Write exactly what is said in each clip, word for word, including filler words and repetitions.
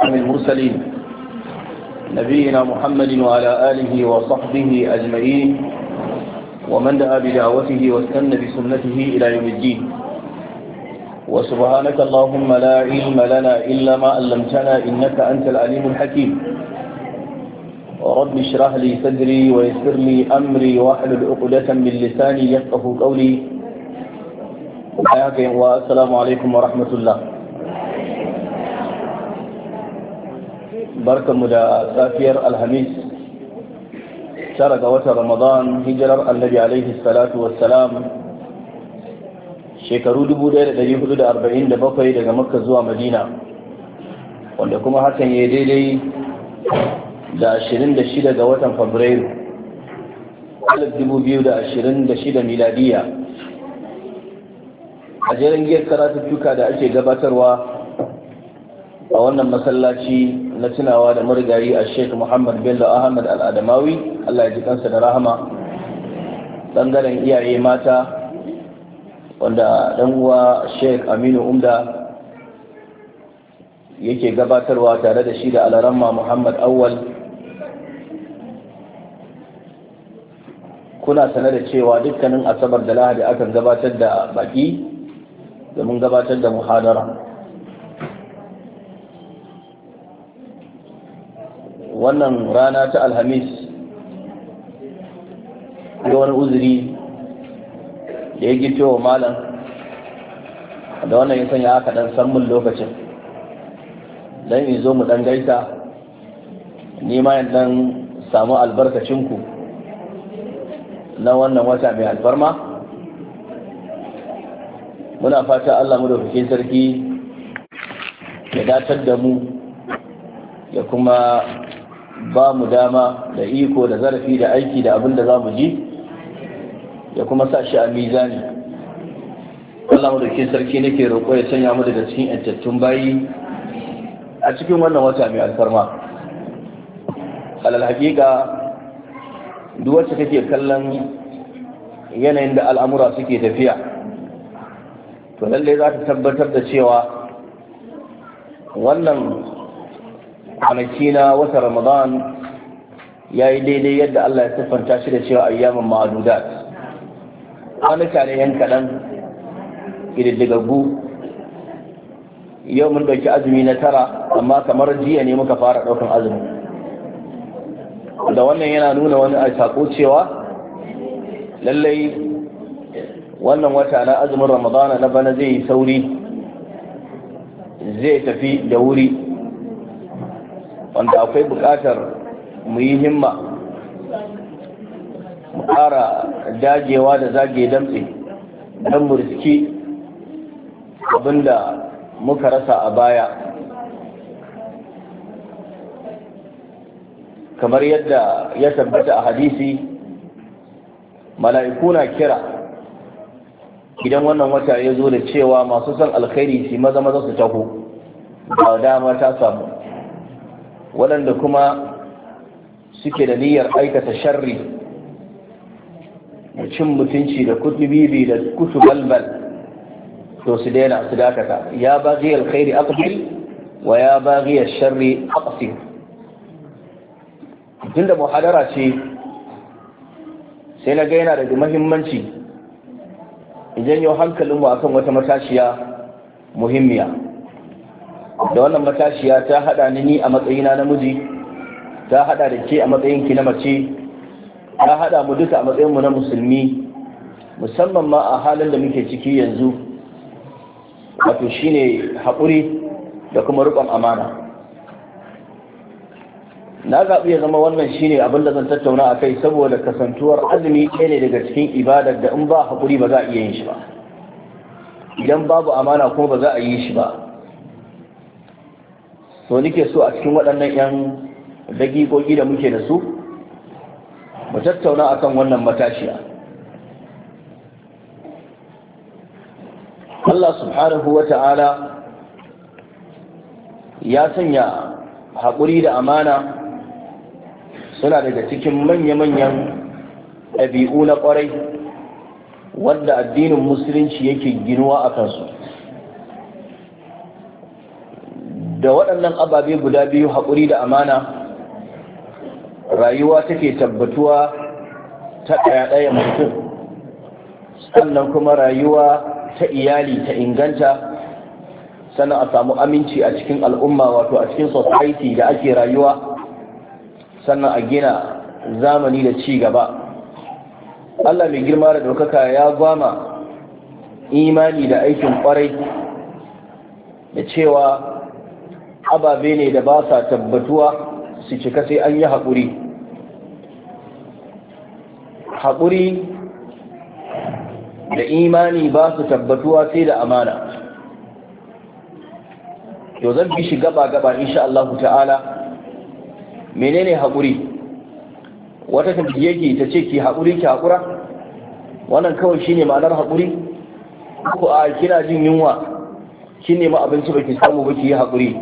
إمام المرسلين نبينا محمد وعلى آله وصحبه أجمعين ومن دعا بدعوته واستنى بسنته إلى يوم الدين. وسبحانك اللهم لا علم لنا إلا ما علمتنا إنك أنت العليم الحكيم. رب اشرح لي صدري ويسر لي أمري واحلل عقدة من لساني يفقه قولي. والسلام عليكم ورحمة الله. barkanmu da safiyar alhamis tara ga watan ramadan hijirar annabi alaihi salatu wassalam shekaru dubu ɗaya da ɗari hudu da arba'in da bakwai daga makka zuwa madina, wanda kuma hakan ya daidai da ashirin da shida ga watan fabrairu alif dubu biyu da ashirin da shida miladiya. A jerin giyar karatuttuka da ake gabatarwa a wannan masallaci na tunawa da marigayi a Sheikh Muhammad Bello Ahmad Al-Adamawi, Allah ya ji kansa da rahama, bangaren iyaye mata, wanda dan uwa Sheikh Aminu Umda yake gabatarwa tare da shi da Alaramma Muhammad Awwal. Kuna sanar da cewa dukkanin asabar da lahadi akan gabatar da baki domin gabatar da muhadara. Wannan rana ta alhamis da wani uzuri da ya gito wa malam da wannan ya sanya aka dan san mun lokacin dan in zo mu dan gaita, ni ma in dan samu albarkacinku na wannan wata mai alfarma. Muna fata Allah mu da fikin sarki ya datar da mu ya kuma ba mu dama da iko da zarafi da aiki da abin da za mu ji, ya kuma sa shi a mizani. Allah madaukakin sarki nake roƙo ya sanya mu daga cikin yantattun bayi a cikin wannan wata mai alfarma. Alal haƙiƙa duk wacce kake kallon yanayin da al'amura suke tafiya, to lallai za ta tabbatar da cewa wannan kwanaki na wata ramadan ya yi daidai yadda Allah ya siffanta shi da cewa ayyaman ma'adudat, kwanuka ne yan kaɗan ƙididdigaggu. Yau mun ɗauki azumi na tara, amma kamar jiya ne muka fara ɗaukan azumi, da wannan yana nuna wani a saƙo cewa lallai wannan wata na azumin ramadana na bana zai yi sauri, zai tafi da wuri, wanda akwai buƙatar mu yi himma, mu ƙara dagewa da zage damtse don mu riski abinda muka rasa a baya. Kamar yadda ya tabbata a hadisi, mala'iku na kira idan wannan wata ya zo da cewa masu son alkhairi su maza maza su taho, ba dama ta samu. Waɗanda kuma suke da niyyar aikata sharri da cin mutunci da kutubibi da kutu balbal, to su daina, su dakata. Ya baghi alkhairi aqbil wa ya baghi sharri aqsir. Tunda muhadara ce, sai na ga yana da muhimmanci in janyo hankalinmu akan wata matashiya muhimmiya. Da wannan matashiya ta hada ni ni a matsayina namiji, ta hada da ke a matsayinki na mace, ta hada mu duka a matsayinmu na musulmi, musamman ma a halin da muke ciki yanzu, wato shine haƙuri da kuma riƙon amana. Na zaɓi ya zama wannan shine abin da zan tattauna a kai, saboda kasantuwar azumi ɗaya ne daga cikin ibadar da in ba haƙuri ba za a iya yin shi ba, idan babu amana kuma ba za a yi shi ba. So nike so a cikin waɗannan 'yan daƙiƙoƙi da muke da su, mu tattauna akan wannan matashiya. Allah subhanahu wa ta'ala ya sanya haƙuri da amana suna daga cikin manya-manyan ɗabi'u na ƙwarai wadda addinin musulunci yake ginuwa a kansu. da waɗannan ababe guda biyu haƙuri da amana rayuwa take tabbatuwa ta ɗaya-ɗaya mutum, sannan kuma rayuwa ta iyali ta inganta, sannan a samu aminci a cikin al'umma wato a cikin society da ake rayuwa, sannan a gina zamani da ci gaba. Allah mai girma da ɗaukaka ya gwama imani da aikin ƙwarai da cewa ababe ne da ba sa tabbatuwa su cika sai an yi haƙuri. Haƙuri da imani ba su tabbatuwa sai da amana. Yau zan bi shi gaba-gaba insha Allah ta'ala. Menene haƙuri? Wata tafiye ki ta ce ki haƙuri ki haƙura? Wannan kawai shine ma'anar haƙuri? Ko a kina jin yunwa kin nemi abinci baki samu ba ki yi haƙuri?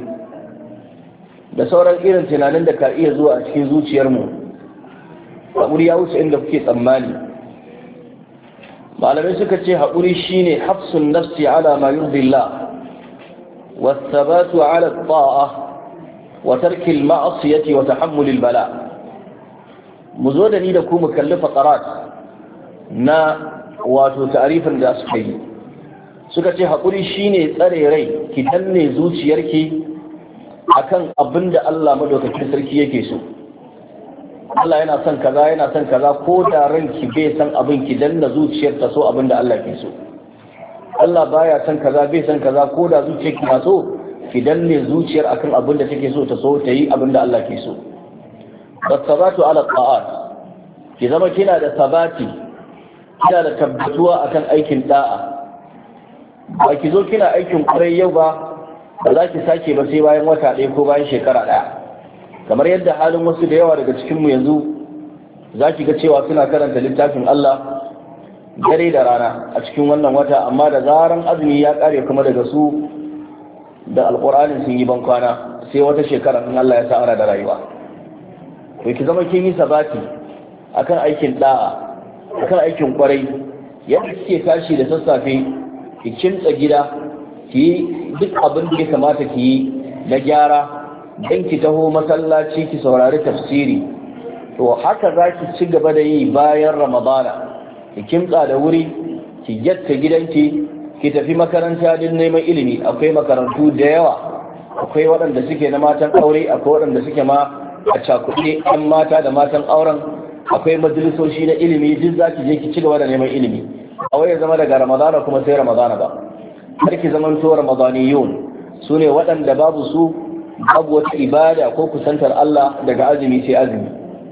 Da sauran irin tunanin da ka iya zuwa a cikin zuciyarmu. Haƙuri ya wuce inda kuke tsammani. Malamai suka ce haƙuri shine hafsun nafsi ala ma yurdillah والثبات على الطاعة وترك المعصية وتحمل البلاء. مزودني لكم مكلف قرات نا واتو تعريفا da suka yi suka ce haƙuri shine tsare rai ki danne zuciyarki akan abinda Allah madaukakin sarki yake so. Allah yana son kaza yana son kaza ko da ranki bai san abin ki danna zuciyar ta so abinda Allah ke so. Allah baya son kaza bai son kaza ko da zuciyarki na so ki danne zuciyar akan abinda take so ta so ta yi abinda Allah ke so. Wasabatu ala ta'at, ki zama kina da sabati, kina da tabbatuwa akan aikin da'a. Ba ki zo kina aikin kurai yau ba ba za ki sake ba sai bayan wata ɗaya ko bayan shekara ɗaya. Kamar yadda halin wasu da yawa daga cikinmu yanzu za ki ga cewa suna karanta littafin Allah dare da rana a cikin wannan wata, amma da zaran azumi ya ƙare kuma daga su da alƙur'anin sun yi bankwana sai wata shekara in Allah ya sa ana da rayuwa. To ki zama kin yi sabati akan aikin da'a, akan aikin kwarai, yadda kike tashi da sassafe ki kimtsa gida ki yi duk abin da ya kamata ki yi na gyara don ki taho masallaci ki saurari tafsiri. To haka za ki ci gaba da yi bayan ramadana, ki kimtsa da wuri, ki gyatta gidanki, ki tafi makaranta don neman ilimi. Akwai makarantu da yawa, akwai waɗanda suke na matan aure, akwai waɗanda suke ma a cakuɗe ɗan mata da matan auren, akwai majalisoshi na ilimi. Duk za ki je ki ci gaba da neman ilimi, a wai ya zama daga ramadana kuma sai ramadana ba. Har ki zaman to ramadaniyun su ne waɗanda babu su babu wata ibada ko kusantar Allah daga azumi sai azumi.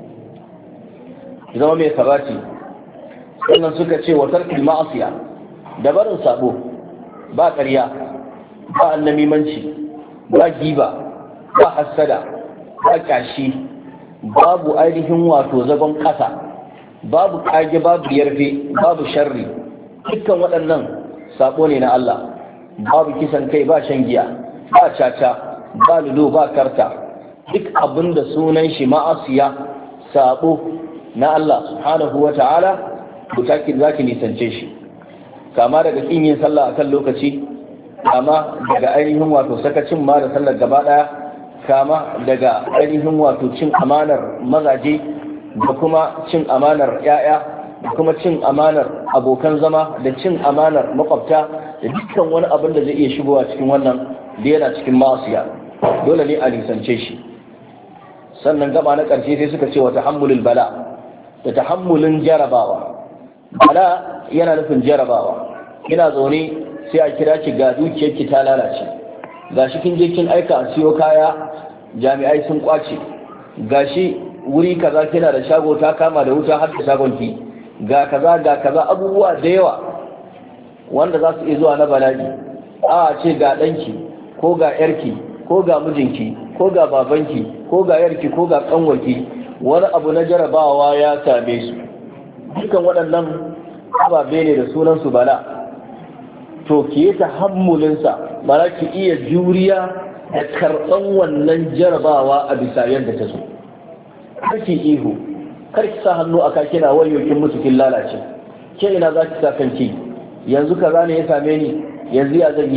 Ki zama mai sabati. Sannan suka ce wa tarkil ma'asiya, da barin sabo, ba ƙarya, ba annamimanci, ba giba, ba hassada, ba kyashi, babu ainihin wato zagon ƙasa, babu kage, babu yarfe, babu sharri. Dukkan waɗannan sabo ne na Allah. Babu kisan kai, ba shan giya, ba caca, ba ludo, ba karta. Duk abin da sunan shi ma'asiya, sabo na Allah subhanahu wa ta'ala, butakin zaki nisance shi. Kama daga kin yin sallah akan lokaci, kama daga ainihin wato sakacin ma da sallar gaba ɗaya, kama daga ainihin wato cin amanar mazaje da kuma cin amanar 'ya'ya da kuma cin amanar abokan zama da cin amanar makwabta da dukkan wani abin da zai iya shigowa cikin wannan da yana cikin ma'asiya, dole ne a nisance shi. Sannan gaba na ƙarshe sai suka ce wa tahammulul bala, da tahammulin jarabawa. Bala yana nufin jarabawa. Kina zaune sai a kira ki ga dukiyarki ta lalace, gashi kin je kin aika a siyo kaya jami'ai sun kwace, gashi wuri kaza kina da shago ta kama da wuta har da shagon ki, ga kaza ga kaza abubuwa da yawa wanda za su iya zuwa na bala'i. A ce ga ɗanki ko ga yarki ko ga mijinki ko ga babanki ko ga yarki ko ga kanwarki wani abu na jarabawa ya same su. Dukan waɗannan ababe ne da sunansu bala. To ki yi tahammulinsa, ba za ki iya juriya da karɓan wannan jarabawa a bisa yadda ta zo. Kar ki ihu, kar ki sa hannu a kina wayo kin mutu kin lalace. Ke ina za ki sa kanki? Yanzu kaza ne ya same ni, yanzu ya zan yi.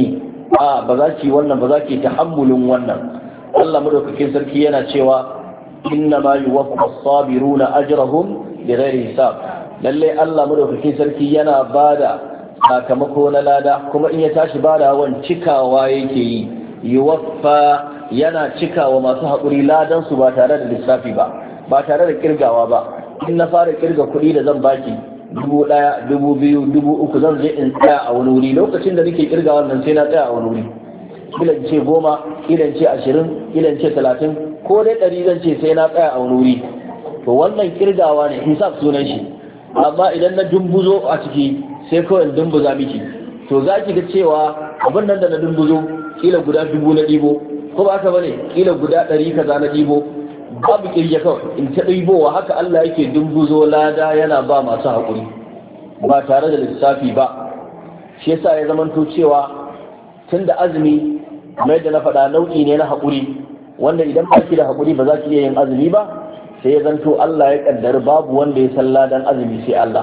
a ba za ki wannan ba za ki tahammulin wannan. Allah madaukakin sarki yana cewa inna ma yuwaffa as-sabiruna ajrahum bighairi hisab. Lalle Allah madaukakin sarki yana bada sakamako na lada, kuma in ya tashi bada wan cikawa yake yi. Yuwaffa yana cikawa masu haƙuri ladan su ba tare da lissafi ba, ba tare da kirgawa ba. In na fara kirga kuɗi da zan baki dubu ɗaya, dubu biyu, dubu uku, zan je in tsaya a wani wuri. Lokacin da nake kirga wannan sai na tsaya a wani wuri. Kilan ce goma, kilan ce ashirin, kilan ce talatin, ko dai ɗari zan ce sai na tsaya a wani wuri. To wannan kirgawa ne, hisab sunan shi. Amma idan na dumbuzo a ciki sai kawai in dumbuza miki, to za ki ga cewa abin nan da na dumbuzo kila guda dubu na ɗibo, ko ba haka bane, kila guda ɗari kaza na ɗibo, babu kirge kawai in ta ɗibowa. Haka Allah yake dumbuzo lada yana ba masu haƙuri ba tare da lissafi ba. Shi yasa ya zamanto cewa tun da azumi mai da na faɗa nau'i ne na haƙuri, wanda idan ba ki da haƙuri ba za ki iya yin azumi ba, sai ya zanto Allah ya kaddari babu wanda ya san ladan azumi sai Allah.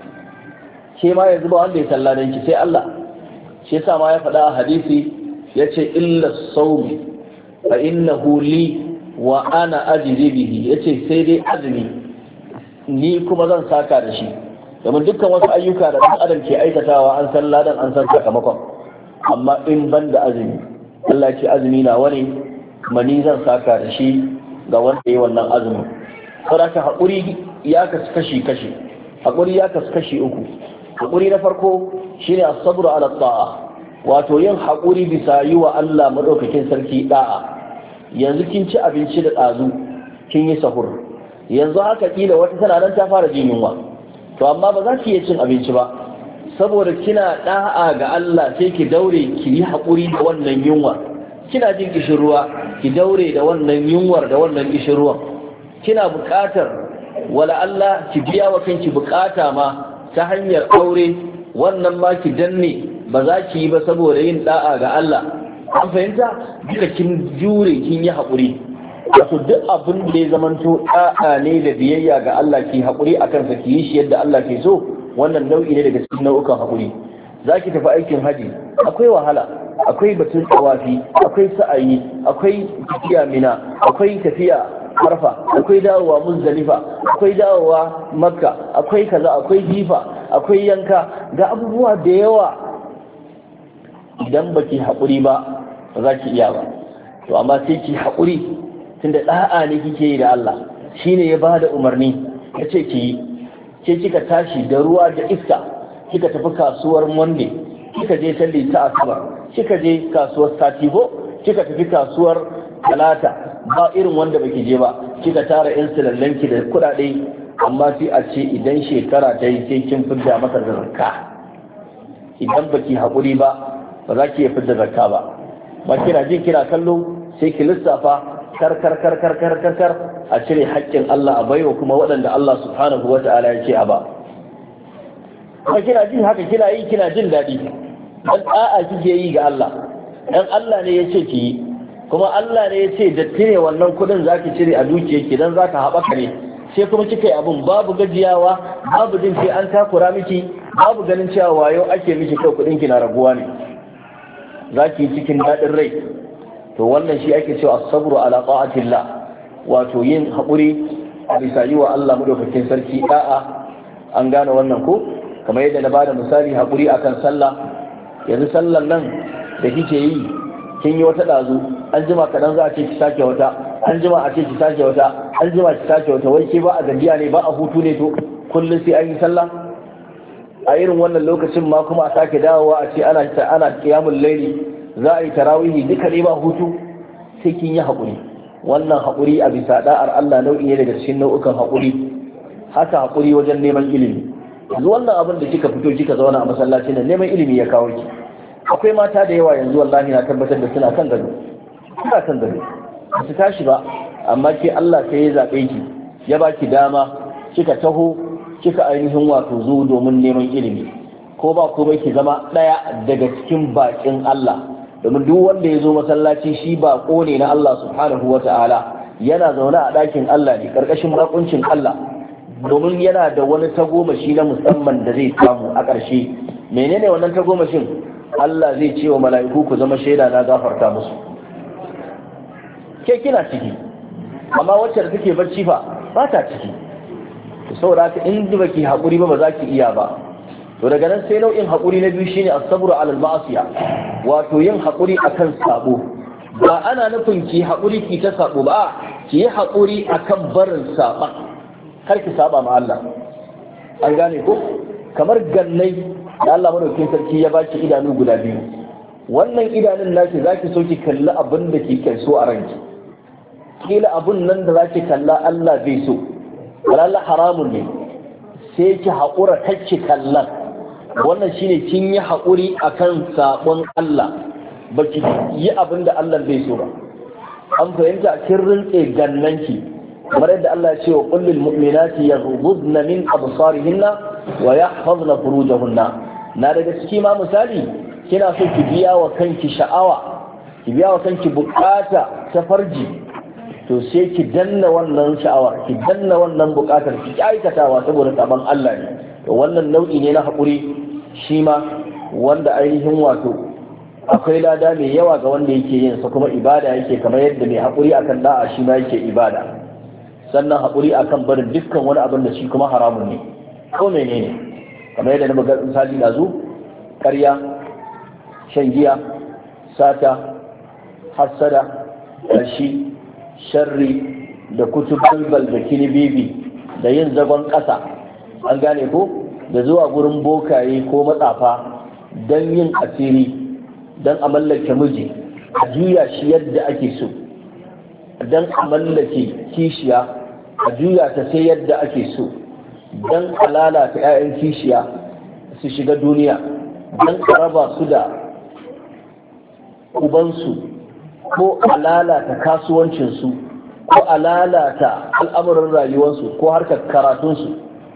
Ke ma yanzu ba wanda ya san ladan ki sai Allah. Shi yasa ma ya faɗa a hadisi yace illa sawmi fa innahu li wa ana ajri bihi. Yace sai dai azumi ni kuma zan saka da shi, domin dukkan wasu ayyuka da ɗan adam ke aikatawa an san ladan an san sakamakon, amma in ban da azumi Allah ce azumi na wani kuma ni zan saka da shi ga wanda ya yi wannan azumin. Saboda haƙuri ya kasu kashi kashi, haƙuri ya kasu kashi uku. Haƙuri na farko shine as-sabru ala ta'a, wato yin haƙuri bisa yi wa Allah madaukakin sarki da'a. Yanzu kin ci abinci da ɗazu kin yi sahur, yanzu haka kila wata tana nan ta fara jin yunwa, to amma ba za ki iya cin abinci ba saboda kina da'a ga Allah, sai ki daure ki yi haƙuri da wannan yunwa. Kina jin kishirwa, ki daure da wannan yunwar da wannan kishirwan. Kina buƙatar wala Allah ki biya wa kanki buƙata ma ta hanyar aure, wannan ma ki danne ba za ki yi ba saboda yin da'a ga Allah. An fahimta? Duka kin jure kin yi haƙuri. Wato duk abin da ya zamanto da'a ne da biyayya ga Allah, ki haƙuri akan sa, ki yi shi yadda Allah ke so. Wannan nau'i ne daga cikin nau'ukan haƙuri. Za ki tafi aikin haji, akwai wahala, akwai batun tsawafi, akwai sa'ayi, akwai tafiya mina, akwai tafiya harfa, akwai dawowa muzdalifa, akwai dawowa makka, akwai kaza, akwai jifa, akwai yanka, ga abubuwa da yawa. Idan baki haƙuri ba ba za ki iya ba. To amma sai ki haƙuri, tunda da'a ne kike yi da Allah, shine ya bada umarni ya ce ki yi. Ke kika tashi da ruwa da iska kika tafi kasuwar Monday, kika je talli ta Asabar, kika je kasuwar Satibo, kika tafi kasuwar Talata, ba irin wanda baki je ba, kika tara yan silallanki da kuɗaɗe, amma sai a ce idan shekara ta yi sai kin fidda masa da zakka. Idan baki haƙuri ba ba za ki iya fidda zakka ba. Ba kina ji kina kallo sai ki lissafa kar kar kar kar kar kar kar a cire haƙƙin Allah a baiwa kuma waɗanda Allah subhanahu wa ta'ala ya ce a ba. Kuma kina jin haka kina yi kina jin daɗi, dan a'a kike yi ga Allah, dan Allah ne ya ce ki yi, kuma Allah ne ya ce datti ne wannan kuɗin zaki cire a dukiyarki dan zaka haɓaka ne, sai kuma kika yi abun babu gajiyawa, babu jin sai an takura miki, babu ganin cewa wayo ake miki kai kuɗin ki na raguwa ne, zaki yi cikin daɗin rai. To wannan shi ake cewa as-sabru ala ta'atillah, wato yin haƙuri a bisa yi wa Allah madaukakin sarki da'a. An gane wannan ko? Kamar yadda na bada misali haƙuri akan sallah. Yanzu sallan nan da kike yi, kin yi wata ɗazu, an jima kaɗan za a ce ki sake wata, an jima a ce ki sake wata, an jima ki sake wata, wai ke ba a gajiya ne, ba a hutu ne, to kullum sai an yi sallah. A irin wannan lokacin ma kuma a sake dawowa a ce ana ana qiyamul layli, za a yi tarawihi, duka ne ba hutu, sai kin yi haƙuri. Wannan haƙuri a bisa da'ar Allah nau'i ne daga cikin nau'ukan haƙuri. Haka haƙuri wajen neman ilimi. Yanzu wannan abin da kika fito kika zauna a masallacin nan, neman ilimi ya kawo ki. Akwai mata da yawa yanzu wallahi na tabbatar da suna kan gado, suna kan gado ba su tashi ba, amma ke Allah sai ya zaɓe ki, ya baki dama kika taho kika ainihin wato zo domin neman ilimi. Ko ba komai ki zama ɗaya daga cikin baƙin Allah, domin duk wanda ya zo masallaci shi baƙo ne na Allah subhanahu wa ta'ala, yana zaune a ɗakin Allah ne ƙarƙashin baƙuncin Allah, domin yana da wani tagomashi na musamman da zai samu a ƙarshe. Menene wannan tagomashin? Allah zai ce wa mala'iku ku zama shaida na gafarta musu. Ke kina ciki, amma wacce da take bacci fa ba ta ciki. Saboda haka in ba ki haƙuri ba ba za ki iya ba. To daga nan sai nau'in haƙuri na biyu shine as-sabru 'ala al-ma'asiya, wato yin haƙuri akan sabo. Ba ana nufin ki haƙuri ki ta sabo ba, ki yi haƙuri akan barin saban. Kar ki saba ma Allah. An gane ko? Kamar gannai da Allah madaukakin sarki ya baki idanu guda biyu. Wannan idanun naki zaki so ki kalli abin da kike so a ranki. Kila abun nan da zaki kalla Allah bai so. Wala haramun ne. Sai ki haƙura kacce kallon. Wannan shine kin yi haƙuri akan sabon Allah. Baki yi abin da Allah bai so ba. An fahimta kin rintse gannanki. Kamar yadda Allah ya ce wa kullil mu'minati yaghuddna min absarihinna wa yahfazna furujahunna. Na daga ciki ma misali kina so ki biya wa kanki sha'awa, ki biya wa kanki bukata ta farji, to sai ki danna wannan sha'awar, ki danna wannan bukatar, ki aikatawa saboda saban Allah ne. To wannan nau'i ne na haƙuri shi ma wanda ainihin wato akwai lada mai yawa ga wanda yake yin sa, kuma ibada yake kamar yadda mai haƙuri akan da'a shi ma yake ibada. Sannan haƙuri akan barin dukkan wani abin da shi kuma haramun ne ko menene, kamar yadda na buga misali dazu, ƙarya, shan giya, sata, hassada, ƙarshi, sharri da kutubulbal da kinibibi da yin zagon ƙasa, an gane ko, da zuwa gurin bokaye ko matsafa don yin asiri, don a mallake miji a juya shi yadda ake so, don a mallake kishiya a juya ta sai yadda ake so, don a lalata 'ya'yan kishiya su shiga duniya, don a raba su da ubansu, ko a lalata kasuwancinsu, ko a lalata al'amuran rayuwarsu ko harkar karatunsu.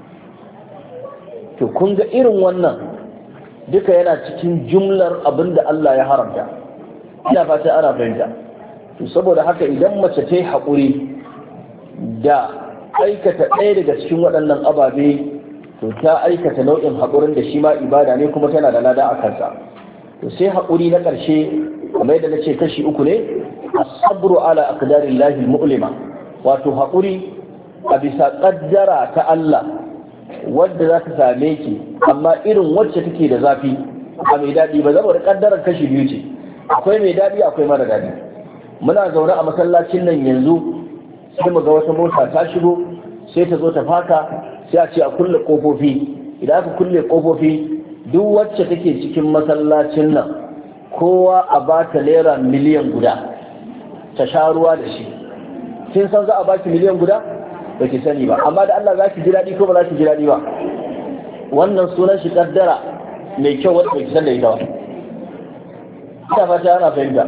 To kun ga irin wannan duka yana cikin jumlar abin da Allah ya haramta. Ina fata ana fahimta. To saboda haka idan mace ta yi haƙuri da aikata ɗaya daga cikin waɗannan ababe, to ta aikata nau'in haƙurin da shi ma ibada ne kuma tana da lada a kansa. To sai haƙuri na ƙarshe, kamar yadda na ce kashi uku ne, as-sabru ala aqdarillahi al-mu'lima, wato haƙuri a bisa ƙaddara ta Allah wadda za ta same ki, amma irin wacce take da zafi ba mai daɗi ba, saboda ƙaddarar kashi biyu ce, akwai mai daɗi akwai mara daɗi. Muna zaune a masallacin nan yanzu sai mu ga wata mota ta shigo, sai ta zo ta faka, sai a ce a kulle ƙofofi. Idan aka kulle ƙofofi, duk wacce take cikin masallacin nan kowa a ba ta naira miliyan guda ta sha ruwa da shi. Kin san za a baki miliyan guda? Ba ki sani ba, amma da Allah za ki ji daɗi ko ba za ki ji daɗi ba? Wannan sunan shi kaddara mai kyau wanda ki san da ita ba. Ina fata ana fahimta.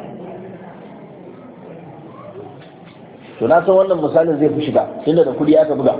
To na san wannan misalin zai fi shiga tunda da kuɗi aka buga.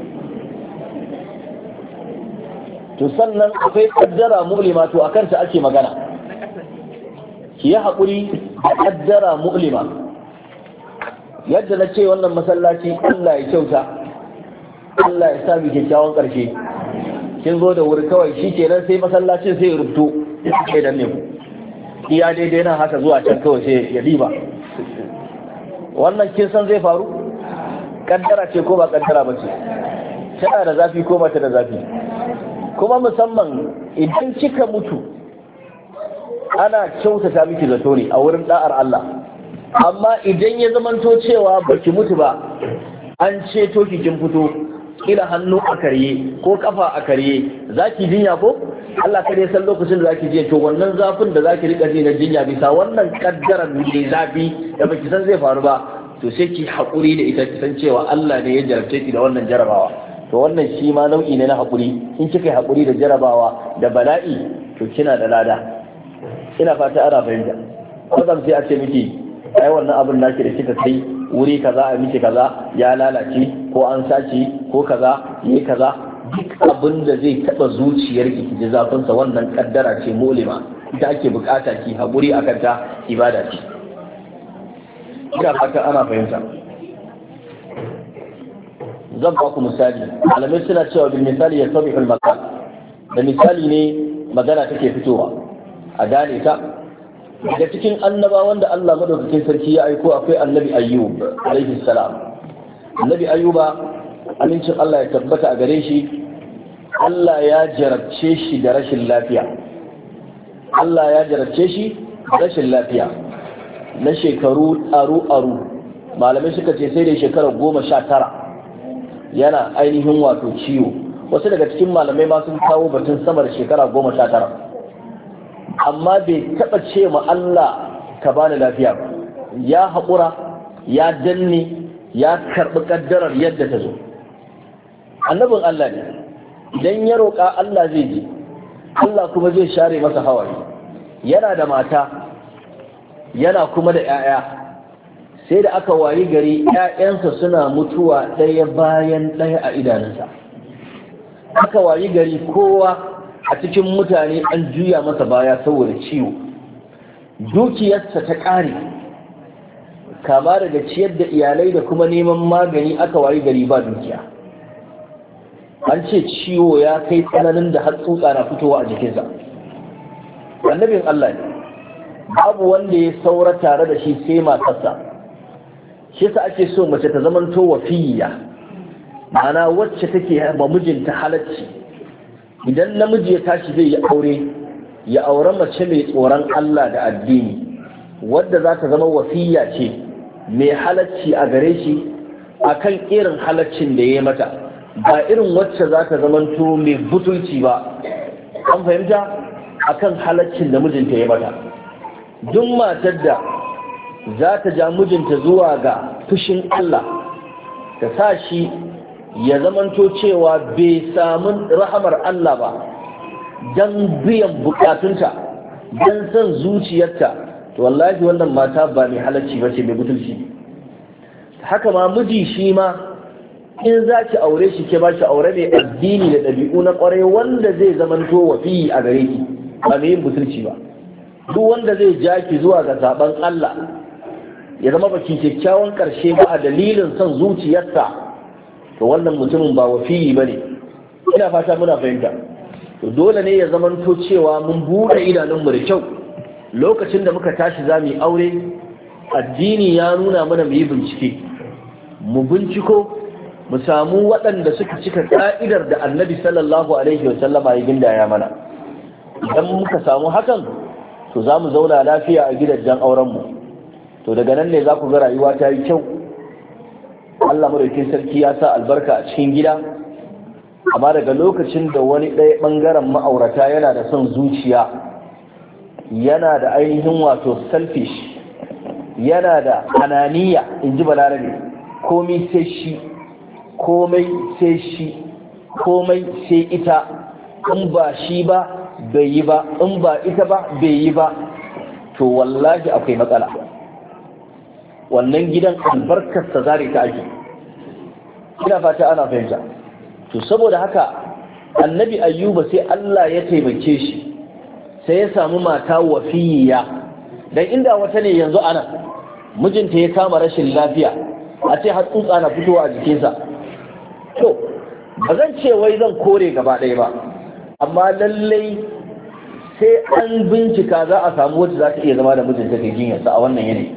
To sannan akwai kaddara mu'lima, to akan ta ake magana. Ki yi haƙuri da kaddara mu'lima. Yadda na ce wannan masallaci Allah ya kyauta, Allah ya sami kyakkyawan ƙarshe. Kin zo da wuri kawai shi kenan sai masallacin sai ya rubuto sai dan ne ku. Iya daidai nan haka zuwa can kawai sai ya diba. Wannan kin san zai faru? Kaddara ce ko ba kaddara ba ce? Tana da zafi ko ba ta da zafi? Kuma musamman idan kika mutu ana kyautata miki zato ne a wurin da'ar Allah. Amma idan ya zamanto cewa baki mutu ba, an ceto ki kin fito, kila hannu a karye ko kafa a karye, zaki jinya ko? Allah kare san lokacin da zaki je, to wannan zafin da zaki rika ji na jinya bisa wannan kaddaran mai zafi da baki san zai faru ba, to sai ki haƙuri da ita, ki san cewa Allah ne ya jarabce ki da wannan jarabawa. To wannan shi ma nau'i ne na haƙuri. In kika yi haƙuri da jarabawa da bala'i, to kina da lada. Ina fata ana fahimta. Kwazam sai a ce miki ai wannan abin naki da kika kai wuri kaza a miki kaza ya lalace ko an sace ko kaza yayi kaza, duk abin da zai taba zuciyar ki ji zafin sa, wannan kaddara ce mulima, ita ake bukata ki haƙuri akan ta, ibada ce. Ina fata ana fahimta. Zan ba ku misali. Malamai suna cewa bil misali ya sabi al makan, da misali ne magana take fitowa. a gane ta. Daga cikin annabawan da Allah madaukakin sarki ya aiko akwai annabi Ayyub alaihi salam. Annabi Ayyuba amincin Allah ya tabbata a gare shi, Allah ya jarabce shi da rashin lafiya. Allah ya jarabce shi da rashin lafiya na shekaru aru-aru. Malamai suka ce sai da shekara goma sha tara yana ainihin wato ciwo. Wasu daga cikin malamai ma sun kawo batun sama da shekara goma sha tara. Amma bai taɓa ce ma Allah ka bani lafiya ba. Ya haƙura, ya danne, ya karɓi ƙaddarar yadda ta zo. Annabin Allah ne, idan ya roƙa Allah zai ji, Allah kuma zai share masa hawaye. Yana da mata, yana kuma da 'ya'ya. Sai da aka wayi gari 'ya'yansa suna mutuwa ɗaya bayan ɗaya a idanunsa. Aka wayi gari kowa a cikin mutane an juya masa baya saboda ciwo. Dukiyarsa ta ƙare, kama daga ciyar da iyalai da kuma neman magani aka wayi gari ba dukiya. An ce ciwo ya kai tsananin da har tsutsa na fitowa a jikinsa. Annabin Allah ne, babu wanda ya saura tare da shi sai matarsa. Shi sa ake so mace ta zamanto wafiyya, ma'ana wacce take ba mijinta halacci. Idan namiji ya tashi zai yi aure, ya aure mace mai tsoron Allah da addini, wadda za ta zama wafiyya ce mai halacci a gare shi akan irin halaccin da ya mata, ba irin wacce za ta zamanto mai butulci ba. An fahimta? Akan halaccin da mijinta ya mata. Duk matar da za ta ja mijinta zuwa ga fushin Allah, ta sa shi ya zamanto cewa bai samu rahamar Allah ba don biyan bukatunta, don son zuciyarta, to wallahi wannan mata ba mai halacci ba ce, mai butulci. Haka ma miji shi ma in za ki aure shi ke ba shi aure mai addini da ɗabi'u na ƙwarai wanda zai zamanto wafiyi a gare ki, ba mai yin butulci ba. Duk wanda zai ja ki zuwa ga zaben Allah ya zama baki kyakkyawan ƙarshe ba a dalilin son zuciyarsa, to wannan mutumin ba wafiyi ba ne. Ina fata muna fahimta. To dole ne ya zamanto cewa mun buɗe idanunmu da kyau lokacin da muka tashi za mu yi aure. Addini ya nuna mana mu yi bincike, mu binciko, mu samu waɗanda suka cika ƙa'idar da Annabi sallallahu alaihi wa sallama ya gindaya mana. Idan muka samu hakan, to za mu zauna lafiya a gidajen aurenmu. To daga nan ne za ku ga rayuwa ta yi kyau. Allah madaukakin sarki ya sa albarka a cikin gida. Amma daga lokacin da wani ɗaya ɓangaren ma'aurata yana da son zuciya, yana da ainihin wato selfish, yana da ananiya, in ji balarabe, komai sai shi, komai sai shi, komai sai ita, in ba shi ba bai yi ba, in ba ita ba bai yi ba, to wallahi akwai matsala. Wannan gidan albarkarsa zare ta ake. Ina fata ana fahimta. To saboda haka annabi Ayyuba sai Allah ya taimake shi, sai ya samu mata wafiyya. Dan inda wata ne yanzu ana mijinta ya kama rashin lafiya, a ce har tsutsa na fitowa a jikinsa, to ba zan ce wai zan kore gaba ɗaya ba, amma lallai sai an bincika za a samu wacce za ta iya zama da mijinta ke jinyarsa a wannan yanayi.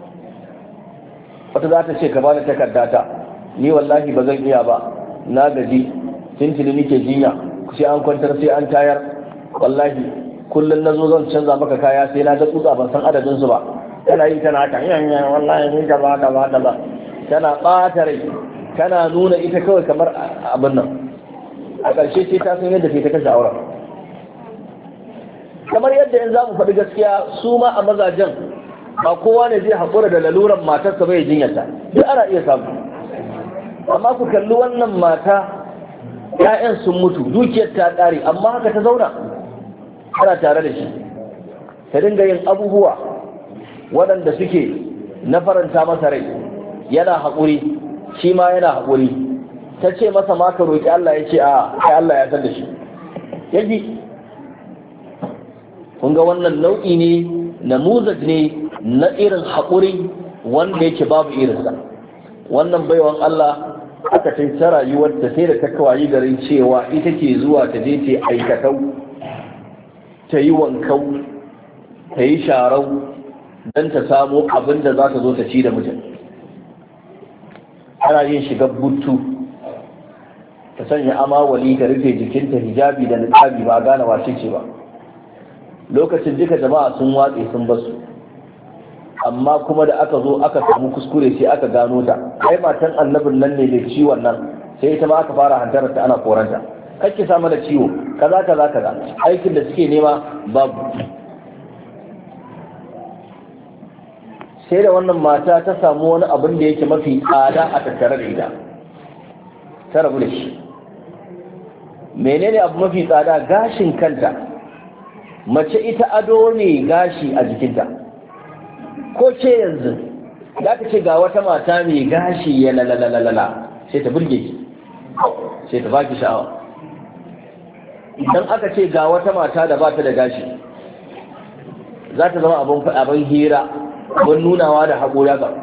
Wata za ta ce ka bani takardata, ni wallahi ba zan iya ba, na gaji, tintini nike jinya, sai an kwantar sai an tayar, wallahi kullum na zo zan canza maka kaya sai na ga tsutsa ban san adadin su ba. Tana yi tana ta yanya wallahi ni gaba gaba gaba, tana ɓata rai, tana nuna ita kawai kamar abin nan. A ƙarshe sai ta san yadda sai ta kashe auren. Kamar yadda in za mu faɗi gaskiya, su ma a mazajen ba kowa ne zai haƙura da laluran matarsa bai jinyarta, duk ana iya samu. Amma ku kalli wannan mata, ‘ya'yan sun mutu, dukiyar ta ƙare, amma haka ta zauna tana tare da shi, ta dinga yin abubuwa waɗanda suke na faranta masa rai, yana haƙuri, shi ma yana haƙuri. Ta ce masa ma ka roƙi Allah, ya ce a kai Allah ya san da shi, yaji. Kun ga wannan nau'i ne, namuzaj ne na irin haƙuri wanda yake babu irinsa. Wannan baiwan Allah aka ta rayuwar ta sai da ta kawai garin cewa ita ke zuwa ta je ta aikatau, ta yi wankau, ta yi sharau don ta samu abin da za ta zo ta ci da mijin. ana yin shigar butu ta sanya amawali ta rufe jikinta hijabi da niqabi ba gane wace ce ba. Lokacin duka jama'a sun watse sun basu, amma kuma da aka zo aka samu kuskure sai aka gano ta, ai matan annabin nan ne mai ciwon nan, sai ita ma aka fara hantarar ta ana koranta, kake samu da ciwo kaza kaza kaza, aikin da suke nema babu. sai da wannan mata ta samu wani abin da yake mafi tsada a tattare da ita, ta rabu da shi. menene abu mafi tsada? gashin kanta. mace ita ado ne gashi a jikinta. ko ce yanzu za ka ce ga wata mata mai gashi ya lalalalala sai ta burge ki, sai ta baki sha'awa. idan aka ce ga wata mata da ba ta da gashi, za ta zama abin hira, abin nunawa da haƙora ga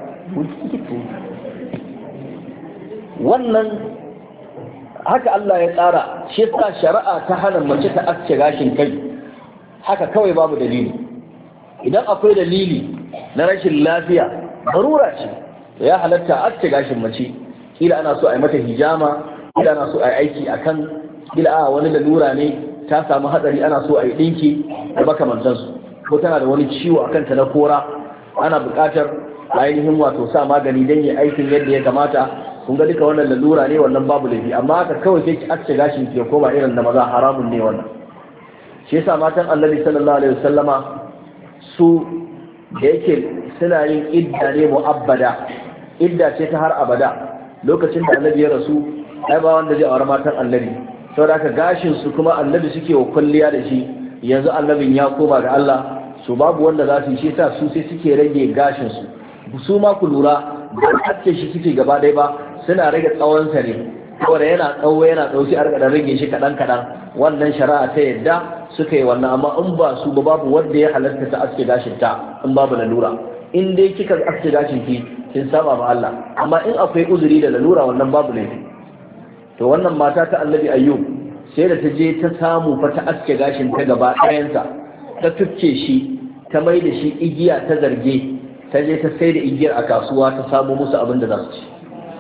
wannan. haka Allah ya tsara, shi sa shari'a ta hana mace ta aske gashin kai haka kawai babu dalili. idan akwai dalili na rashin lafiya, barura ce, ya halatta aske gashin mace. kila ana so a yi mata hijama, kila ana so a yi aiki a kan, kila a wani lalura ne ta samu hatsari ana so a yi ɗinki da makamantansu, ko tana da wani ciwo a kanta na kora, ana buƙatar ainihin wato sa magani don yi aikin yadda ya kamata. kun ga duka wannan lalura ne, wannan babu laifi. amma haka kawai sai ki aske gashin ki ya koma irin na maza, haramun ne wannan. shi yasa matan Annabi sallallahu alaihi wasallama su da yake suna yin idda ne mu'abbada, idda ce ta har abada. lokacin da Annabi ya rasu, ai ba wanda zai aure matan Annabi, saboda haka gashin su kuma Annabi suke wa kulliya da shi. yanzu Annabin ya koma ga Allah, su babu wanda za su yi. shi yasa su sai suke rage gashin su. su ma ku lura, ba ake shi suke gaba ɗaya ba, suna rage tsawon sa ne, saboda yana tsawo yana tsausi a rika rage shi kaɗan kaɗan. wannan shari'a ta yadda suka yi wannan, amma in ba su ba babu wanda ya halarta ta aske gashin ta in babu lalura. in dai kika aske gashin ki kin saba ma Allah, amma in akwai uzuri da lalura wannan babu laifi. to wannan mata ta Annabi Ayyub sai da ta je ta samu fa ta aske gashin ta gaba ɗayansa, ta tufke shi, ta mai da shi igiya ta zarge, ta je ta sai da igiyar a kasuwa ta samu musu abin da za su ci.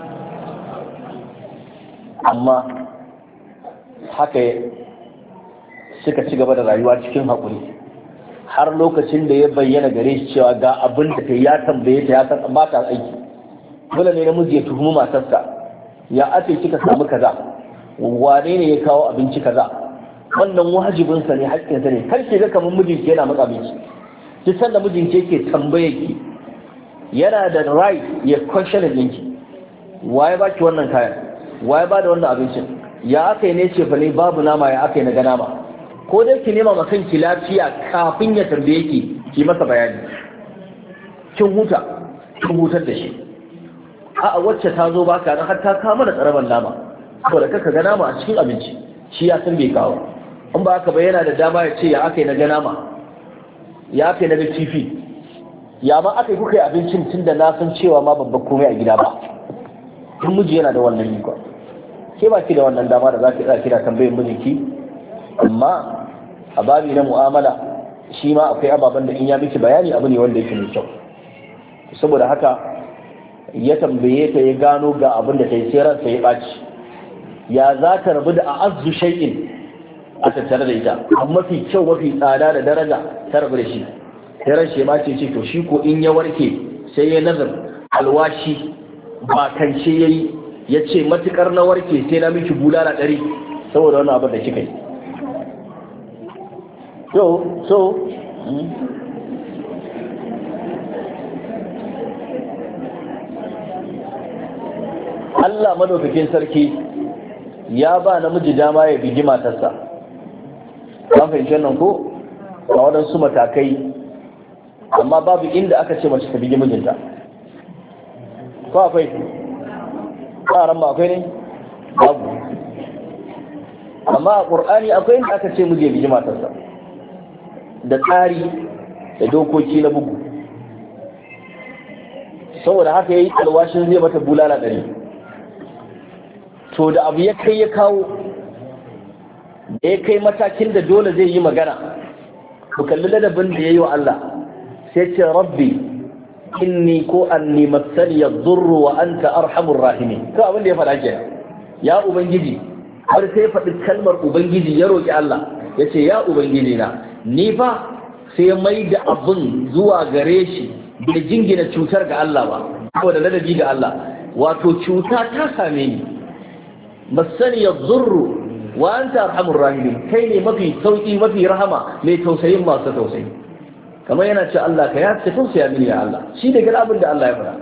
amma haka suka ci gaba da rayuwa cikin haƙuri har lokacin da ya bayyana gare shi cewa ga abin da ta ya tambaye ta ya san ba ta aiki. dole ne namiji ya tuhumi matarsa, ya ake kika samu kaza, wane ne ya kawo abinci kaza. wannan wajibinsa ne, haƙƙinsa ne. kar ki ga kamar mijinki yana maka abinci, ki san da mijinki yake tambaye ki, yana da right ya question ɗinki. waye ba ki wannan kayan, waye ba da wannan abincin, ya aka yi ne ce fa ne babu nama, ya aka yi na ga nama. ko dai ki nema ma kanki lafiya kafin ya tambaye ki ki masa bayani, kin huta, kin hutar da shi. a'a wacce ta zo baka nan har ta kama da tsaraban nama, saboda kaka ga nama a cikin abinci, shi ya san bai kawo. in ba haka ba yana da dama ya ce ya aka yi na ga nama, ya aka yi na ga kifi, ya ma aka yi kuka yi abincin tun da na san cewa ma babban komai a gida ba. in miji yana da wannan ikon, ke ba ki da wannan dama da za ki tsaya kina tambayin mijinki. amma a babi na mu'amala shi ma akwai ababen da in ya miki bayani abu ne wanda yake mai kyau. saboda haka ya tambaye ta, ya gano ga abin da ta yi, sai ransa ya ɓaci. ya za ta rabu da a'azzu shay'in a tattare da ita, mafi kyau mafi tsada da daraja ta rabu da shi. sai ran shi ma ce ce to shi ko in ya warke sai ya nazar alwashi ba kance yayi, ya ce matukar na warke sai na miki bulala ɗari saboda wannan abin da kika yi. so so Allah madaukakin sarki ya ba namiji dama ya bigi matarsa. Kan fahimci nan ko a waɗansu matakai, amma babu inda aka ce mace ta bigi mijinta. Ko akwai? ƙaran ba akwai ne? Babu. amma a ƙur'ani akwai inda aka ce miji ya bigi matarsa da tsari da dokoki na bugu. saboda haka yayi alwashin zai mata bulala ɗari. to da abu ya kai ya kawo, da ya kai matakin da dole zai yi magana, ku kalli ladabin da yayi wa Allah sai ce rabbi inni ko anni massani yadurru wa anta arhamur rahimin to abin da ya faɗa kenan ya ubangiji har sai faɗi kalmar ubangiji ya roki Allah yace ya ubangiji na ni fa sai mai da abin zuwa gare shi bai jingina cutar ga Allah ba saboda ladabi ga Allah wato cuta ta same ni masani yadurru wa anta arhamur rahimin kai ne mafi sauki mafi rahama mai tausayin masu tausayi kamar yana ce Allah ka ya ce tausaya mini ya Allah shi da ga abin da Allah ya fara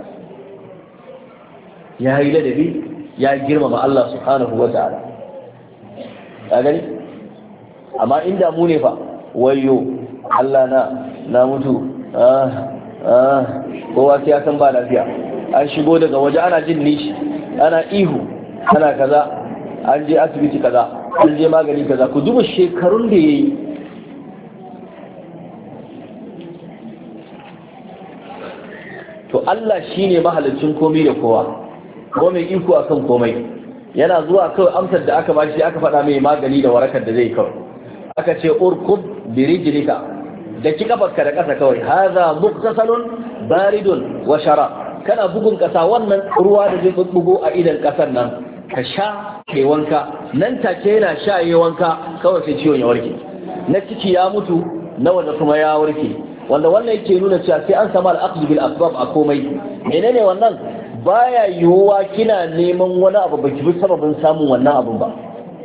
ya yi ladabi ya girmama Allah subhanahu wa ta'ala ka gani amma inda mu ne fa wayo Allah na na mutu ah ah kowa sai ya san ba lafiya an shigo daga waje ana jin nishi ana ihu ana kaza an je asibiti kaza an je magani kaza ku duba shekarun da yayi to Allah shine mahalicin komai da kowa ko mai iko akan komai yana zuwa kawai amsar da aka bashi aka faɗa mai magani da warakar da zai kawai aka ce urkub bi rijlika da ki kafarka da ƙasa kawai haza muktasalun baridun wa shara kana bugun ƙasa wannan ruwa da zai bubbugo a idan ƙasar nan ka sha kai wanka nan take yana sha yayi wanka kawai sai ciwon ya warke na ciki ya mutu na wanda kuma ya warke wanda wannan yake nuna cewa sai an samu al-aqd bil asbab a komai menene wannan baya yiwuwa kina neman wani abu baki bi sababin samun wannan abun ba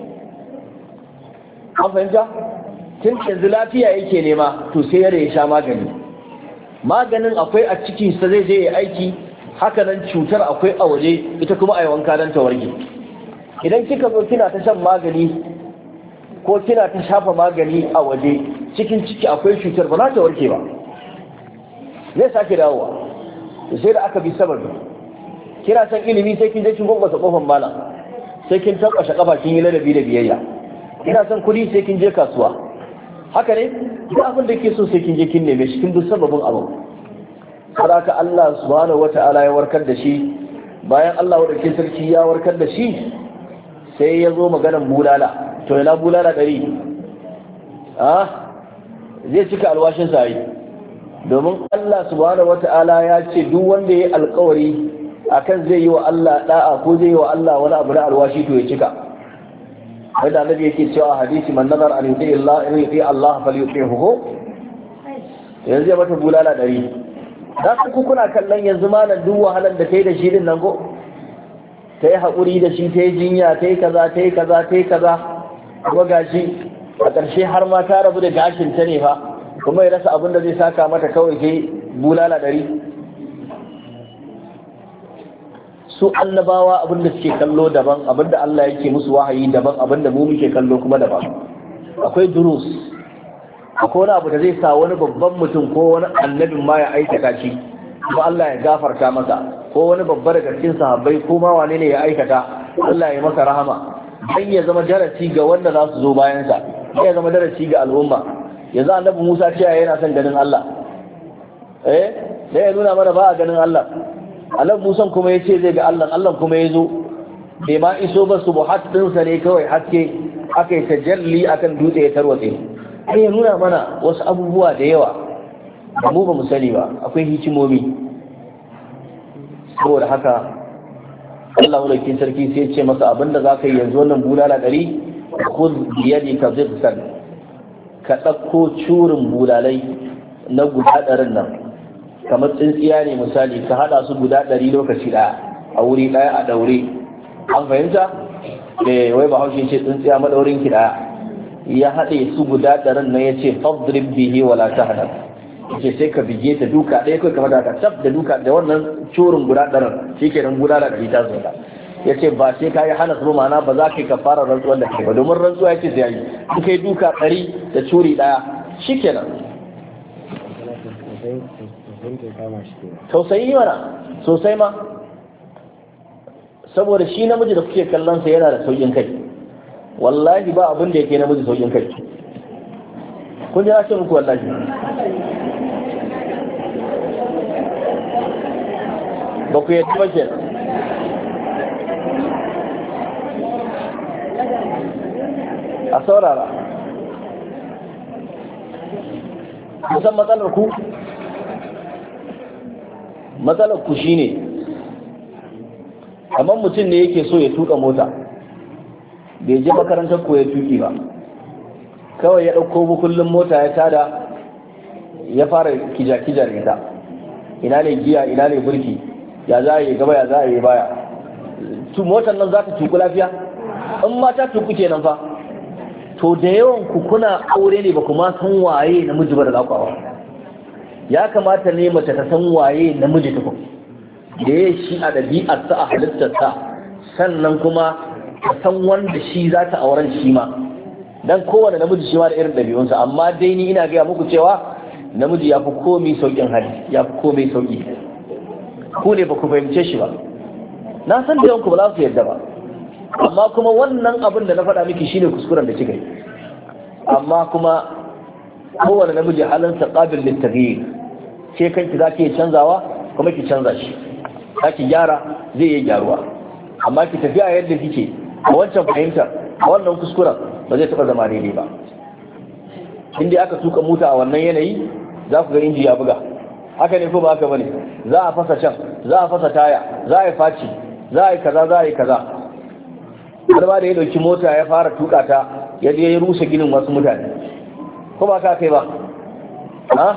an fahimta tun yanzu lafiya yake nema to sai ya sha magani maganin akwai a cikin sa zai je ya aiki haka nan cutar akwai a waje ita kuma a yi wanka don ta warke idan kika zo kina ta shan magani ko kina ta shafa magani a waje cikin ciki akwai cutar ba za ta warke ba zai sake dawowa sai da aka bi sababi kina san ilimi sai kin je kin gwangwasa kofar malam sai kin tabbashe kafa kin yi ladabi da biyayya kina san kuɗi sai kin je kasuwa haka ne duk abin da ke so sai kin je kin neme shi kin bi sababin abu saboda Allah subhanahu wata'ala ya warkar da shi bayan Allah wadake sarki ya warkar da shi sai ya zo maganar bulala to yana bulala ɗari ah zai cika alwashin sa yi domin Allah subhanahu wata'ala ya ce duk wanda ya yi alkawari akan zai yi wa Allah da'a ko zai yi wa Allah wani abu na alwashi to ya cika wanda annabi yake cewa hadisi man nazar an yuti Allah in yuti Allah falyutihu yanzu ya mata bulala ɗari da ku kuna kallon yanzu malam duk wahalar da kai da shi din nan go ta yi haƙuri da shi ta yi jinya ta yi kaza ta yi kaza ta yi kaza kuma gashi a ƙarshe har ma ta rabu da gashin ta ne fa kuma ya rasa abin da zai saka mata kawai kai bulala ɗari su annabawa abin da suke kallo daban abin da Allah yake musu wahayi daban abin da mu muke kallo kuma daban akwai durus akwai wani abu da zai sa wani babban mutum ko wani annabin ma ya aikata shi kuma Allah ya gafarta masa ko wani babba daga cikin sahabbai ko ma wane ne ya aikata Allah ya masa rahama dan ya zama darasi ga wanda za su zo bayan sa ya zama darasi ga al'umma yanzu annabi Musa cewa yana son ganin Allah eh sai ya nuna mana ba a ganin Allah annabi Musa kuma ya ce zai ga Allah Allah kuma ya zo bai ma iso ba subuhat ɗinsa ne kawai haske aka yi tajalli akan dutse ya tarwatse sai ya nuna mana wasu abubuwa da yawa da mu ba mu sani ba akwai hikimomi saboda haka Allah mulkin sarki sai ya ce masa abinda za ka yi yanzu wannan bulala ɗari khudh bi yadika zibsan ka ɗauko curin bulalai na guda ɗarin nan kamar tsintsiya ne misali ka haɗa su guda ɗari lokaci ɗaya a wuri ɗaya a ɗaure an fahimta eh wai ba haushe ce tsintsiya maɗaurin ki ɗaya ya haɗe su guda ɗarin nan ya ce fadrib bihi wala tahnak yace sai ka bige ta duka ɗaya kai kamar da ka tab da duka da wannan curin guda ɗarin shikenan guda da ɗari ta zo da yace ba sai ka yi hana su ma'ana ba za ka yi kafara rantsuwar da kai ba domin rantsuwa yace sai yi in kai duka ɗari da curi ɗaya shikenan tausayi mana sosai ma saboda shi namiji da kuke kallon sa yana da saukin kai wallahi ba abin da yake namiji saukin kai kun ji na ce muku wallahi ba ku yadda ba kenan a saurara kusan matsalar ku matsalar ku shine kamar mutum ne yake so ya tuka mota bai je makarantar koya tuki ba, kawai ya ɗauko bukullin mota ya tada ya fara kija-kija da ita, ina ne giya ina ne burki, ya za a yi gaba ya za a yi baya. Motar nan za ta tuku lafiya in ma ta tuku kenan fa. To da yawan ku kuna aure ne ba kuma san waye namiji ba da zakwawa. Ya kamata ne mace ta san waye namiji tukun da ya shi a ɗabi'arsa a halittarsa, sannan kuma ta san wanda shi za ta auren shi ma, dan kowane namiji shi ma da irin ɗabi'unsa. Amma dai ni ina gaya muku cewa namiji ya fi komai sauƙin hali, ya fi komai sauƙi. Ku ne ba ku fahimce shi ba, na san da yawanku ba za su yarda ba, amma kuma wannan abin da na faɗa miki shine kuskuren da kika yi. Amma kuma kowane namiji halinsa qabil littaghyir, ce kanki za ki iya canzawa kuma ki canza shi, za ki gyara zai iya gyaruwa. Amma ki tafi a yadda kike a wancan fahimtar a wannan kuskuren ba zai taɓa zama daidai ba. In dai aka tuka mota a wannan yanayi za ku ga inji ya buga, haka ne ko ba haka bane? Za a fasa can, za a fasa taya, za a yi faci, za a yi kaza, za a yi kaza. Har ma da ya dauki mota ya fara tuka ta, ya je ya rusa ginin wasu mutane, ko ba ka kai ba? Ha?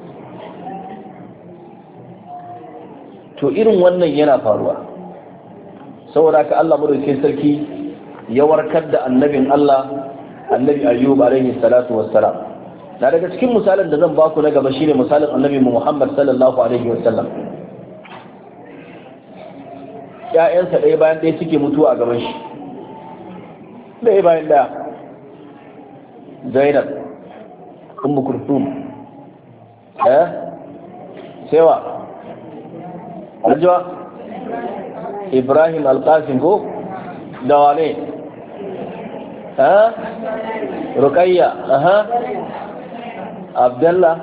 To irin wannan yana faruwa. Saboda ka Allah madaukakin sarki ya warkar da annabin Allah, annabi Ayyub alaihi salatu wassalam. Na daga cikin misalin da zan baku na gaba shine misalin annabi Muhammad sallallahu alaihi wasallam. Ya'yansa ɗaya bayan ɗaya suke mutuwa a gaban shi, ɗaya bayan ɗaya. Zainab, Ummu Kulthum, eh, Sewa, Ajwa, Ibrahim Al-Qasim ko da wane? Eh, Ruqayya, aha. Abdullah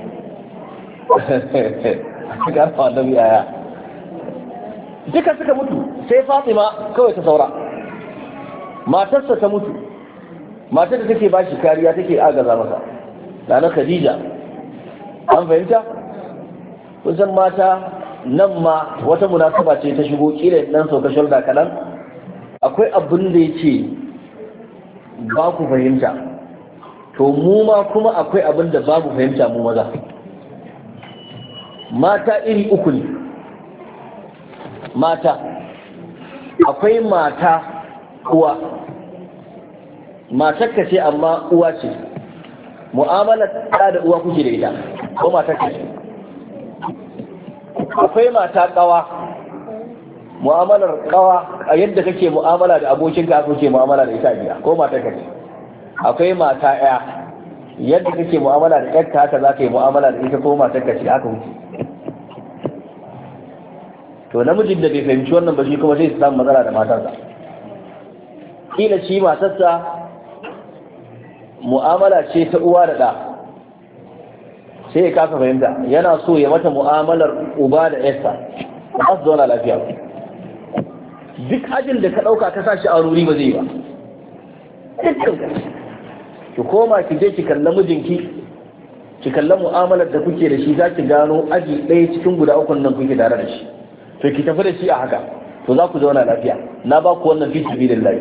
ga fadami aya duka suka mutu, sai Fatima kawai ta saura, matarsa ta mutu, matar da take bashi kariya take agaza masa, Nana Khadija. An fahimta? Kusan mata nan ma wata munasaba ce ta shigo, kila dan sauka shoulder kadan, akwai abin da yake ba ku fahimta, to mu ma kuma akwai abin da babu fahimta mu maza. Mata iri uku ne. Mata akwai mata uwa, matarka ce amma uwa ce, mu'amalar ta da uwa kuke da ita ko matarka ce. Akwai mata kawa, mu'amalar kawa a yadda kake mu'amala da abokinka kake mu'amala da ita a gida ko matarka ce. Akwai mata ya, yadda kake mu'amala da ƴarka haka za ka yi mu'amala da ita ko matarka ce, haka wuce. To namijin da bai fahimci wannan ba shi kuma zai samu matsala da matarsa. Kila shi matarsa mu'amala ce ta uwa da ɗa, sai ya kasa fahimta, yana so ya mata mu'amalar uba da ƴarsa, ba su zauna lafiya ba. Duk ajin da ka ɗauka ka sa shi a ruri ba zai yi ba. Ki koma ki je ki kalla mijinki, ki kalla mu'amalar da kuke da shi, za ki gano aji ɗaya cikin guda ukun nan kuke tare da shi. To ki tafi da shi a haka, to za ku zauna lafiya. Na ba ku wannan fi sabilillah.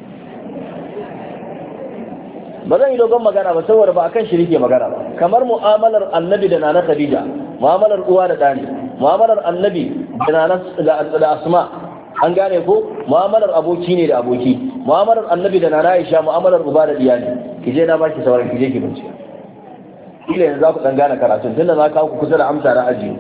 Ba zan yi dogon magana ba saboda ba akan shi nake magana ba. Kamar mu'amalar Annabi da Nana Khadija, mu'amalar uwa da ɗani, mu'amalar Annabi da Nana da Asma, an gane ko? Mu'amalar aboki ne da aboki, mu'amalar Annabi da Nana Aisha, mu'amalar uba da diya ne. Ki je na baki sauran, ki je ki bincika. Kila yanzu za ku dan gane karatun, tunda za ka ku kusa da amsa na aji.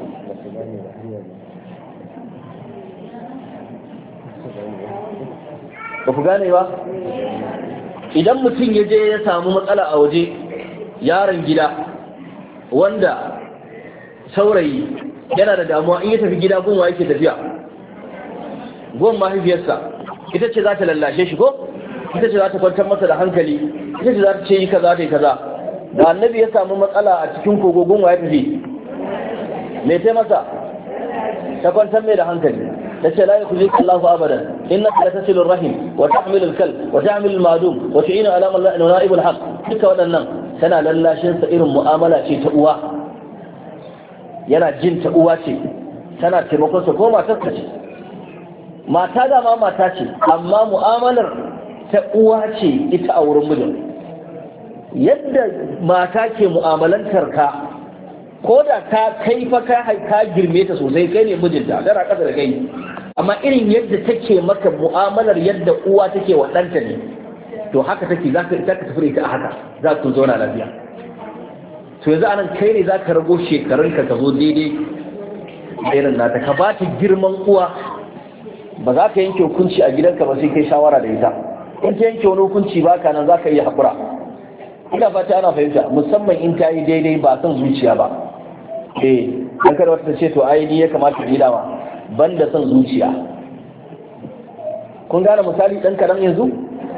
Ba ku gane ba? Idan mutum ya je ya samu matsala a waje, yaron gida wanda saurayi yana da damuwa, in ya tafi gida gunwa yake tafiya, gun mahaifiyarsa, ita ce za ta lallashe shi ko? Ita ce za ta kwantar masa da hankali, ita ce za ta ce yi kaza ta yi kaza. Da Annabi ya samu matsala a cikin kogo, gunwa ya tafi, me ta masa? Ta kwantar mai da hankali. tace la yukhzika Allahu abadan innaka latasilu rahim wa tahmilu al-kal wa ta'milu al-ma'dum wa tu'inu ala man la na'ibul haqq duka wadannan tana lallashin sa irin mu'amala ce ta uwa, yana jin ta uwa ce, tana taimakon sa ko matar ta ce, mata da ma mata ce amma mu'amalar ta uwa ce ita a wurin mijin. Yadda mata ke mu'amalantar ka ko da ta kai fa ka ka girme ta sosai, kai ne mijinta dara kasa da kai, amma irin yadda take maka mu'amalar yadda uwa take wa ɗanta ne, to haka take za ka tafi da ita a haka za ku zauna lafiya. To yanzu anan kai ne za ka rago shekarunka ka zo daidai irin nata, ka ba ta girman uwa. Ba za ka yanke hukunci a gidanka ba sai kai shawara da ita. In ta yanke wani hukunci ba ka nan za ka iya haƙura. Ina fata ana fahimta, musamman in ta yi daidai ba son zuciya ba. Eh, dan kada wata ta ce to ai ni ya kamata ni dama ban da son zuciya. Kun gane misali ɗan karam yanzu?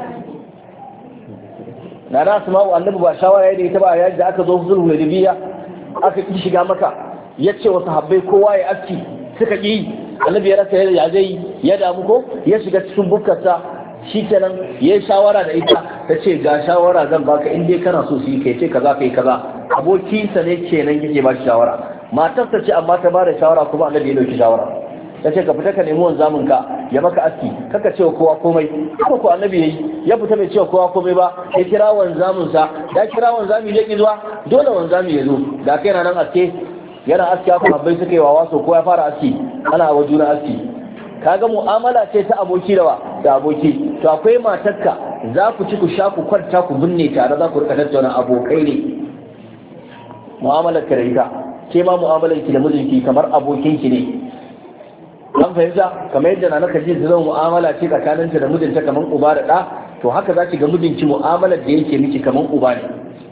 Na na Asma'u annabi ba shawara da ita ba yayin da aka zo sulhu Hudaybiya aka ki shiga maka, yace wa sahabbai kowa ya aski suka ki. Annabi ya rasa ya zai ya damu ko ya shiga cikin bukkarsa, shikenan yayi shawara da ita, tace ga shawara zan baka in dai kana so su yi kai ce kaza kai kaza. Abokinsa ne kenan yake ba shi shawara, matarsa ce amma ta ba da shawara kuma annabi ya dauki shawara. Ya ce ka fita ka nemi wanzamin ka ya maka aski, kaka cewa kowa komai. Haka ko annabi yayi, ya fita bai cewa kowa komai ba, ya kira wanzamin sa, da kira wanzami ya ki zuwa, dole wanzami ya zo. Da kai na nan aske, yana aski haka habbai suka yi wa waso ko ya fara aski, ana wa juna aski. Kaga mu'amala ce ta aboki da wa da aboki. To akwai matarka za ku ci ku sha ku kwanta ku binne tare, za ku rika tattauna, abokai ne. Mu'amalar ka da ita, ke ma mu'amalar ki da mijinki kamar abokinki ne. An fahimta, kamar yadda na naka ji zan mu'amala ce tsakaninta da mijinta kamar uba da ɗa, to haka za ki ga mijinki mu'amalar da yake miki kamar uba ne.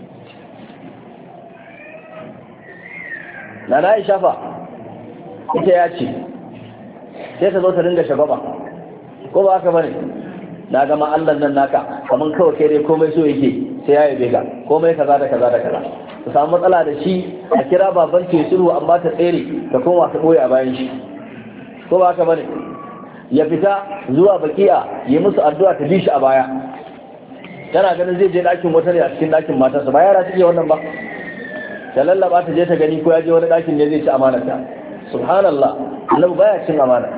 Na na Aisha fa ita ya ce sai ta zo ta dinga shagaba, ko ba haka bane? Na gama Allah nan naka kamar kawai kai dai komai so yake sai ya yabe ka, komai kaza da kaza da kaza. Ta samu matsala da shi, a kira baban ke sulhu amma ta tsere ta koma ta boye a bayan shi, ko ba haka bane? Ya fita zuwa baki'a ya musu addu'a ta bi shi a baya, tana ganin zai je ɗakin wata ne a cikin ɗakin matarsa. Ba yara suke wannan ba? Ta lallaba ta je ta gani ko ya je wani ɗakin ne zai ci amanarta. Subhanallah, annabi baya cin amana.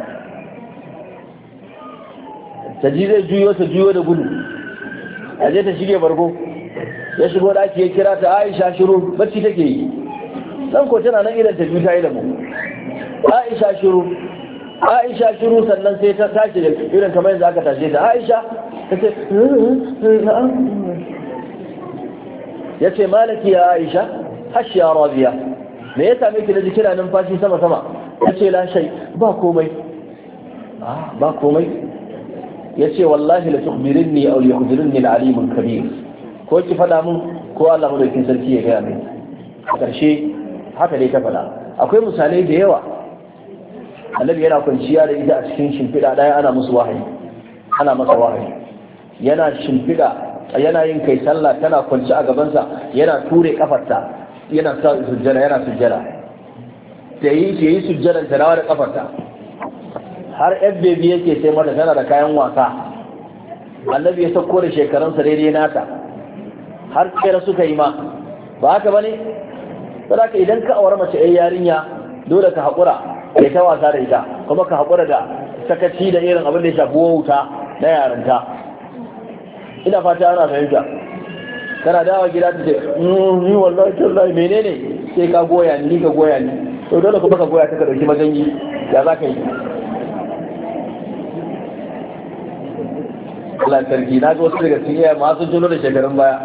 Ta ji zai juyo ta juyo da gudu, a je ta shige bargo, ya shigo ɗaki ya kira ta, Aisha shiru, bacci take yi. Dan ko tana nan idan ta biyu ta yi da mu. Aisha shiru, Aisha shiru, sannan sai ta tashi da irin kamar yanzu aka tashe ta. Aisha ta ce ya ce malaki ya Aisha hashiya rabiya, me ya same ki da kina numfashi sama sama? Ya ce la shay, ba komai. Ah, ba komai. Ya ce wallahi la tukhbirinni aw yukhbirinni al-alim al-kabir, ko ki fada mun ko Allah madaukin sarki ya gaya min. A ƙarshe haka dai ta fada. Akwai misalai da yawa. Annabi yana kwanciya da ita a cikin shimfiɗa ɗaya, ana musu wahayi, ana masa wahayi. Yana shimfiɗa, yana yin kai sallah, tana kwanci a gabansa, yana ture kafarta, yana sa sujjada, yana sujjada. Ta yi ta yi sujjadan ta rawa da kafarta. Har F B B yake sai mata, tana da kayan wasa. Annabi ya sauko da shekarunsa daidai nata. Har kera suka yi ma. Ba haka bane? Saboda idan ka aure mace ai yarinya, dole ka haƙura kai ta wasa da ita, kuma ka haƙura da sakaci da irin abin da ya shafi wauta na yaranta. Ina fata ana fahimta. Kana dawa gida ta ce ni wallahi tallahi menene, sai ka goya ni ka goya ni, to dole kuma ka goya ta ka dauki maganyi, ya za ka yi? Allah sarki, na ga wasu daga cikin iyaye masu julo da shekarun baya.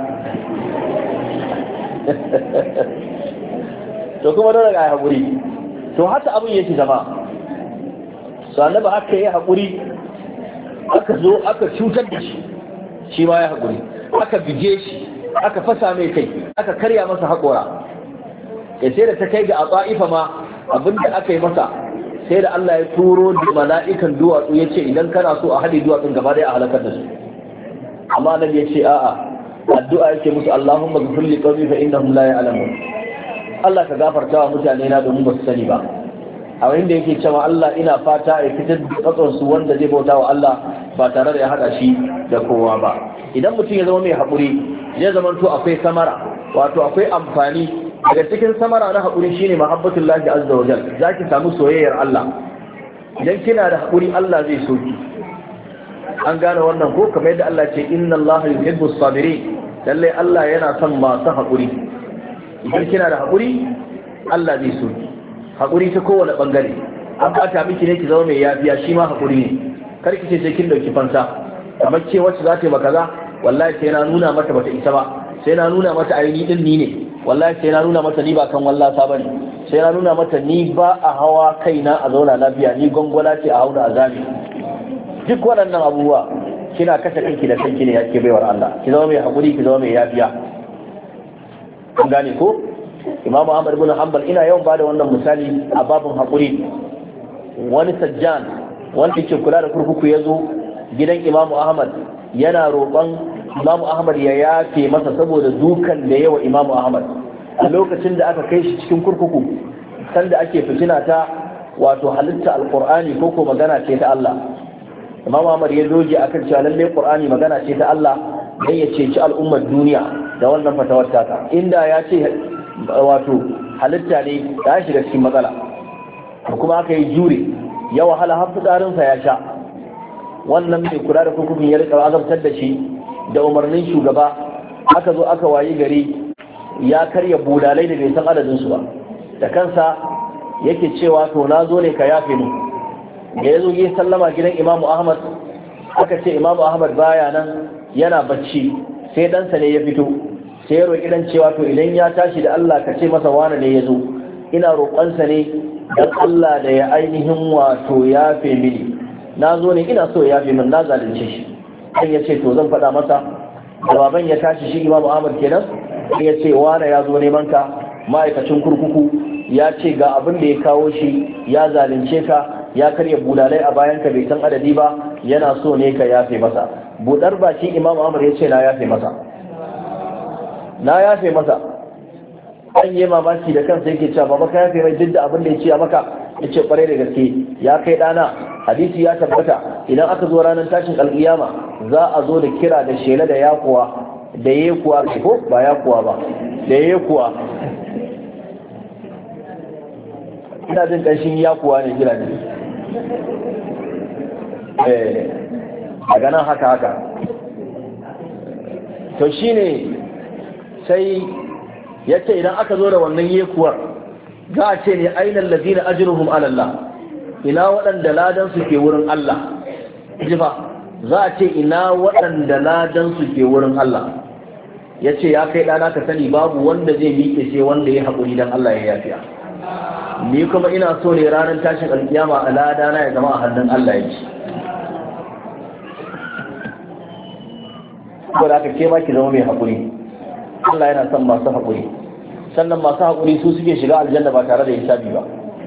To kuma dole ga haƙuri. To haka abin yake zama. Sannan ba aka yi haƙuri, aka zo aka cutar da shi, shi ma ya haƙuri, aka bige shi, aka fasa mai kai, aka karya masa haƙora. Ya sai da ta kai ga a tsa'ifa ma abinda aka yi masa, sai da Allah ya turo da mala'ikan duwatsu ya ce idan kana so a haɗe duwatsun gaba ɗaya a halakar da su. Amma nan ya ce a'a, addu'a yake musu Allahumma ghfir li qawmi fa innahum la ya'lamun. Allah ka gafarta wa mutane na domin ba su sani ba. A wurin da yake cewa Allah ina fata ya fitar da tsatson su wanda zai bauta wa Allah ba tare da ya haɗa shi da kowa ba. Idan mutum ya zama mai haƙuri, zai zama to akwai samara, wato akwai amfani daga cikin samara na haƙuri shine mahabbatullahi azza wa jalla zaki samu soyayyar Allah idan kina da haƙuri Allah zai so ki an gane wannan ko kamar yadda Allah ce inna Allah yuhibbu as-sabirin lalle Allah yana son masu haƙuri idan kina da haƙuri Allah zai so ki haƙuri ta kowane bangare an bata miki ne ki zama mai yafiya shi ma haƙuri ne kar ki ce sai kin dauki fansa kamar ce wacce za ta yi maka kaza wallahi sai na nuna mata bata isa ba sai na nuna mata aini din ni ne wallahi sai na nuna mata ni ba kan wallasa bane sai na nuna mata ni ba a hawa kaina a zauna lafiya ni gongola ce a hauna azami duk waɗannan abubuwa kina kashe kanki da kanki ne yake baiwar Allah ki zama mai hakuri ki zama mai yafiya kun gane ko Imam Ahmad ibn Hanbal ina yawan bada wannan misali a babin hakuri wani sajjan wanda ke kula da kurkuku ya zo gidan Imam Ahmad yana roƙon Imam Ahmad ya yafe masa saboda dukan da yawa Imam Ahmad a lokacin da aka kai shi cikin kurkuku sanda ake fitina ta wato halitta alqur'ani ko ko magana ce ta Allah Imam Ahmad ya doge akan cewa lalle Qur'ani magana ce ta Allah dan ya ceci al'ummar duniya da wannan fatawar ta inda ya ce wato halitta ne ya shiga cikin matsala kuma aka yi jure ya wahala har fitsarinsa ya sha wannan mai kula da kurkukun ya rika azabtar da shi da umarnin shugaba aka zo aka wayi gari ya karya bulalai da bai san adadinsu ba da kansa yake cewa to na zo ne ka yafe mu da ya zo ya sallama gidan imamu ahmad aka ce imamu ahmad baya nan yana bacci sai ɗansa ne ya fito sai ya roƙi dan cewa to idan ya tashi da Allah ka ce masa wane ne ya zo ina roƙonsa ne dan Allah da ya ainihin wato yafe mini na zo ne ina so ya yafe min na zalunce shi dan ya ce to zan faɗa masa da baban ya tashi shi imamu ahmad kenan sai ya ce wane ya zo neman ka ma'aikacin kurkuku ya ce ga abin da ya kawo shi ya zalunce ka ya karya bulalai a bayan ka bai san adadi ba yana so ne ka yafe masa budar baki imam Ahmad ya ce na yafe masa na yafe masa an yi mamaki da kansa yake cewa baba ka yafe mai duk da abin da ya ce a maka ya ce kwarai da gaske ya kai ɗana hadisi ya tabbata idan aka zo ranar tashin alƙiyama za a zo da kira da shela da yakuwa da yekuwa ko ba yakuwa ba da yekuwa ina jin ƙanshin yakuwa ne kira ne eh daga nan haka haka to shine sai ya ce idan aka zo da wannan yekuwar za a ce ne ainihin lazina ajiruhum alallah ina waɗanda ladan su ke wurin Allah jifa za a ce ina waɗanda ladan su ke wurin Allah ya ce ya kai ɗana ka sani babu wanda zai miƙe sai wanda ya haƙuri don Allah ya yafiya ni kuma ina so ne ranar tashin alkiyama a ladana ya zama a hannun Allah ya ci ko da aka ke ma ki zama mai haƙuri Allah yana son masu haƙuri sannan masu haƙuri su suke shiga aljanna ba tare da hisabi ba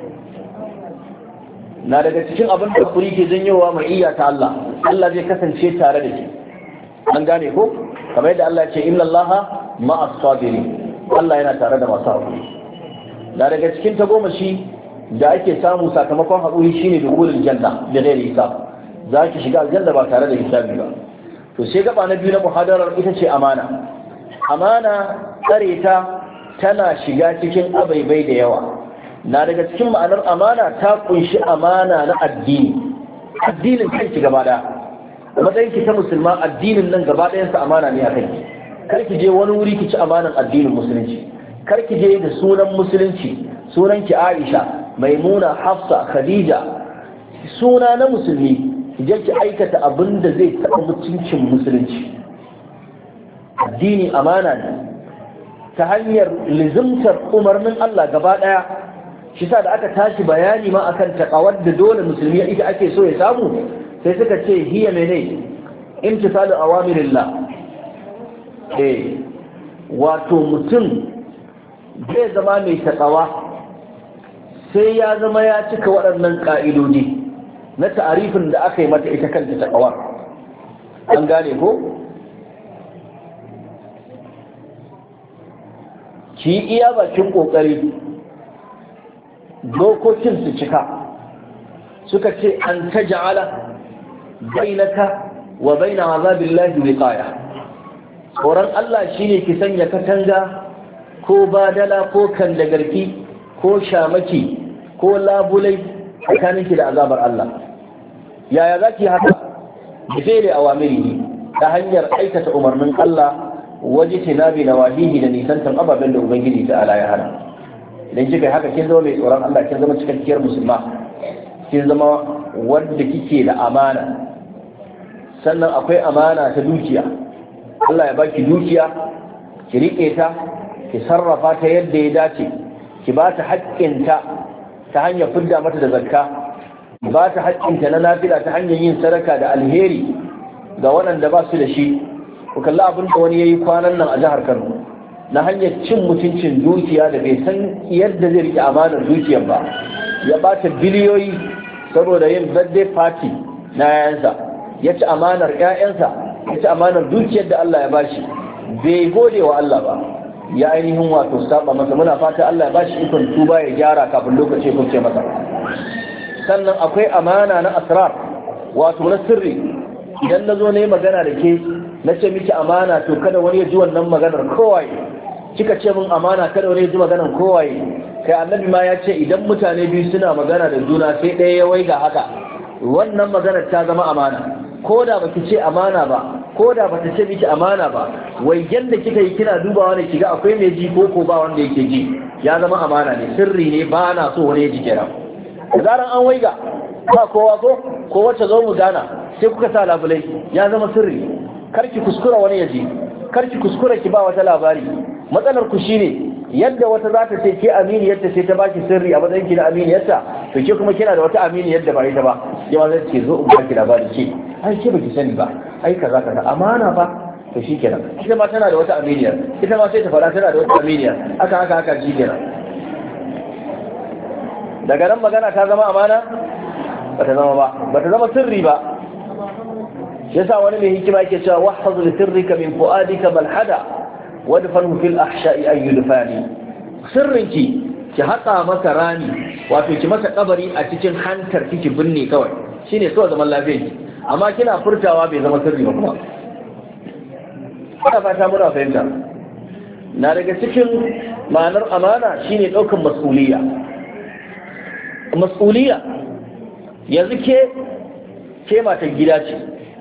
na daga cikin abin da haƙuri ke janyowa mai iya ta Allah Allah zai kasance tare da shi an gane ko kamar yadda Allah ya ce inna Allaha ma'as sabirin Allah yana tare da masu haƙuri na daga cikin tagomashi da ake samu sakamakon haƙuri shine dukhulul janna da ghairi hisab za ki shiga aljanna ba tare da hisabi ba to sai gaba na biyu na muhadarar ita ce amana amana tsare ta tana shiga cikin abaibai da yawa na daga cikin ma'anar amana ta kunshi amana na addini addinin kanki gaba daya a matsayin ki ta musulma addinin nan gaba ɗayansa amana ne a kanki kar ki je wani wuri ki ci amanan addinin musulunci kar ki je da sunan musulunci sunan ki Aisha Maimuna Hafsa Khadija suna na musulmi ki je ki aikata abin da zai taɓa mutuncin musulunci addini amana ne ta hanyar lizimtar umarnin Allah gaba daya shi sa da aka tashi bayani ma akan taqawar da dole musulmi ita ake so ya samu sai suka ce hiya mene imtisalu awamirillah eh wato mutum zai zama mai taqawa sai ya zama ya cika waɗannan ƙa'idodi na ta'arifin da aka yi mata ita kanta taqawar an gane ko ki iya bakin kokari dokokin su cika suka ce an taj'ala bainaka wa baina azabillahi wiqaya tsoron Allah shine ki sanya katanga ko badala ko kandagarki ko shamaki ko labulai tsakaninki da azabar Allah. Yaya za ki haka? bi fi'li awamirihi, ta hanyar aikata umarnin Allah waje tinabi nawahihi da nisantan ababen da ubangiji ta ala ya hana. Idan kika yi haka kin zama mai tsoron Allah, kin zama cikakkiyar musulma, kin zama wanda kike da amana. Sannan akwai amana ta dukiya. Allah ya baki dukiya, ki rike ta, ki sarrafa ta yadda ya dace, ki ba ta haƙƙinta ta hanyar fidda mata da zakka, ki ba ta haƙƙinta na nafila ta hanyar yin sadaka da alheri ga waɗanda ba su da shi. Ku kalli abin da wani ya yi kwanan nan a jihar Kano na hanyar cin mutuncin dukiya da bai san yadda zai rike amanar dukiyar ba, ya bata biliyoyi saboda yin birthday party na yayansa, ya ci amanar ƴaƴansa, ya ci amanar dukiyar da Allah ya bashi, bai gode wa Allah ba, ya ainihin wato saba masa. Muna fata Allah ya bashi ikon tuba ya gyara kafin lokaci ya kuce masa. Sannan akwai amana na asrar, wato na sirri. Idan na zo na yi magana da ke na ce miki amana, to kada wani ya ji wannan maganar kowaye. Kika ce min amana, kada wani ya ji maganar kowaye. Kai annabi ma ya ce idan mutane biyu suna magana da juna sai ɗaya ya waiga haka, wannan maganar ta zama amana. Ko da baki ce amana ba, ko da bata ce miki amana ba, waigen da kika yi kina dubawa ne kiga akwai mai ji ko ko ba wanda yake ji, ya zama amana ne, sirri ne, ba na so wani ya ji kenan. Da zaran an waiga ba kowa ko ko wacce zo mu gana sai kuka sa labulai, ya zama sirri. Karki kuskura wani ya ji, karki kuskura ki ba wata labari. Matsalar ku shine yadda wata za ta ce ke aminiyarta sai ta baki sirri a matsayin ki na aminiyarta, to ke kuma kina da wata aminiyar da ba ita ba, ke ma zai ce zo in baki labari ke ai ke baki sani ba, ai kaza kaza amana ba, to shikenan ita ma tana da wata aminiyar, ita ma sai ta fara tana da wata aminiyar, haka haka haka shikenan. Daga nan magana ta zama amana? Bata zama ba, bata zama sirri ba. Yasa wani mai hikima yake cewa wahfaz li sirrika min fuadika bal hada wadfanhu fil ahsha'i ay yudfani. Sirrinki ki haƙa masa rami, wato ki masa kabari a cikin hantar kiki binne kawai, shine so zaman lafiyar ki. Amma kina furtawa bai zama sirri ba kuma. Ina fata muna fahimta. Na daga cikin ma'anar amana shine ɗaukan mas'uliyya. Mas'uliyya yanzu ke ke matan gida ce,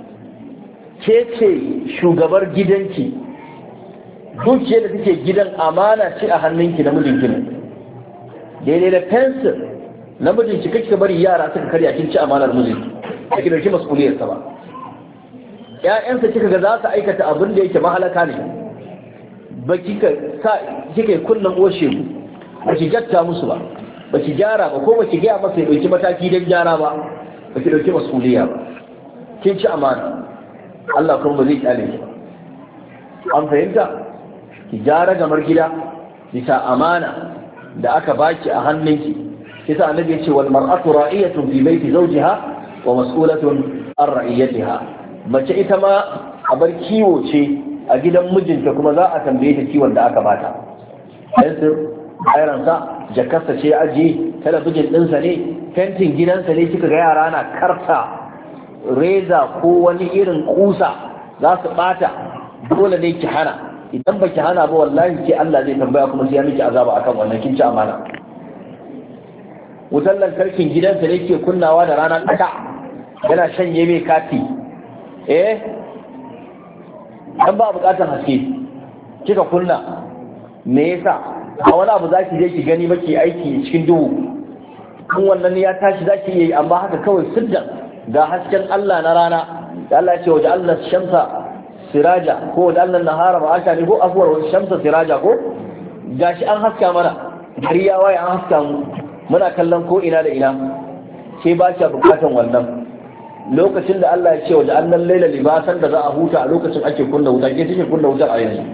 ke ce shugabar gidanki, dukiyar da take gidan amana ce a hannunki na mijinki ne. Daidai da fensir na mijinki kake bari yara suka karya kin ci amanar mijinki, kake dauki mas'uliyarsa ba. ƴaƴansa kika ga za su aikata abin da yake mahalaka ne, ba kika sa kika kullun oshe ku, ba ki jatta musu ba, ba ki gyara ba, ko ba ki gaya masa ya dauki mataki don gyara ba, ba ki dauki mas'uliyya ba, kin ci amana. Allah kuma ba zai kyale ki. An fahimta? Ki gyara gamar gida bisa amana da aka baki a hannunki. Kisa annabi ya ce wal mar'atu ra'iyatun fi baiti zawjiha wa mas'ulatun an ra'iyatiha. Mace ita ma abar kiwo ce a gidan mijinta, kuma za a tambaye ta kiwon da aka bata. Fensir, bayaransa, jakarsa ce ajiye, talabijin ɗinsa ne, fentin gidansa ne, kika ga yara na karta reza ko wani irin kusa za su bata, dole ne ki hana. Idan baki hana ba wallahi ke Allah zai tambaya, kuma sai ya miki azaba akan wannan, kin ci amana. Wutar lantarkin gidansa ne ke kunnawa da rana ɗaka, yana shanye mai kati, eh dan ba bukatar haske kika kunna, me yasa? A wani abu zaki je ki gani ba ki aiki cikin duhu, kun wannan ya tashi zaki yi, amma haka kawai siddan ga hasken Allah na rana da Allah ya ce waje Allah shamsa siraja, ko waje Allah nahara ba aka ne ko afuwar waje shamsa siraja, ko gashi an haska mana, gari ya waye an haska mu, muna kallon ko ina da ina, ke ba ki bukatan wannan. Lokacin da Allah ya ce waje Allah laila libasan da za a huta, a lokacin ake kunna wuta, ke take kunna wutar a yanzu,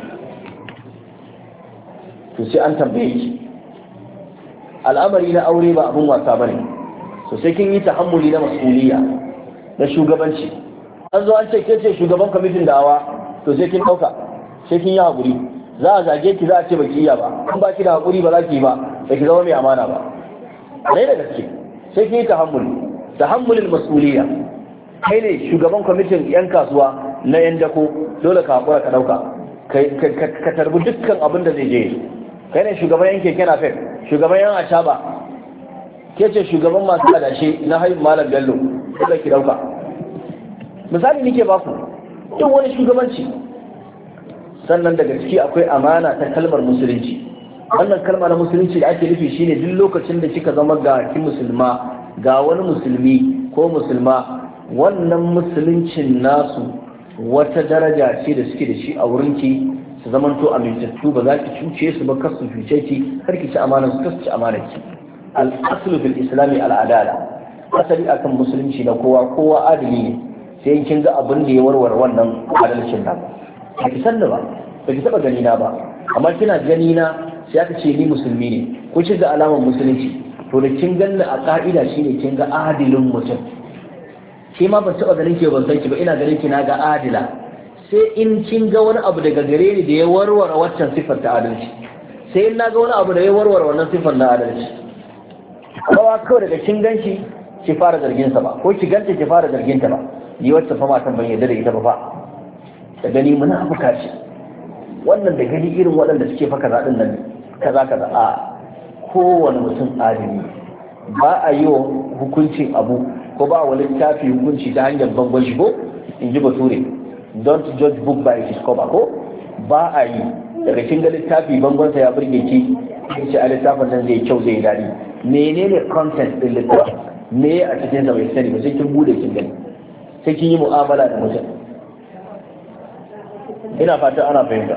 to sai an tambaye ki. Al'amari na aure ba abun wasa bane, to sai kin yi tahammuli na mas'uliyya na shugabanci. An zo an ce ke ce shugaban kwamitin da'awa, to sai kin dauka, sai kin yi hakuri. Za a zage ki, za a ce baki iya ba, in ba ki da hakuri ba za ki yi ba, ba ki zama mai amana ba. Dai da gaske sai kin yi tahammuli, tahammulul mas'uliyya. Kai ne shugaban kwamitin yan kasuwa na yan dako, dole ka hakura ka dauka, ka tarbi dukkan abin da zai je. kai ne shugaban yanke kena fek, shugaban yan acaba, ke ce shugaban masu adashe na haihu malam bello, kuma ki dauka. Misali nike baku, duk wani shugabanci. Sannan daga ciki akwai amana ta kalmar musulunci. Wannan kalma na musulunci da ake nufi shine duk lokacin da kika zama ga ki musulma, ga wani musulmi ko musulma, wannan musuluncin nasu wata daraja ce da suke da shi a wurinki, su zamanto amintattu, ba za ki cuce su ba, kar su cuce ki, kar ki ci amana su, kar su ci amana ki. Al-aslu fil islami al-adala. Asali akan musulunci na kowa kowa adali ne, sai kin ga abin da ya warware wannan adalcin nan. Ba ki san da ba, ba ki taba gani na ba, amma kina gani na sai aka ce ni musulmi ne, ko ci ga alamar musulunci, to da kin ganni a ka'ida shine kin ga adilin mutum. Ke ma ban taba ganin ki ban san ki ba, ina ganin ki na ga adila. Sai in kin ga wani abu daga gare ni da ya warware waccan sifar ta adalci, sai in na ga wani abu da ya warware wannan sifar na adalci. Kawa kawai daga kin ganshi ki fara zargin sa ba, ko ki ganta ki fara zargin ta ba, ni wacce fa matan ban yarda da ita ba fa, da gani munafuka ce, wannan da gani irin waɗanda suke fa kaza din nan kaza kaza. A kowane mutum adili, ba a yi wa hukuncin abu ko ba wa littafi hukunci ta hanyar bangon shi ko in ji bature, don't judge book by its cover ko ba a yi. Daga kin ga littafi bangonsa ya burge ki, kin ce a littafin nan zai kyau zai dadi, menene content din littafin, me a cikin sa bai sani ba, sai kin bude kin gani, sai kin yi mu'amala da mutum. Ina fata ana fahimta.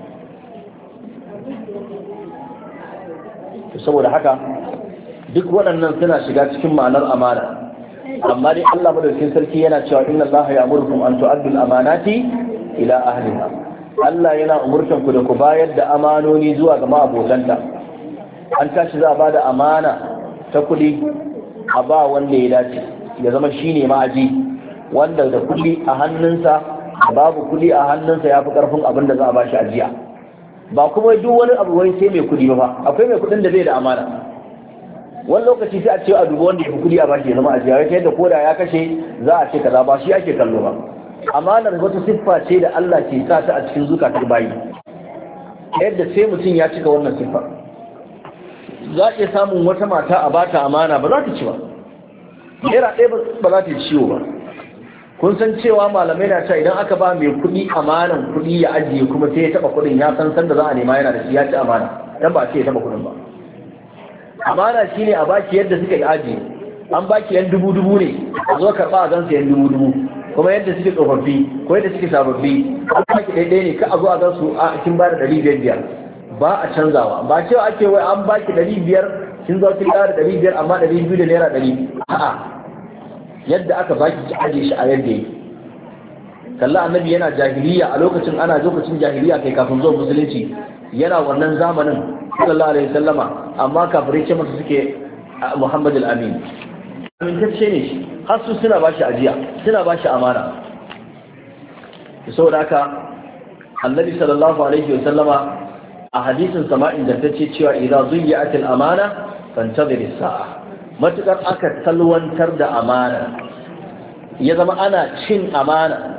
Saboda haka duk waɗannan suna shiga cikin ma'anar amana, amma dai Allah madaukakin sarki yana cewa inna Allah ya'murukum an tu'addu al-amanati ila ahliha. Allah yana umurtan ku da ku bayar da amanoni zuwa ga ma'abotanta. An tashi za a bada amana ta kuɗi a ba wanda ya dace, ya zama shine ma'aji, wanda da kuɗi a hannunsa babu kuɗi a hannunsa ya fi ƙarfin abin da za a bashi ajiya. Ba kuma duk wani abu wai sai mai kuɗi ba, akwai mai kuɗin da bai da amana. Wani lokaci sai a ce a duba wanda ya fi kuɗi a bashi ya zama ajiya, wai ta yadda koda ya kashe za a ce kaza, ba shi ake kallo ba. Amanar wata siffa ce da Allah ke sa ta a cikin zukatan bayi, yadda sai mutum ya cika wannan siffa. Za a iya samun wata mata a bata amana ba za ta ci ba, naira ɗaya ba za ta yi ciwo ba. Kun san cewa malamai na cewa idan aka ba mai kuɗi amanan kuɗi ya ajiye kuma sai ya taɓa kuɗin, ya san san da za a nema yana da shi, ya ci amana, dan ba ce ya taɓa kuɗin ba. Amana shine a baki yadda suka yi ajiye, an baki yan dubu dubu ne, a zo karɓa a gansu yan dubu dubu, kuma yadda suke tsofaffi ko yadda suke sababbi, an baki ɗaiɗai ne, ka a zo a gansu a kin ba da ɗari biyar biyar, ba a canzawa. Ba cewa ake wai an baki ɗari biyar kin zo kin ƙara ɗari biyar amma ɗari biyu da naira ɗari, a'a, yadda aka baki ki aje shi a yadda yake. Kalla annabi yana jahiliya a lokacin, ana lokacin jahiliya kai kafin zuwa musulunci, yana wannan zamanin sallallahu alaihi wasallama, amma kafirai ce masa suke Muhammad al-Amin, amintacce ne shi, har su suna bashi ajiya, suna bashi amana. Saboda haka annabi sallallahu alaihi wasallama a hadisin sama ingantacce cewa idza zuyyat al-amana fantazir as-sa'a, matukar aka talwantar da amana, ya zama ana cin amana,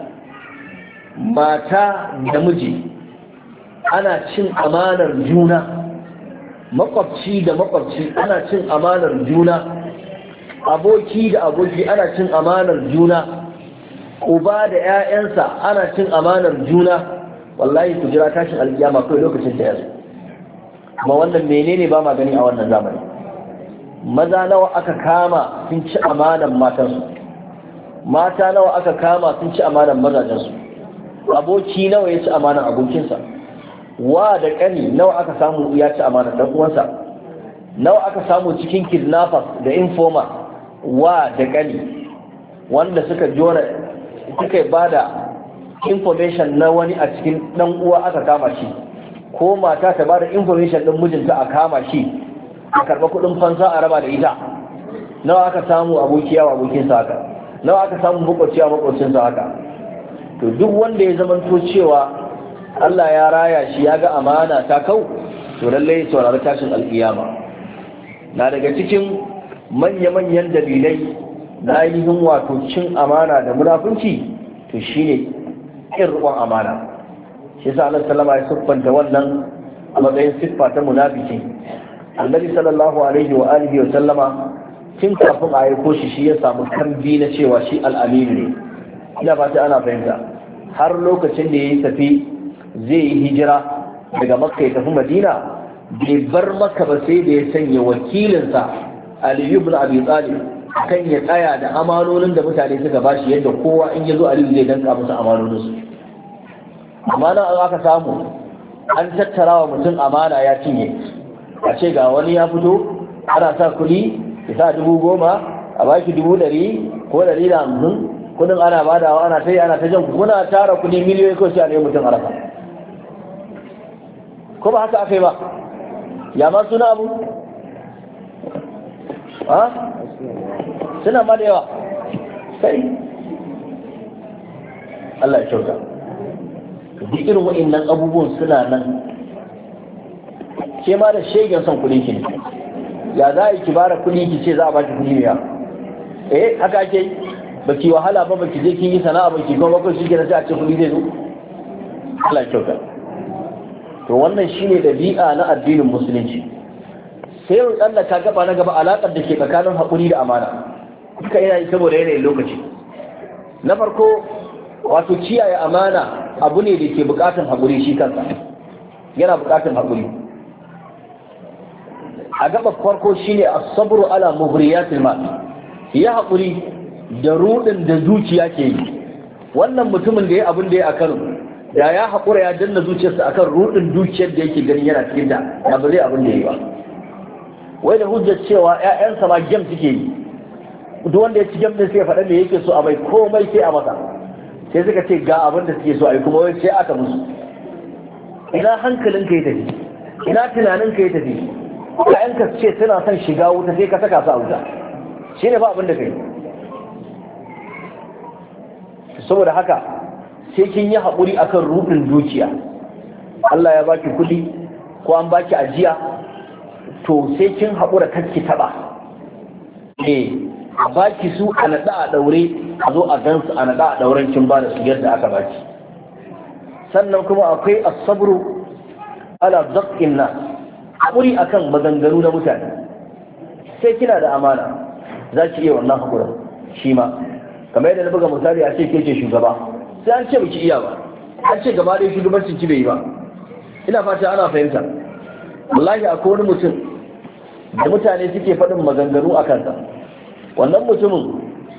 mata da miji ana cin amanar juna, makwabci da makwabci ana cin amanar juna, aboki da aboki ana cin amanar juna, uba da 'ya'yansa ana cin amanar juna. Wallahi ku jira tashin alkiyama kai lokacin da ya zo. Kuma wannan menene ba ma gani a wannan zamani? Maza nawa aka kama sun ci amanan matansu, mata nawa aka kama sun ci amanan mazajensu, aboki nawa ya ci amanan abokinsa, wa da ƙani nawa aka samu ya ci amanan ɗan uwansa, nawa aka samu cikin kidnappers da informer, wa da ƙani wanda suka jona suka ba da information na wani a cikin ɗan uwa aka kama shi, ko mata ta ba da information ɗin mijinta a kama shi, a karɓa kuɗin fansa a raba da ita. Nawa aka samu abokiya wa abokinsa haka, nawa aka samu makwabciya makwabcinsa haka. To duk wanda ya zamanto cewa Allah ya raya shi ya ga amana ta kau, to lallai saurari tashin alƙiyama. Na daga cikin manya-manyan dalilai na ainihin wato cin amana da munafunci, to shine ƙin riƙon amana. Shi yasa Allah sallama ya siffanta wannan a matsayin siffa ta munafiki. Annabi sallallahu alaihi wa alihi wa sallama tun kafin a aiko shi shi ya samu kambi na cewa shi al'aminu ne. Ina fata ana fahimta. Har lokacin da ya tafi zai yi hijira daga Makka ya tafi Madina, bai bar Makka ba sai da ya sanya wakilinsa Ali ibn Abi Talib kan ya tsaya da amanonin da mutane suka bashi, yadda kowa in ya zo Ali zai danka musu amanonin su. Amana an aka samu an tattara wa mutum amana ya cinye, a ce ga wani ya fito ana sa kuɗi ya sa dubu goma a baki dubu ɗari ko ɗari da hamsin, kudin ana badawa ana ta yi ana ta jan kuna tara kudi miliyoyi ko sai a ne mutum arafa, ko ba haka aka yi ba? Ya ma suna abu ha suna ma da yawa sai Allah ya kyauta. Duk irin wa'annan abubuwan suna nan. Ke ma da shegen son kudin ki ne, ya za a yi kibara kudi ki ce za a baki kudi ya eh haka ake yi. Baki wahala ba, baki je kin yi sana'a baki kuma bakwai shi kenan sai a ce kudi zai zo. Allah ya kyauta. To wannan shine dabi'a na addinin musulunci. Sai mu tsallaka gaba na gaba, alaƙar da ke tsakanin haƙuri da amana. Duka yana yi saboda yanayin lokaci. Na farko, wato kiyaye amana abu ne da ke buƙatar haƙuri shi kansa. Yana buƙatar haƙuri. A gaba farko shine as-sabru ala mughriyatil mal. Ya haƙuri da rudin da zuciya ke yi. Wannan mutumin da ya abin da ya a Kano, da ya haƙura ya danna zuciyarsa akan rudin dukiyar da yake gani yana cikin ta, ya ba zai abin da ya yi ba. Wai da hujjar cewa ƴaƴansa ma gem suke yi, duk wanda ya ci gem din sai ya faɗa me yake so a bai, komai sai a masa. Sai suka ce ga abin da suke so a yi, kuma wai sai aka musu. Ina hankalinka ya tafi, ina tunaninka ya tafi. ƴaƴanka su ce suna son shiga wuta sai ka saka su a wuta, shi ne ba abin da kai. Saboda haka sai kin yi haƙuri akan rudin dukiya. Allah ya baki kuɗi ko an baki ajiya, to sai kin haƙura kakki taɓa. Eh, a baki su a naɗa a ɗaure, a zo a gansu a naɗa a ɗauren kin ba da su yadda aka baki. Sannan kuma akwai asabru ala zaqqin nas, haƙuri akan maganganu na mutane. Sai kina da amana za ki iya wannan haƙurin shi ma. Kamar yadda na buga misali, a ce ke ce shugaba, sai an ce baki iya ba, an ce gaba ɗaya shugabancin ki bai yi ba. Ina fata ana fahimta. Wallahi akwai wani mutum da mutane suke faɗin maganganu a kansa. Wannan mutumin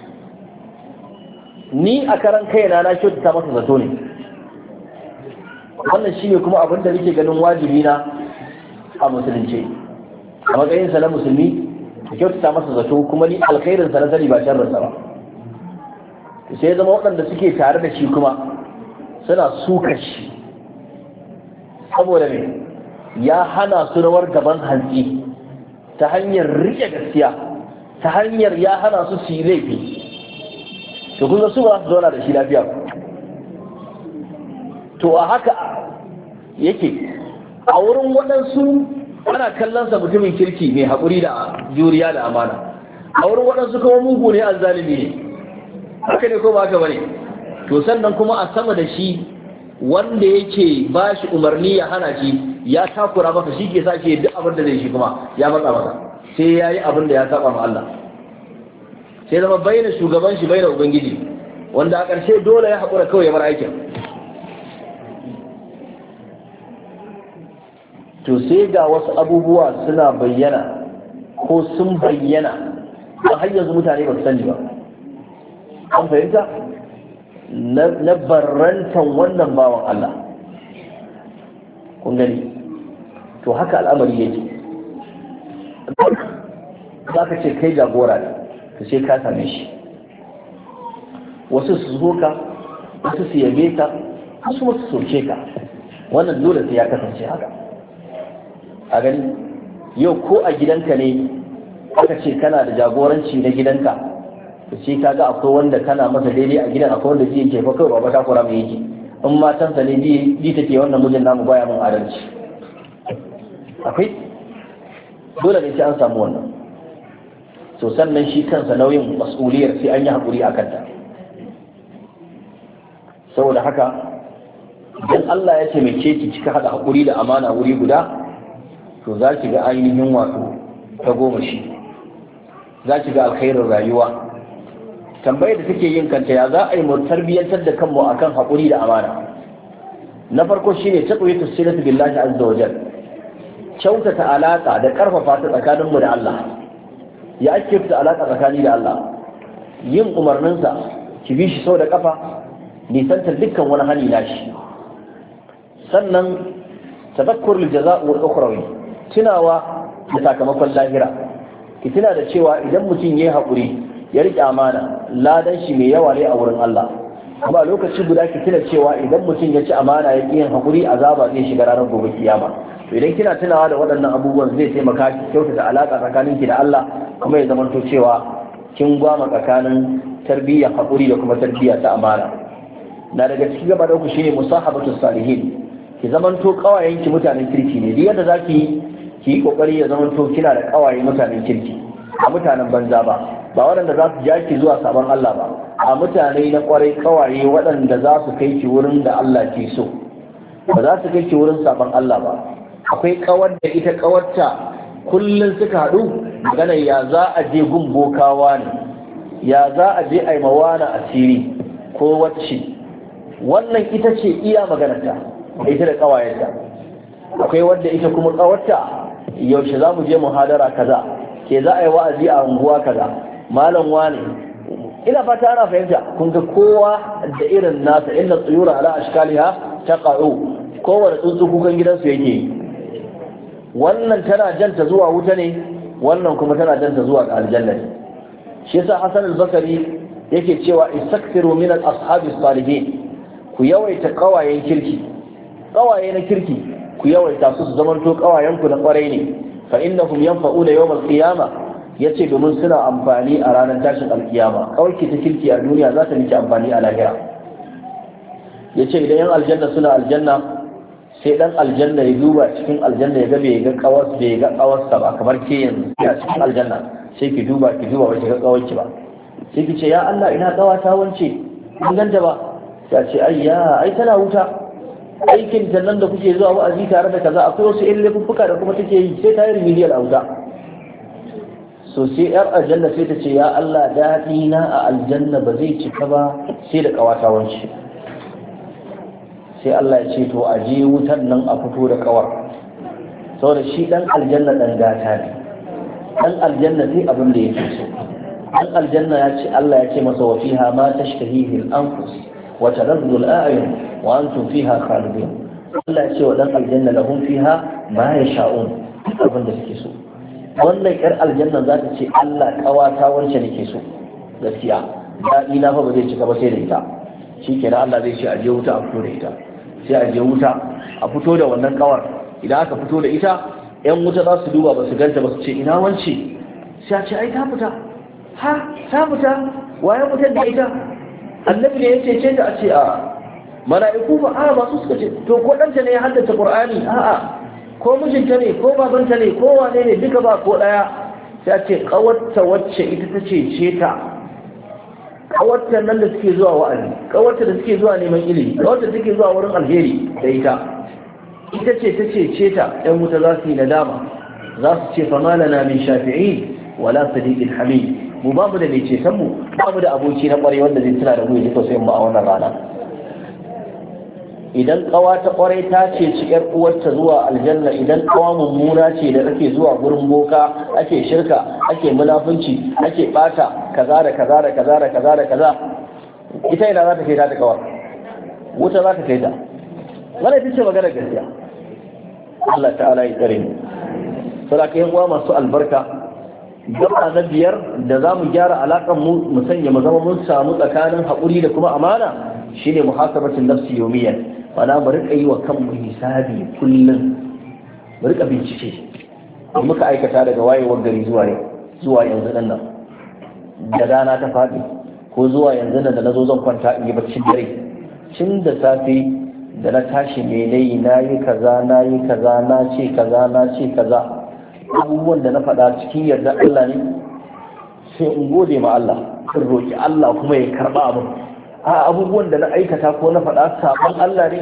ni a karan kaina na kyautata masa zato ne. Wannan shine kuma abin da nake ganin wajibi na a musulunci. A matsayinsa na musulmi, ka kyautata masa zato, kuma ni alkhairinsa na sani ba sharrinsa ba. Sai zama waɗanda suke tare da shi kuma suna suka shi saboda me ya hana su rawar gaban hantsi ta hanyar rike gaskiya, ta hanyar ya hana su su yi laifi. To kun ga su ba su zauna da shi lafiya. To a haka yake a wurin waɗansu ana kallonsa mutumin kirki mai haƙuri da juriya da amana, a wurin waɗansu kuma mugu ne, azzalimi ne. Haka ne ko ba haka bane? To sannan kuma a sama da shi wanda yake ba shi umarni ya hana shi, ya takura masa, shi ke sa shi duk abin da zai shi kuma ya matsa masa, sai ya yi abin da ya saba ma Allah. Sai zama bayyana shugaban shi bayyana ubangiji, wanda a ƙarshe dole ya haƙura kawai ya bar aikin. To sai ga wasu abubuwa suna bayyana ko sun bayyana, ba har yanzu mutane ba su sani ba. An fahimta na barrantan wannan bawan Allah. Kun gani? To haka al'amari yake. Za ka ce kai jagora ne, ka ce ka same shi. Wasu su zo ka, wasu su yabe ka, wasu su soke ka. Wannan dole sai ya kasance haka. A gani, yau ko a gidanka ne aka ce kana da jagoranci na gidanka, to sai kaga akwai wanda kana masa daidai a gidan, akwai wanda ji yake fa kai baba ta kura mai yake, in matansa ne ji ji take wannan mijin namu baya mun adalci. Akwai dole ne sai an samu wannan. So sannan shi kansa nauyin mas'uliyar sai an yi hakuri a kanta. Saboda haka idan Allah ya taimake ki kika hada hakuri da amana wuri guda to za ki ga ainihin wato ta goma shi, za ki ga alkhairin rayuwa. Tambayar da take yin kanta, ya za a yi mu tarbiyyantar da kanmu akan hakuri da amana? Na farko shine taqwiyatu silati billahi azza wa jalla, kyautata alaka da karfafa ta tsakaninmu da Allah. Ya ake fita alaka tsakani da Allah? Yin umarninsa ki bi shi sau da kafa, nisantar dukkan wani hali nashi. Sannan tafakkur lil jaza' wal ukhrawi, tunawa da sakamakon lahira. Ki tuna da cewa idan mutum yayi hakuri ya rike amana, ladan shi mai yawa ne a wurin Allah. Kuma a lokaci guda ki tuna cewa idan mutum ya ci amana ya yin hakuri, azaba zai shiga ranar gobe kiyama. To idan kina tunawa da waɗannan abubuwan zai taimaka ki kyautata alaka tsakaninki da Allah, kuma ya zamanto cewa kin gwama tsakanin tarbiyyar hakuri da kuma tarbiyya ta amana. Na daga cikin gaba da uku shine musahabatu salihin, ki zamanto kawayenki mutanen kirki ne. Duk yadda zaki ki yi kokari ya zamanto kina da kawaye mutanen kirki, a mutanen banza ba ba waɗanda za su ja ki zuwa sabon Allah ba, a mutane na kwarai kawaye waɗanda za su kai ki wurin da Allah ke so, ba za su kai ki wurin sabon Allah ba. Akwai kawar da ita kawarta kullum suka haɗu magana ya za a je gun bokawa ne, ya za a je aimawana asiri ko wacce. Wannan ita ce iya maganarta ita da kawayenta. Akwai wadda ita kuma kawarta yaushe za mu je muhadara kaza, ke za a yi wa'azi a unguwa kaza, malam wane. Ina fata ana fahimta. Kun ga kowa da irin nasa, inna tsuyura ala ashkaliha taqa'u, kowane tsuntsu kukan gidansu yake. Wannan tana janta zuwa wuta ne, wannan kuma tana janta zuwa ga aljanna ne. Shi yasa Hassan al-Basri yake cewa istakthiru min al-ashabi salihin, ku yawaita kawayen kirki. Kawaye na kirki ku yawaita su su zamanto kawayen ku na kwarai ne. Fa innahum yanfa'una yawm al-qiyamah, yace domin suna amfani a ranar tashin alkiyama. Kawai ta kirki a duniya za ta miki amfani a lahira. Yace idan yan aljanna suna aljanna, sai dan aljanna ya duba cikin aljanna ya ga bai ga kawas bai ga kawarsa ba, kamar ke yanzu a cikin aljanna sai ki duba ki duba ba ki ga kawarki ba, sai ki ce ya Allah ina kawata wance, kun ganta ba? Ya ce ayya ai tana wuta, aikin ta nan da kuke zuwa wa'azi tare da kaza, akwai wasu irin laifuffuka da kuma take yi, sai ta yi remedial a wuta. So sai yar aljanna sai ta ce ya Allah daɗi na a aljanna ba zai cika ba sai da kawata wance. Sai Allah ya ce to a je wutan nan a fito da kawar, saboda shi dan aljanna dan gata ne. Dan aljanna sai abin da yake so. Dan aljanna ya ce Allah ya ce masa wa fiha ma tashtahihi al-anfus wa taladdu al-a'yun wa antum fiha khalidun. Allah ya ce wa dan aljanna lahum fiha ma yasha'un, abin da suke so. Wannan yar aljanna za ta ce Allah kawata wance nake so, gaskiya daɗi na fa ba zai cika ba sai da ita. Shikenan Allah zai ce a je wuta a fito da ita. Sai a je wuta a fito da wannan kawar. Idan aka fito da ita, yan wuta za su duba ba su ganta ba, su ce ina wance, sai a ce ai ta fita. Ha ta fita, waye fitar da ita? Annabi ne ya cece ta. A ce a mala'iku ba, a ba su suka ce to ko ɗanta ne ya haddace Qur'ani, a'a ko mijinta ne ko babanta ne ko wane ne, duka ba ko ɗaya. Sai a ce kawarta wacce ita ta cece ta, kawarta nan da suke zuwa wa'azi, kawarta da suke zuwa neman ilimi, kawarta da suke zuwa wurin alheri da ita, ita ce ta cece ta. ɗan wuta za su yi nadama, za su ce fa malana min shafi'i wala sadiqin hamid, mu ba mu da mai ceton mu, ba mu da aboki na kwarai wanda zai tuna da mu ya ji tausayin mu a wannan rana. Idan kawa ta kwarai ta ce ci yar uwarta zuwa aljanna, idan kawa mummuna ce da ake zuwa gurin boka, ake shirka, ake munafunci, ake bata kaza da kaza da kaza da kaza da kaza, ita ina za ta kai ta ta kawar wuta, za ta kai ta. Wannan ita ce magana gaskiya. Allah ta'ala ya tsare mu. Saboda kai uwa masu albarka, gaba na biyar da za mu gyara alaƙar mu mu sanya mu zama mun samu tsakanin haƙuri da kuma amana shine muhasabatin nafsi yawmiyan. Mana mu rika yi wa kanmu hisabi kullum, mu rika bincike da muka aikata daga wayewar gari zuwa yau, zuwa yanzu nan nan da rana ta faɗi, ko zuwa yanzu nan da na zo zan kwanta in yi baccin dare. Tun da safe da na tashi me nayi, na yi kaza na yi kaza na ce kaza na ce kaza, abubuwan da na faɗa cikin yarda Allah ne, sai in gode ma Allah, in roƙi Allah kuma ya karɓa abin. A abubuwan da na aikata ko na faɗa sabon Allah ne,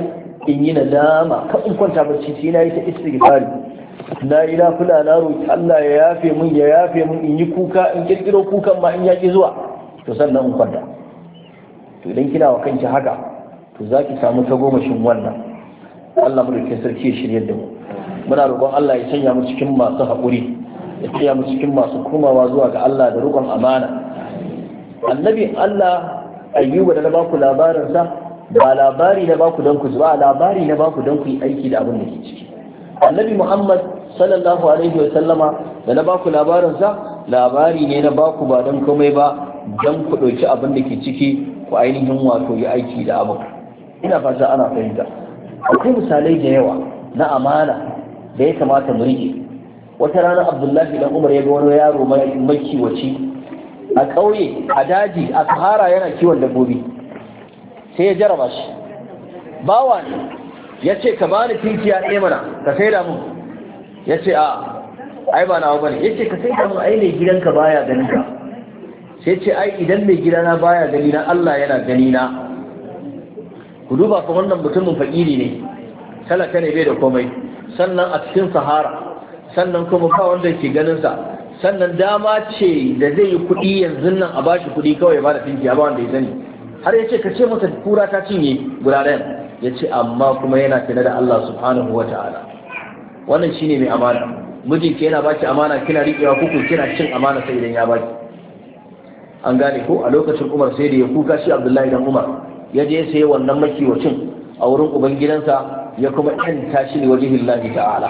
in yi nadama kan in kwanta bacci sai na yi ta istighfari na yi nafila na roki Allah ya yafe mun ya yafe mun in yi kuka in kirkiro kukan ma in yaki zuwa to sannan in kwanta to idan kina wa kanki haka to zaki samu tagomashin wannan Allah mu da sarki ya shirye da mu muna roƙon Allah ya sanya mu cikin masu haƙuri ya sanya mu cikin masu komawa zuwa ga Allah da roƙon amana annabi Allah ayyuba da na baku labarinsa ba labari na baku don ku ba labari na baku don ku yi aiki da abin da ke ciki annabi Muhammad sallallahu alaihi wa sallama da na baku labarinsa labari ne na baku ba don komai ba don ku ɗauki abin da ke ciki ku ainihin wato yi aiki da abin ina fata ana fahimta akwai misalai da yawa na amana da ya kamata mu rike wata rana Abdullahi dan Umar ya ga wani yaro mai kiwaci a ƙauye a daji a sahara yana kiwon dabbobi sai ya jaraba shi bawa ne ya ce ka bani tinkiya ɗaya mana ka sai da mun ya ce a ai ba nawa bane ya ce ka sai da mun ai mai gidanka baya ganin ka sai ce ai idan mai gidana baya gani na Allah yana gani na ku duba fa wannan mutumin fakiri ne talaka ne bai da komai sannan a cikin sahara sannan kuma ba wanda ke ganin sa sannan dama ce da zai yi kuɗi yanzu nan a bashi kuɗi kawai ba da tinki ba wanda ya sani har ya ce ka ce masa kura ta cinye guda ɗayan ya ce amma kuma yana tana da Allah subhanahu wa ta'ala wannan shine mai amana mijinki yana baki amana kina riƙewa kuku kina cin amana sai idan ya baki an gane ko a lokacin Umar sai da ya kuka shi Abdullahi dan Umar ya je sai wannan makiwacin a wurin ubangidansa ya kuma yanta shi ne wajihillahi ta'ala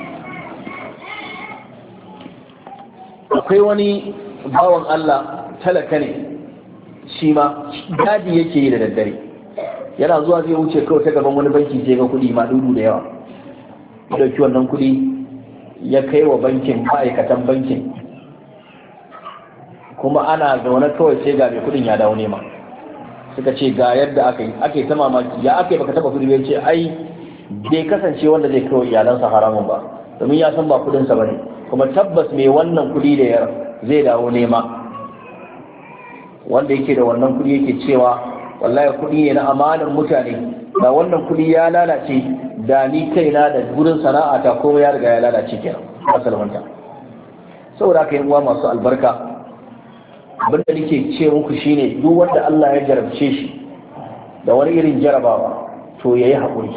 akwai wani bawan Allah talaka ne shi ma gadi yake yi da daddare yana zuwa zai wuce kawai ta gaban wani banki sai ga kuɗi ma dudu da yawa ya dauki wannan kuɗi ya kai wa bankin ma'aikatan bankin kuma ana zaune kawai sai ga mai kuɗin ya dawo nema suka ce ga yadda aka yi ake ta mamaki ya aka yi baka taba kuɗi bai ce ai bai kasance wanda zai kawo iyalansa haramun ba domin ya san ba kuɗinsa ba ne kuma tabbas mai wannan kuɗi da yar zai dawo nema wanda yake da wannan kuɗi yake cewa wallahi kuɗi ne na amanar mutane da wannan kuɗi ya lalace da ni kaina da gurin sana'ata komai ya riga ya lalace kenan asalmanta saboda haka yin uwa masu albarka abin da nake ce muku shine duk wanda Allah ya jarabce shi da wani irin jarabawa to yayi haƙuri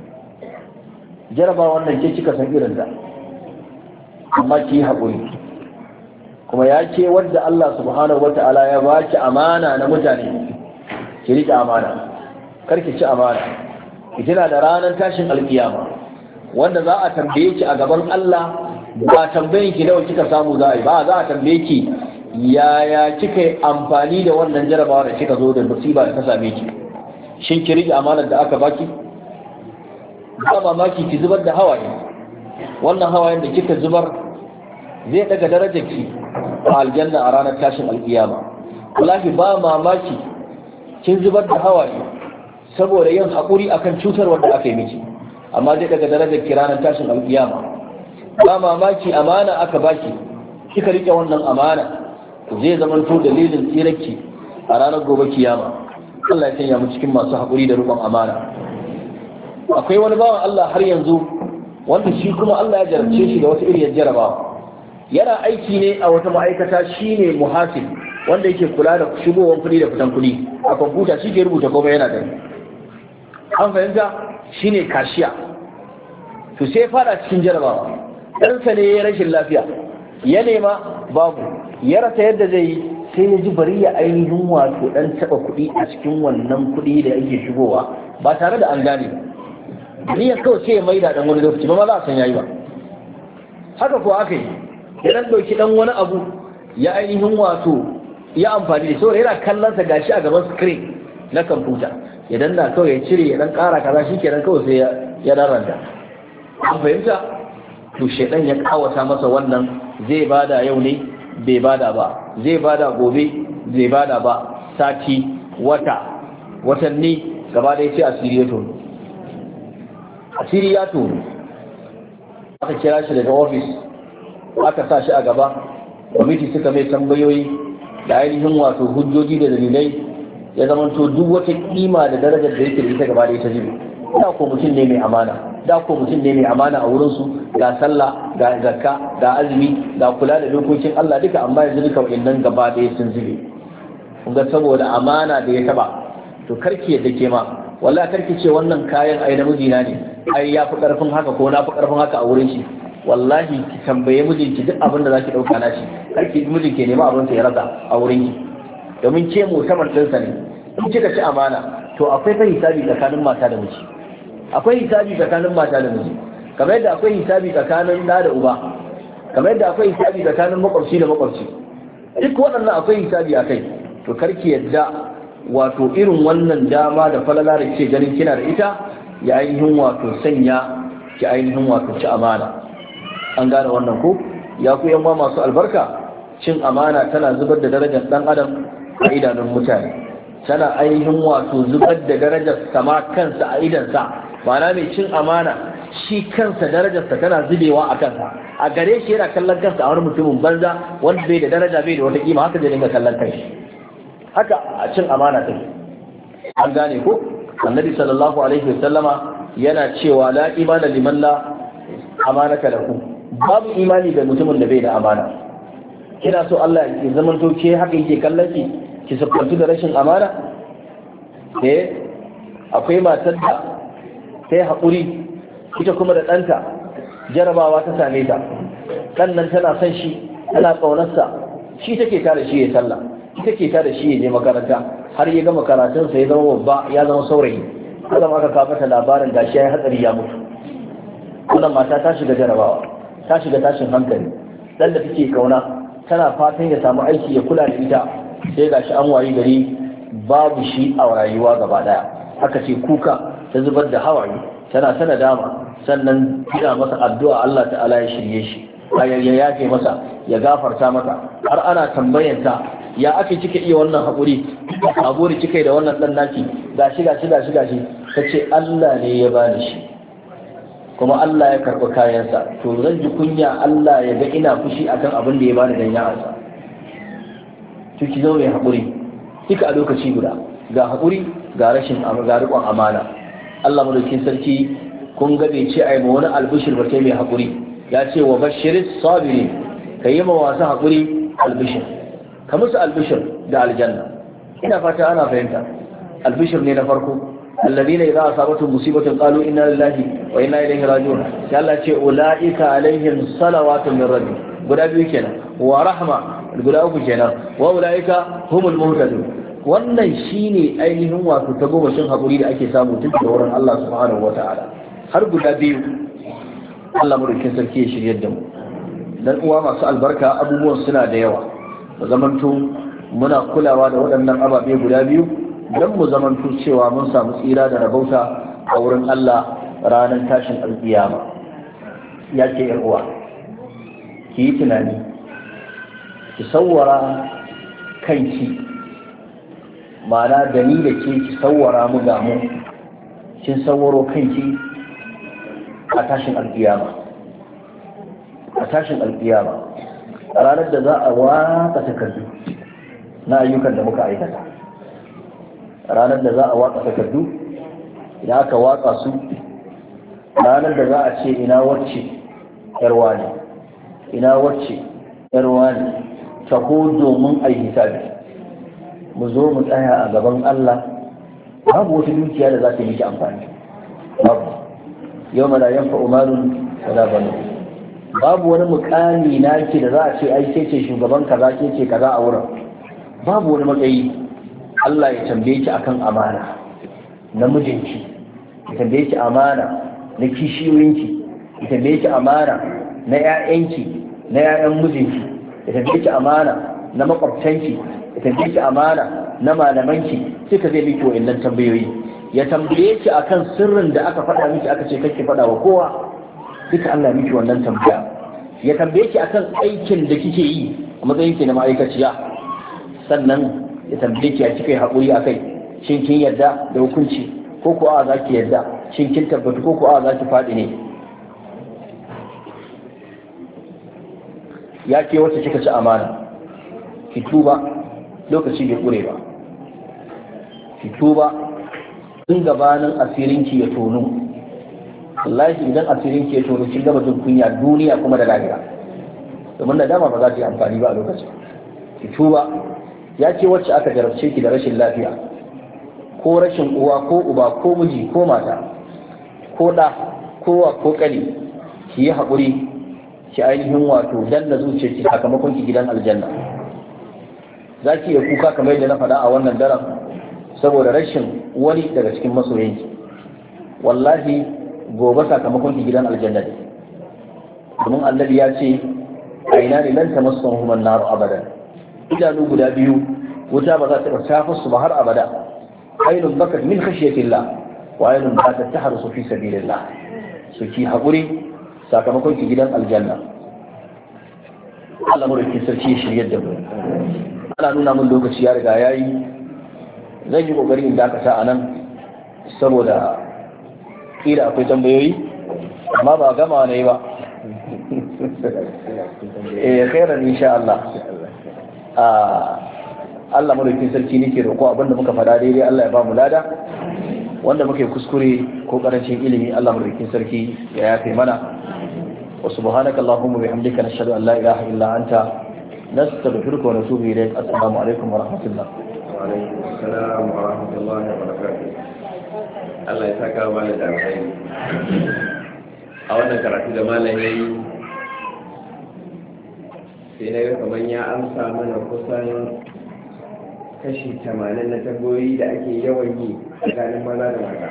jarabawa wannan ke kika san irin da amma ki yi haƙuri kuma ya ce wadda Allah subhanahu wata'ala ya ba ki amana na mutane ki riƙe amana kar ki ci amana ki tana da ranar tashin alkiyama wanda za a tambaye ki a gaban Allah ba tambayin ki nawa kika samu za a yi ba za a tambaye ki yaya kika yi amfani da wannan jarabawa da kika zo da musiba da ta same ki shin ki riƙe amanar da aka baki ba mamaki ki zubar da hawaye wannan hawayen da kika zubar zai daga darajar ki a aljanna a ranar tashin alkiyama wallahi ba mamaki kin zubar da hawaye saboda yin haƙuri akan cutar wanda aka yi miki amma zai daga darajar ki ranar tashin alkiyama ba mamaki amana aka baki kika rike wannan amana zai zama to dalilin tsirarki a ranar gobe kiyama Allah ya sanya mu cikin masu haƙuri da riƙon amana akwai wani bawan Allah har yanzu wanda shi kuma Allah ya jarabce shi da wata iriyar jarabawa yana aiki ne a wata ma'aikata shine muhasib wanda yake kula da shigowar kuɗi da fitan kuɗi a kwamfuta shi ke rubuta komai yana gani an fahimta shine kashiya to sai fada cikin jarabawa ɗansa ne ya rashin lafiya ya nema babu ya rasa yadda zai yi sai ya ji bari ya ainihin wato ɗan taɓa kuɗi a cikin wannan kuɗi da yake shigowa ba tare da an gane ba niyyar kawai sai ya maida ɗan wani lokaci ba ma za a san yayi ba haka ko aka yi ya ɗan ɗauki ɗan wani abu ya ainihin wato ya amfani da saboda yana kallon sa gashi a gaban screen na kwamfuta ya danna kawai ya cire ya ɗan ƙara kaza shi kenan kawai sai ya rarranta an fahimta to shaidan ya kawata masa wannan zai bada yau ne bai bada ba zai bada gobe zai bada ba sati wata watanni gaba da ya ce asiri ya tono asiri ya tono aka kira shi daga ofis aka sa shi a gaba kwamiti suka mai tambayoyi da ainihin wato hujjoji da dalilai ya zama to duk wata kima da darajar da yake da ita gaba da ita jibi da ko mutum ne mai amana da ko mutum ne mai amana a wurin su ga sallah ga zakka ga azumi ga kula da dokokin Allah duka, amma yanzu duka wayannan gaba ɗaya sun zube. kun ga saboda amana da ya taba, to karki yadda ke ma wallahi karki ce wannan kayan ai na mijina ne, ai ya fi karfin haka ko na fi karfin haka a wurin shi. wallahi ki tambaye mijinki duk abin da zaki dauka na shi, karki mijin ke nema abin sa ya rasa a wurin ki, domin ke mu saman ɗinsa ne. in kika ci amana to akwai fa hisabi tsakanin mata da miji, akwai hisabi tsakanin mata da miji, kamar yadda akwai hisabi tsakanin da da uba, kamar yadda akwai hisabi tsakanin makwabci da makwabci, duk waɗannan akwai hisabi akai. to karki yadda wato irin wannan dama da falala da ke ganin kina da ita ya ainihin wato sanya ki ainihin wato ci amana. an gane wannan ko ya ku yan masu albarka, cin amana tana zubar da darajar dan adam a idanun mutane, tana ainihin wato zubar da darajar sama kansa a idansa. ma'ana mai cin amana shi kansa darajarsa tana zubewa a kansa, a gare shi yana kallon kansa a wani mutumin banza wanda bai da daraja bai da wata kima, haka zai dinga kallon kanshi. haka a cin amana take. an gane ko annabi sallallahu alaihi wasallama yana cewa la imana liman la amanata lahu, babu imani ga mutumin da bai da amana. kina so Allah ya zaman to ke haka yake kallon ki ki sabbantu da rashin amana? eh akwai matar da ta yi haƙuri ita kuma da ɗanta jarabawa ta same ta, ɗan nan tana son shi tana ƙaunarsa, shi take tare shi ya sallah, ita ke tare shi ya je makaranta har ya gama karatunsa ya zama babba ya zama saurayi. kada ma aka kawo mata labarin gashi ya yi hatsari ya mutu. wannan mata ta shiga jarabawa, ta shiga tashin hankali, dan da take kauna tana fatan ya samu aiki ya kula da ita, sai gashi an wayi gari babu shi a rayuwa gaba daya. aka ce kuka ta zubar da hawaye tana ta nadama, sannan tana masa addu'a Allah ta'ala ya shirye shi, ya yafe masa ya gafarta mata. har ana tambayanta ya ake kika iya wannan haƙuri a gori kika da wannan ɗan naki gashi gashi gashi gashi ta ce Allah ne ya bani shi kuma Allah ya karɓi kayansa, to zan ji kunya Allah ya ga ina fushi akan abin da ya bani dan ya ansa. to ki zo mai haƙuri kika a lokaci guda, ga haƙuri ga rashin ga riƙon amana. Allah madaukakin sarki kun ga bai ce ai ma wani albishir ba sai mai haƙuri, ya ce wa bashiris sabirin, kayi ma wasu haƙuri albishir, ka musu albishir da aljanna. ina fata ana fahimta. albishir ne na farko, alladina idza asabatuhum musibatun qalu inna lillahi wa inna ilaihi raji'un, sai Allah ce ulaika alaihim salawatun min rabbi, guda biyu kenan, wa rahma guda uku kenan, wa ulaika humul muhtadun. wannan shine ainihin wato ta goma shin hakuri da ake samu tun da wurin Allah subhanahu wataala, har guda biyu. Allah madaukakin sarki ya shiryar da mu. dan uwa masu albarka, abubuwan suna da yawa, mu zamanto muna kulawa da waɗannan ababe guda biyu don mu zamanto cewa mun samu tsira da rabauta a wurin Allah ranar tashin alƙiyama. ya ce yar uwa, ki yi tunani, ki sawwara kanki, ma'ana da ni da ke ki sawwara mu ga mu, kin sawwaro kanki a tashin alƙiyama. a tashin alƙiyama a ranar da za a watsa takardu na ayyukan da muka aikata, ranar da za a watsa takardu, idan aka watsa su, ranar da za a ce ina wacce yarwa ne, ina wacce yarwa ne, taho domin a yi hisabi. mu zo mu tsaya a gaban Allah, babu wata dukiya da za ta miki amfani, babu. yau ma la yanfa'u malun wala banun, babu wani mukami naki da za a ce ai ke ce shugaban kaza, ke ce kaza a wurin, babu wani matsayi. Allah ya tambaye ki akan amana na mijinki, ya tambaye ki amana na kishiyoyinki, ya tambaye ki amana na ƴaƴanki, na ƴaƴan mijinki, ya tambaye ki amana na makwabtanki, ya tambaye ki amana na malamanki. Kika zai miki wa'annan tambayoyi. ya tambaye ki akan sirrin da aka faɗa miki aka ce kake faɗa wa kowa, duka Allah miki wannan tambaya. ya tambaye ki akan aikin da kike yi a matsayin ki na ma'aikaciya, sannan ya tambaye ki a kika yi haƙuri akai, shin kin yarda da hukunci ko ko a za ki yarda, shin kin tabbata ko ko a za ki faɗi ne. ya ke wacce kika ci amana, ki tuba, lokaci bai ƙure ba, ki tuba, tun gabanin asirinki ya tono. wallahi idan asirinki ya tono kin gaba jin kunya duniya kuma da lahira, domin da dama ba za ta yi amfani ba a lokacin. ki tuba. Ya ce wacce aka jarabce ki da rashin lafiya ko rashin uwa ko uba ko miji ko mata ko da kowa ko kani, ki yi haƙuri ki ainihin wato danna zuciyarki sakamakon ki gidan aljanna. za ki iya kuka kamar yadda na faɗa a wannan daren saboda rashin wani daga cikin masoyanki, wallahi gobe sakamakon ki gidan aljanna ne. domin annabi ya ce aina ne lan tamassuhum an-nar abadan, idanu guda biyu wuta ba za ta shafa su ba har abada. ainun bakat min khashyatillah wa ainun batat tahrusu fi sabilillah. su ki haƙuri sakamakon ki gidan aljanna. Allah murki sarki shiryar da mu. ana nuna mun lokaci ya riga yayi, zan yi kokari in dakata a nan saboda kila akwai tambayoyi amma ba gama ne ba. eh khairan insha Allah. Allah madaukakin sarki nake roƙo abinda muka faɗa daidai Allah ya ba mu lada, wanda muke kuskure ko karancin ilimi Allah madaukakin sarki ya yafe mana. wa subhanaka allahumma bihamdika nashhadu an la ilaha illa anta nastaghfiruka wa natubu ilayk. Assalamu alaikum wa rahmatullah. Wa alaikum assalam wa rahmatullahi wa barakatuh. Allah ya saka mana da alheri. A wannan karatu da malam yayi sai na ga kamar ya amsa mana kusan kashi tamanin na tambayoyi da ake yawan yi tsakanin maza da mata.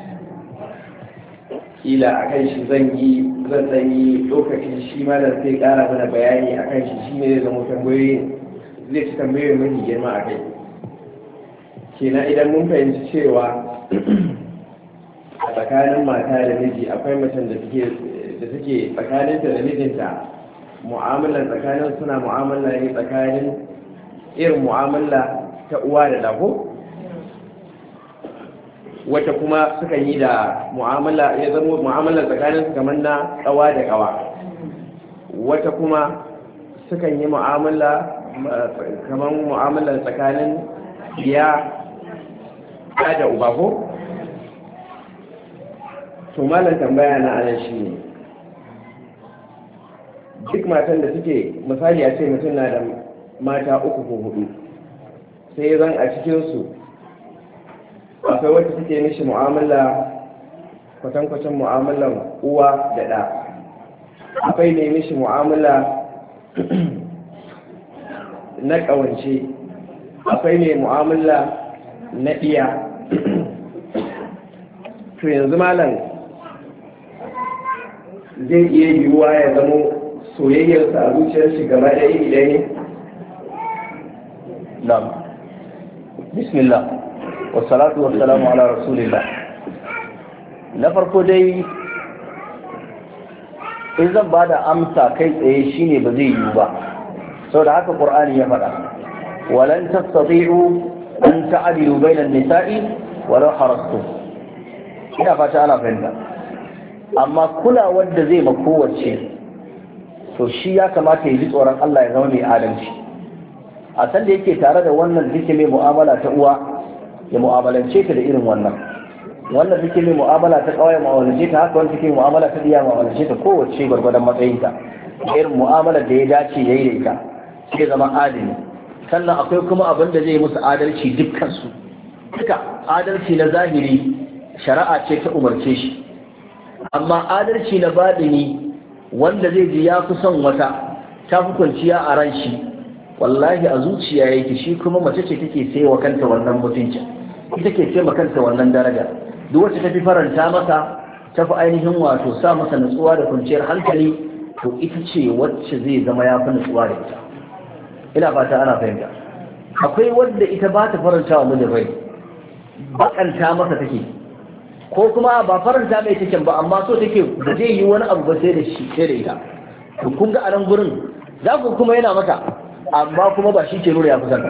Kila a kan shi zan yi zan dan yi lokacin shi malam sai kara mana bayani a kan shi shine zai zama tambayoyi zai ci tambayoyi mafi girma a kai. Kenan idan mun fahimci cewa a tsakanin mata da miji akwai macen da take da take tsakaninta da mijinta mu'amalar tsakanin suna mu'amala ne tsakanin irin mu'amala ta uwa da ɗako, wata kuma sukan yi da mu'amala ya zama mu'amala tsakanin su kamar na ƙawa da ƙawa, wata kuma sukan yi mu'amala kamar mu'amala tsakanin ya da uba ko. To malam tambaya na anan shi ne, duk matan da suke misali a ce mutum na da mata uku ko hudu, sai zan a cikinsu akwai wacce suke mishi mu'amala kwatankwacin mu'amalan uwa da ɗa, akwai mai mishi mu'amala na ƙawance, akwai mai mu'amala na ɗiya. To yanzu malam zai iya yiwuwa ya zama soyayyarsa a zuciyar shi gaba da iri ɗaya ne? Na'am. Bismillah. Wassalatu wassalamu ala rasulillah. Na farko dai in zan ba da amsa kai tsaye shine ba zai yiwu ba. Saboda haka Qur'ani ya faɗa. Walan tastati'u an ta'dilu bainan nisa'i walau harastum. Ina fata ana fahimta. Amma kulawar da zai ma kowace to shi ya kamata ya ji tsoron Allah ya zama mai adalci. A san da yake tare da wannan duke mai mu'amala ta uwa ya mu'amalance ta da irin wannan, wannan duke mai mu'amala ta kawai mu'amalance ta haka, wanda take mu'amala ta diya mu'amalance ta kowace gwargwadon matsayinta, irin mu'amalar da ya dace ya yi da ita sai zama adali. Sannan akwai kuma abin da zai musu adalci dukkan su duka. Adalci na zahiri shari'a ce ta umarce shi, amma adalci na baɗini wanda zai ji ya fi son wata ta fi kwanciya a ran shi, wallahi a zuciya yake shi kuma mace ce take sai wa kanta wannan mutunci, ita ke sai kanta wannan daraja. Duk wacce ta fi faranta masa, ta fi ainihin wato sa masa nutsuwa da kwanciyar hankali, to ita ce wacce zai zama ya fi nutsuwa da ita. Ina fata ana fahimta. Akwai wadda ita ba ta faranta wa mijin rai, bakanta masa take, ko kuma ba faranta mai cikin ba, amma so take da zai yi wani abu ba sai da shi sai da ita. To kun ga a nan gurin za ku kuma yana mata, amma kuma ba shi ke nuna ya kusa.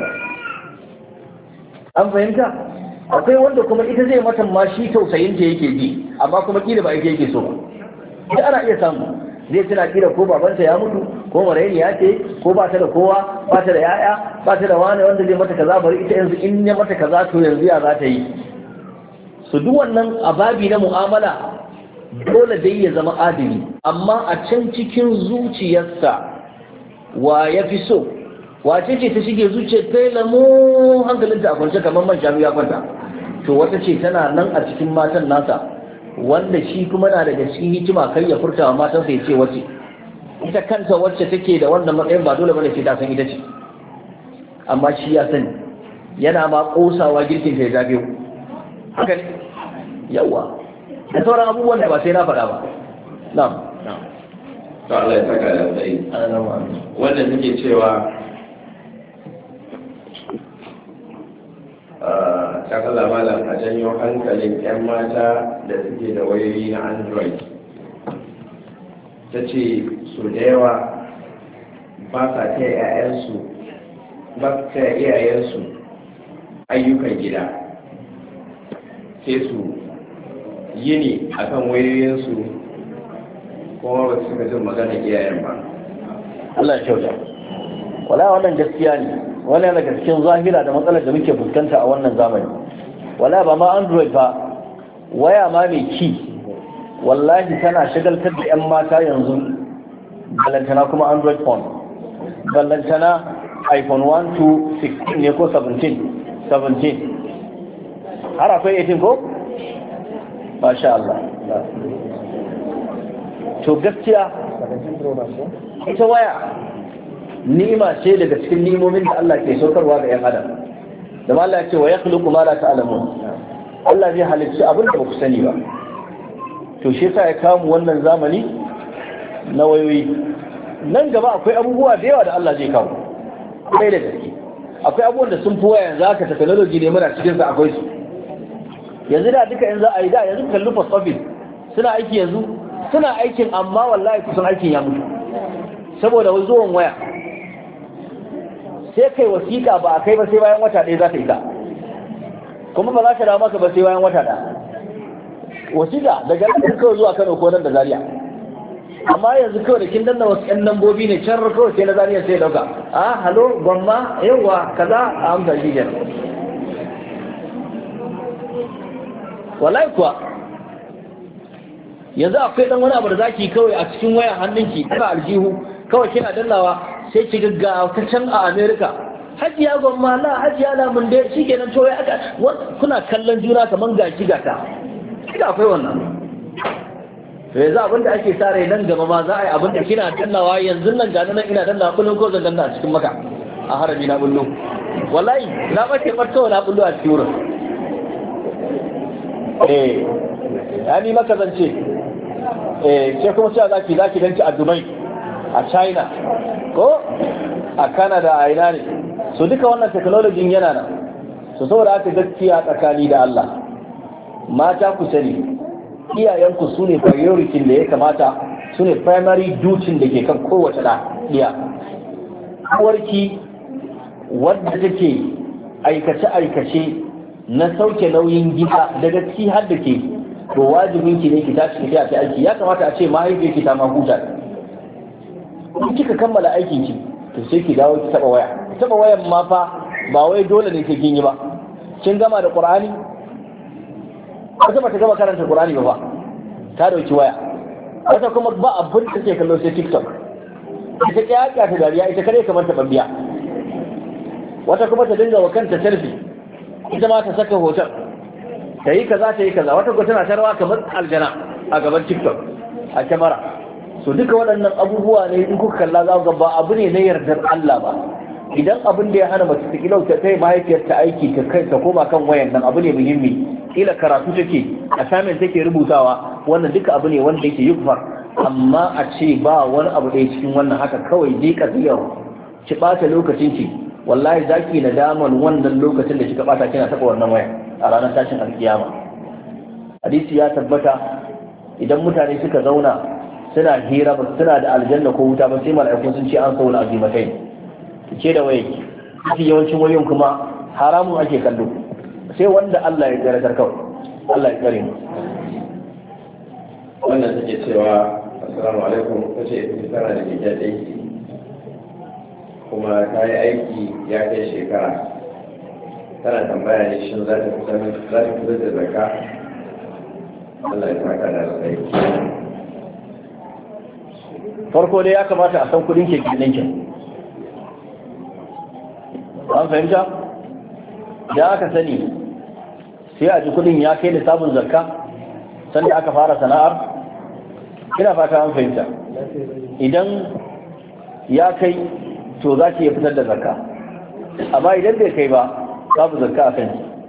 An fahimta? Akwai wanda kuma ita zai mata ma shi tausayin ta yake ji, amma kuma kila ba ita yake so ba. Ita ana iya samu, zai tuna kila ko babanta ya mutu, ko maraini ya ce, ko ba ta da kowa, ba ta da yaya, ba ta da wani wanda zai mata kaza, bari ita yanzu in ya mata kaza to yanzu ya za ta yi. su duk wannan ababi na mu'amala dole dai ya zama adili, amma a can cikin zuciyarsa wa ya fi so, wace ce ta shige zuciyar ta yi lamu hankalinta a kwance kamar man shanu ya kwanta, to wata ce tana nan a cikin matan nasa wanda shi kuma na daga cikin hikima kai ya furta wa matansa ya ce wace ita kanta wacce take da wannan matsayin ba dole bane ce ta san ita ce, amma shi ya sani yana ma kosawa girkin ta ya zabe haka ne yawa da sauran abubuwan da ba sai na faɗa ba. Na'am na'am to Allah ya saka da sai wannan take cewa ta kalla malam a janyo hankalin 'yan mata da suke da wayoyi na android. Ta ce su da yawa ba sa taya 'ya'yansu ba sa taya iyayensu ayyukan gida, sai su yini a kan wayoyinsu kuma ba su suka jin magana iyayen ba. Allah ya kyauta. Wala wannan gaskiya ne, wani daga cikin zahira da matsalar da muke fuskanta a wannan zamani. Wala ba ma android ba, waya ma mai ki wallahi tana shagaltar da 'yan mata yanzu, ballantana kuma android phone, ballantana iphone one to sixteen ne ko seventeen seventeen har akwai eighteen ko? Masha Allah. To gaskiya ita waya ni'ima ce daga cikin ni'imomin da Allah ke saukarwa ga 'yan adam, da ma Allah ya ce wa yakhluqu ma la ta'lamun. Allah zai halicci abin da ba ku sani ba. To shi yasa ya kawo wannan zamani na wayoyi. Nan gaba akwai abubuwa da yawa da Allah zai kawo. Kai da gaske. Akwai abubuwan da sun fi waya yanzu haka technology ne muna cikin sa akwai su. Yanzu da duka yanzu a yi da yanzu kallu post office suna aiki yanzu suna aikin amma wallahi kusan aikin ya mutu saboda zuwan waya. Sai kai wasiƙa ba a kai ba sai bayan wata ɗaya za ta isa, kuma ba za ta dawo maka ba sai bayan wata ɗaya. Wasiƙa daga nan kawai zuwa Kano ko nan da Zaria, amma yanzu kawai da kin danna wasu ƴan lambobi ne can kawai sai na Zaria sai dauka a halo gwamma yawa kaza a amsa shi kenan. Wallahi kuwa yanzu akwai dan wani abu da zaki kawai a cikin waya hannunki kana aljihu kawai kina dannawa sai ki gagga ta can a America hajiya gwamma la hajiya la mun dai shikenan to ya aka kuna kallon juna kaman gashi gata kika akwai wannan. To yanzu abin da ake sa rai nan gaba ma za a yi abin da kina dannawa yanzu nan ga nan ina dannawa kullun ko zan danna a cikin maka a harami na bullo wallahi na bace barka na bullo a cikin wurin. Eh yani maka zance eh sai kuma sai zaki zaki danci a Dubai a China ko a Canada a ina ne, so duka wannan technology yana nan. So saboda aka gaskiya tsakani da Allah mata ku sani iyayenku su ne priority da ya kamata, su ne primary duty da ke kan kowace da iya kawarki wadda take aikace aikace na sauke nauyin gida daga ciki har da ke, to wajibin ki ne ki tashi ki ta aiki. Ya kamata a ce mahaifiyar ki ta ma huta. In kika kammala aikin ki to sai ki dawo ki taba waya. Taba wayan ma fa ba wai dole ne sai kin yi ba. Kin gama da Qur'ani? Wata ba ta gama karanta Qur'ani ba ba. Ta dauki waya. Wata kuma ba abin da take kallo sai TikTok. Ita kyakya ta dariya ita kare kamar ta babbiya. Wata kuma ta dinga wa kanta selfie. Ita ma ta saka hoton ta yi kaza ta yi kaza, wata ko tana tarwa kamar aljana a gaban TikTok a kyamara. So duka waɗannan abubuwa ne in kuka kalla za ku ba abu ne na yardar Allah ba. Idan abin da ya hana mace ta kilau ta kai mahaifiyar ta aiki ta kai ta koma kan wayan nan abu ne muhimmi, kila karatu take assignment take rubutawa, wannan duka abu ne wanda yake yukfar. Amma a ce ba wani abu ɗaya cikin wannan haka kawai je ka tsiyar ki ɓata lokacin ki, wallahi za ki nadaman wannan lokacin da kika bata kina taɓa wannan waya a ranar tashin alkiyama. Hadisi ya tabbata idan mutane suka zauna suna hira ba suna da aljanna ko wuta ba sai mala'iku sun ce an sauna azimatai ce da waye ki yawancin wayoyin kuma haramun ake kallo sai wanda Allah ya tsare kawai. Allah ya tsare mu. Wannan take cewa assalamu alaikum, kace ita tana da kike aiki kuma ta yi aiki ya kai shekara tana tambaya ne shin za ta fitar za ta fitar da zakka. Allah ya saka da alkhairi. farko dai ya kamata a san kudin keke ɗinki an fahimta da aka sani sai a ji kudin ya kai da samun zakka sanda aka fara sana'ar ina fata an fahimta idan ya kai to za ki iya fitar da zakka amma idan bai kai ba babu zakka a kan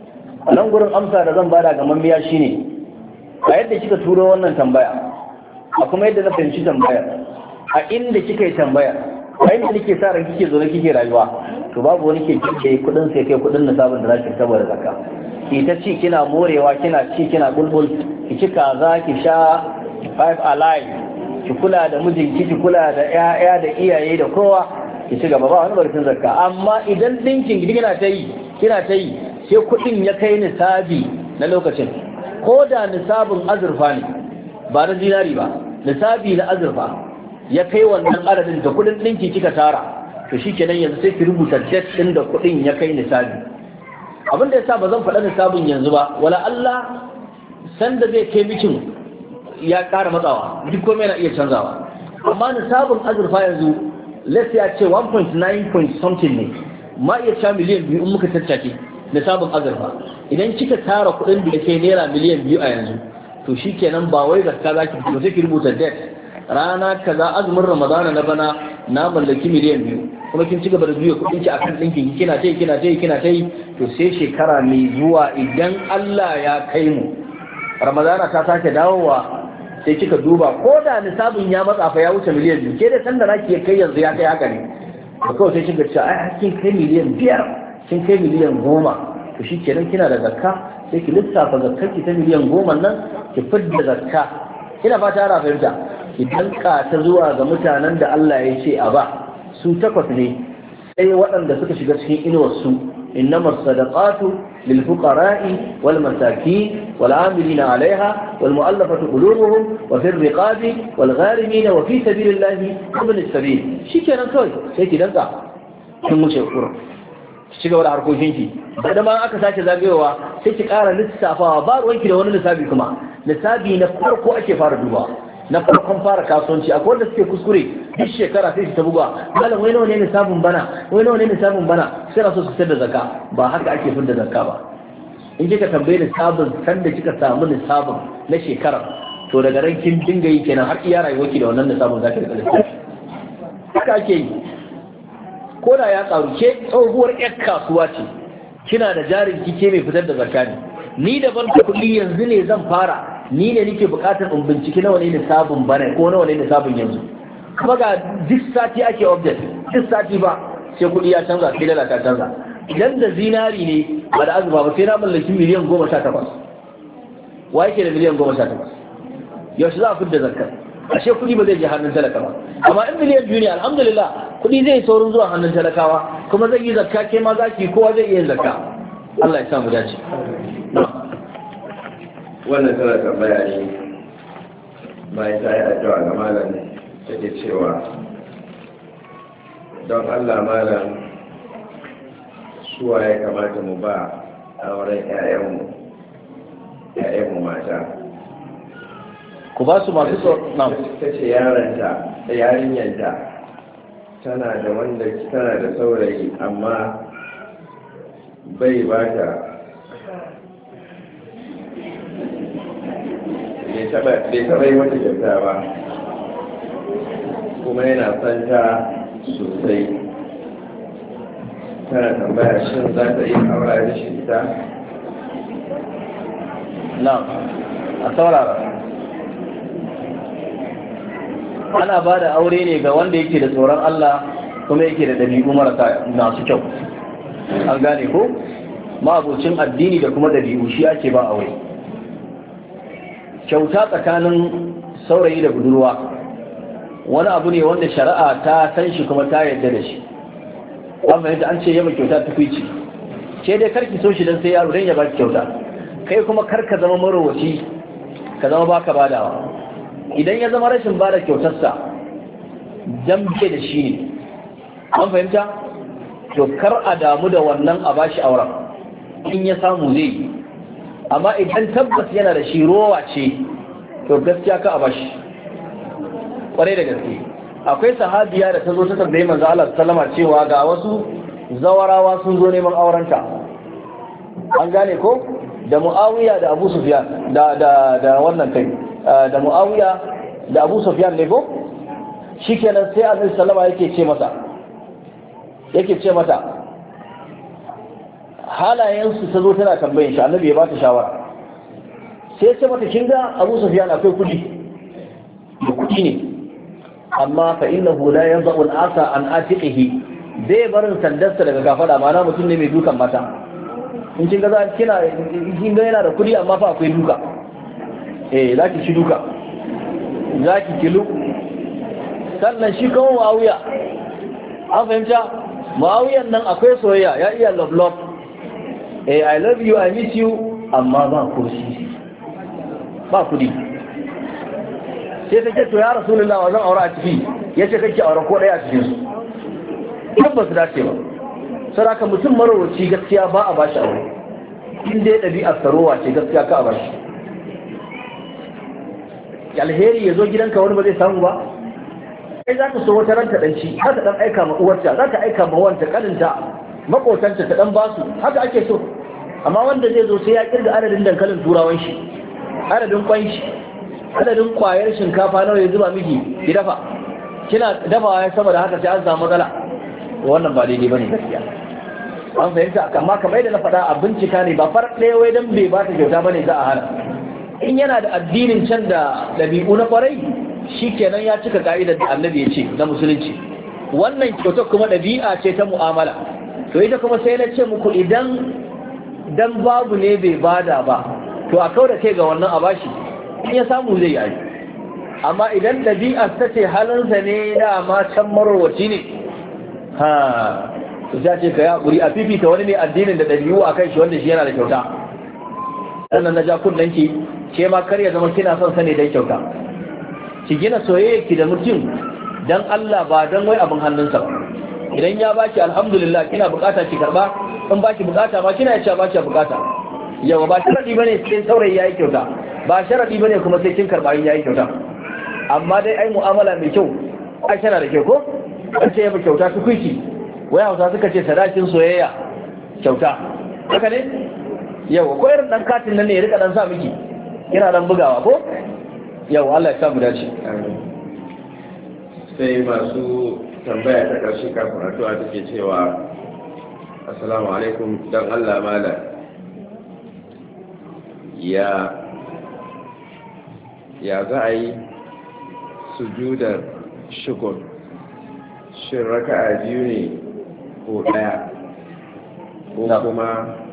a nan gurin amsa da zan bada ga mamiya shine a yadda kika turo wannan tambaya a kuma yadda na fahimci tambaya a inda kika yi tambaya a inda nake sa ran kike zo na kike rayuwa to babu wani ke kike kudin sai kai kudin nisabin da zaki saboda zakka ki ta ci kina morewa kina ci kina bulbul ki ci kaza ki sha five alive ki kula da mijinki ki kula da ƴaƴa da iyaye da kowa ki ci gaba ba wani barkin zakka amma idan dinkin kina ta yi kina ta yi sai kudin ya kai nisabi na lokacin ko da nisabin azurfa ne ba na zinari ba nisabi na azurfa ya kai wannan adadin da kudin dinki kika tara to shikenan yanzu sai ki rubuta date din da kudin ya kai nisabi abin da yasa ba zan faɗa nisabin yanzu ba wala Allah sanda zai kai bikin ya ƙara matsawa duk komai na iya canzawa amma nisabin azurfa yanzu let's ya ce one point nine point something ne ma iya sha miliyan biyu in muka tattake nisabin azurfa idan kika tara kudin da ya kai naira miliyan biyu a yanzu to shikenan ba wai zakka zaki ba sai ki rubuta date rana kaza azumin ramadana na bana na mallaki miliyan biyu kuma kin ci gaba da biyo kudin ki akan dinkin kina tai kina tai kina tai to sai shekara mai zuwa idan Allah ya kai mu ramadana ta sake dawowa sai kika duba ko da nisabin ya matsa fa ya wuce miliyan biyu ke da san da nake kai yanzu ya kai haka ne to kawai sai kika ce ai kin kai miliyan biyar kin kai miliyan goma to shikenan kina da zakka sai ki lissafa zakkar ki ta miliyan goma nan ki fidda zakka ina fata ana fahimta idan ka ta zuwa ga mutanen da Allah ya ce a ba su takwas ne sai waɗanda suka shiga cikin inuwar su innamar sadaqatu lil fuqara'i wal masakin wal amilina 'alayha wal mu'allafati qulubuhum wa fir riqabi wal gharimin wa fi sabilillahi ibn as-sabil shikenan kawai sai ki danka kin wuce Qur'an ki ci gaba da harkokin ki da ma aka sake zagayowa sai ki ƙara lissafawa ba ruwanki da wani lissafi kuma lissafi na farko ake fara dubawa na farkon fara kasuwanci akwai wanda suke kuskure duk shekara sai su ta buga malam wai nawa ne nisabin bana wai nawa ne nisabin bana sai na so su fitar da zakka ba haka ake fitar da zakka ba in kika tambaye nisabin san da kika samu nisabin na shekara to daga ran kin dinga yi kenan har iya rayuwarki da wannan nisabin zaki da lissafi haka ake yi ko da ya karu ke tsohuwar yar kasuwa ce kina da jarin kike mai fitar da zakka ne ni da ban kuɗi yanzu ne zan fara ni ne nake bukatar in binciki nawa ne nisabin bana ko nawa ne nisabin yanzu kuma ga duk sati ake update duk sati ba sai kuɗi ya canza sai dala ta canza idan da zinari ne ba da azurfa ba sai na mallaki miliyan goma sha takwas wa yake da miliyan goma sha takwas yaushe za a fidda zakka ashe kuɗi ba zai je hannun talaka ba amma in miliyan biyu ne alhamdulillah kuɗi zai saurin zuwa hannun talakawa kuma zai yi zakka ke ma zaki kowa zai iya zakka Allah ya sa mu dace wannan tana tambaya ne bayan ta yi addu'a ga malam take cewa don Allah malam suwa ya kamata mu ba auren 'ya'yanmu 'ya'yanmu mata ku ba su masu tsoron ta ce yaranta da yarinyanta tana da wanda tana da saurayi amma bai ba ta bai taɓa yi wata kyauta ba kuma yana son ta sosai tana tambaya shin za ta yi aura da shi ta na a saurara ana ba da aure ne ga wanda yake da tsoron Allah kuma yake da ɗabi'u marasa masu kyau an gane ko ma'abocin addini da kuma ɗabi'u shi ake ba aure kyauta tsakanin saurayi da budurwa wani abu ne wanda shari'a ta san shi kuma ta yarda da shi an fahimta an ce yaba kyauta ta fici ke dai karki so shi don sai yaro don ya baki kyauta kai kuma kar ka zama marowaci ka zama baka badawa idan ya zama rashin bada kyautarsa jambe da shi ne an fahimta to kar a damu da wannan a bashi auren in ya samu zai yi, amma idan tabbas yana da shi rowa ce to gaskiya ka a bashi kwarai da gaske. Akwai sahabiya da ta zo ta tambayi manzo Allah sallama cewa ga wasu zawarawa sun zo neman aurenta, an gane ko, da Muawiya da Abu Sufyan da da da wannan kai da Muawiya da Abu Sufyan ne ko, shikenan sai Annabi sallama yake ce masa yake ce mata halayensu ta zo tana tambayin shi, Annabi ya ba ta shawara sai ya ce mata kin ga Abu Sufyan akwai kudi da kudi ne, amma fa innahu la yanza'u al-asa an atiqihi, bai barin sandarsa daga kafada, ma'ana mutum ne mai dukan mata. In kin ga za kina kin ga yana da kudi amma fa akwai duka, eh zaki ci duka, zaki kilu. Sannan shi kawo Muawiya, an fahimta Muawiyan nan akwai soyayya, ya iya love love, eh I love you I miss you, amma ba kursi ba kudi. Sai ta ce to ya Rasulullah wa zan aure a ciki, yace kake aure ko daya a cikin su, tabbas dace ba. Saraka mutum marowaci gaskiya ba a bashi aure, in dai ɗabi'ar sarowa ce gaskiya ka a bashi. Alheri ya zo gidanka wani ba zai samu ba, kai za ka so wata ranta ɗanci, za ta ɗan aika ma uwarta, za ta aika ma wanta ƙaninta, maƙotanta ta ɗan basu, haka ake so. Amma wanda zai zo sai ya kirga adadin dankalin turawan shi, adadin kwan shi, adadin ƙwayar shinkafa nawa ya zuba miki ki dafa, kina dafawa ya sama da haka sai an samu matsala. Wannan ba daidai bane gaskiya, an fahimta. Amma kamar yadda na faɗa a bincika ne, ba far ɗaya wai dan bai ba ta kyauta bane za a hana. In yana da addinin can da ɗabi'u na kwarai, shikenan ya cika ka'idar da Annabi ya ce na musulunci. Wannan kyauta kuma ɗabi'a ce ta mu'amala, to ita kuma sai na ce muku idan dan babu ne bai bada ba, to a kau da kai ga wannan a bashi, in ya samu zai yi. Amma idan ɗabi'ar ta ce halinsa ne dama can marwaci ne, ha to sai ce ka yi haƙuri a fifita wani mai addinin da ɗabi'u a kan shi wanda shi yana da kyauta. Sannan na ja kunnen ki, ke ma kar ya zama kina son sani dan kyauta, ki gina soyayya ki da mutum dan Allah ba dan wai abin hannunsa ba. Idan ya baki alhamdulillah, kina bukata ki karba, in baki bukata ma kina yace baki bukata. Yawa ba sharadi bane sai saurayi yayi kyauta, ba sharadi bane kuma sai kin karba yayi kyauta. Amma dai ai mu'amala mai kyau ai tana da kyau ko? An ce yaba kyauta su kuiki, wai Hausa suka ce sadakin soyayya kyauta, haka ne? Yawa ko irin dan katin nan ne ya rika dan sa miki, kina dan bugawa ko? Yawa Allah ya samu dace. Sai masu tambaya ta ƙarshe kafin addu'a take cewa assalamu alaikum, dan Allah mala ya ya za a yi sujudar shukr, shin raka'a biyu ne ko ɗaya, ko kuma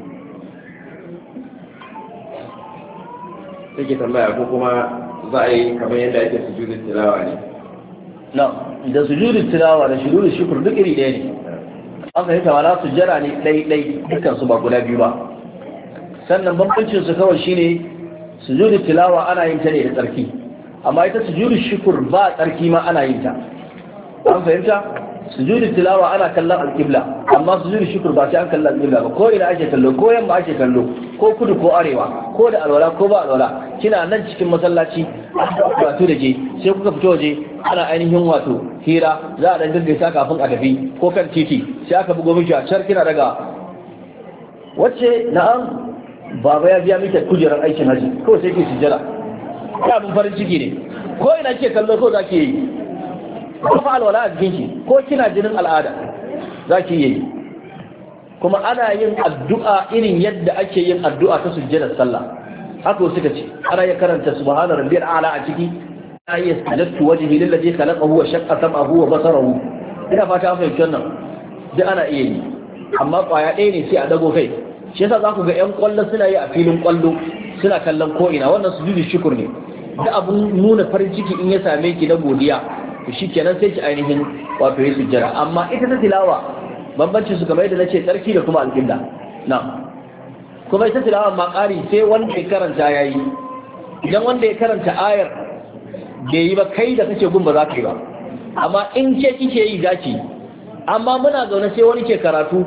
take tambaya ko kuma za a yi kamar yadda ake sujudar tilawa ne? Na, da sujudin tilawa da sujudin shukr duk iri ɗaya ne. An fahimta wala sujjara ne ɗai-ɗai dukkan su ba guda biyu ba. Sannan bambancin su kawai shine sujudin tilawa ana yin ta ne da tsarki, amma ita sujudin shukr ba tsarki ma ana yin ta. An fahimta? Sujudin tilawa ana kallon alƙibla, amma sujudin shukr ba sai an kallon alƙibla ba, ko ina ake kallo, ko yamma ake kallo, ko kudu ko arewa, ko da alwala ko ba alwala. Kina nan cikin masallaci an karatu da ke sai kuka fito waje ana ainihin wato hira, za a dan gaggaisa kafin a tafi, ko kan titi sai aka bugo miki a car kina daga wacce na'am baba ya biya miki kujerar aikin haji, kawai sai ki sujjada, ya abin farin ciki ne, ko ina ke kallo ko zaki yi, ko fa alwala a jikin ki, ko kina jinin al'ada zaki yi. Kuma ana yin addu'a irin yadda ake yin addu'a ta sujjadar sallah, haka suka ce ana ya karanta subhana rabbiyal a'la a ciki, ana iya sajadtu wajhi lillazi khalaqahu wa shaqqa sam'ahu wa basarahu. Ina fata an fahimci wannan, duk ana iya yi, amma kwaya ɗaya ne sai a dago kai. Shi yasa za ku ga 'yan kwallo suna yi a filin kwallo, suna kallon ko ina, wannan sujudu shukr ne. Da abun nuna farin ciki in ya same ki na godiya, to shikenan sai ki ainihin wato yi sujjada. Amma ita ta tilawa bambancin su kamar yadda nace tsarki da kuma alƙibla. Na'am. Kuma ita tilawa ma ƙari sai wanda ya karanta yayi. Idan wanda ya karanta ayar bai yi ba, kai da kake gun ba za ka yi ba. Amma in ke kike yi zaki. Amma muna zaune sai wani ke karatu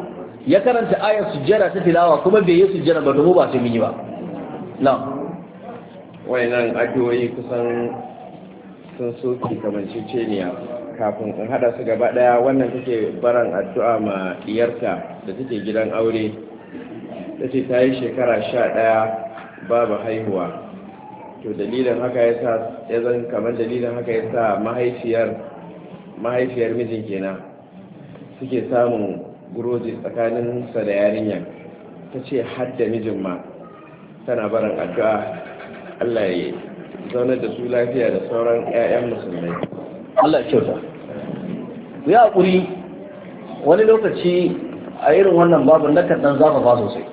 ya karanta ayar sujjada ta tilawa kuma bai yi sujjada ba domin ba sai mun yi ba na'am wayannan addu'o'i kusan sun soki kamanceceniya kafin in hada su gaba daya wannan take baran addu'a ma diyarta da take gidan aure tace ta yi shekara sha ɗaya babu haihuwa to dalilin haka yasa ya zan kamar dalilin haka yasa mahaifiyar mahaifiyar mijin kenan suke samun guroji tsakanin sa da yarinya tace hadda mijin ma tana barin addu'a Allah ya zaunar da su lafiya da sauran 'ya'yan musulmai. Allah ya kyauta. Ku yi haƙuri wani lokaci a irin wannan babu na kan ɗan zafafa sosai.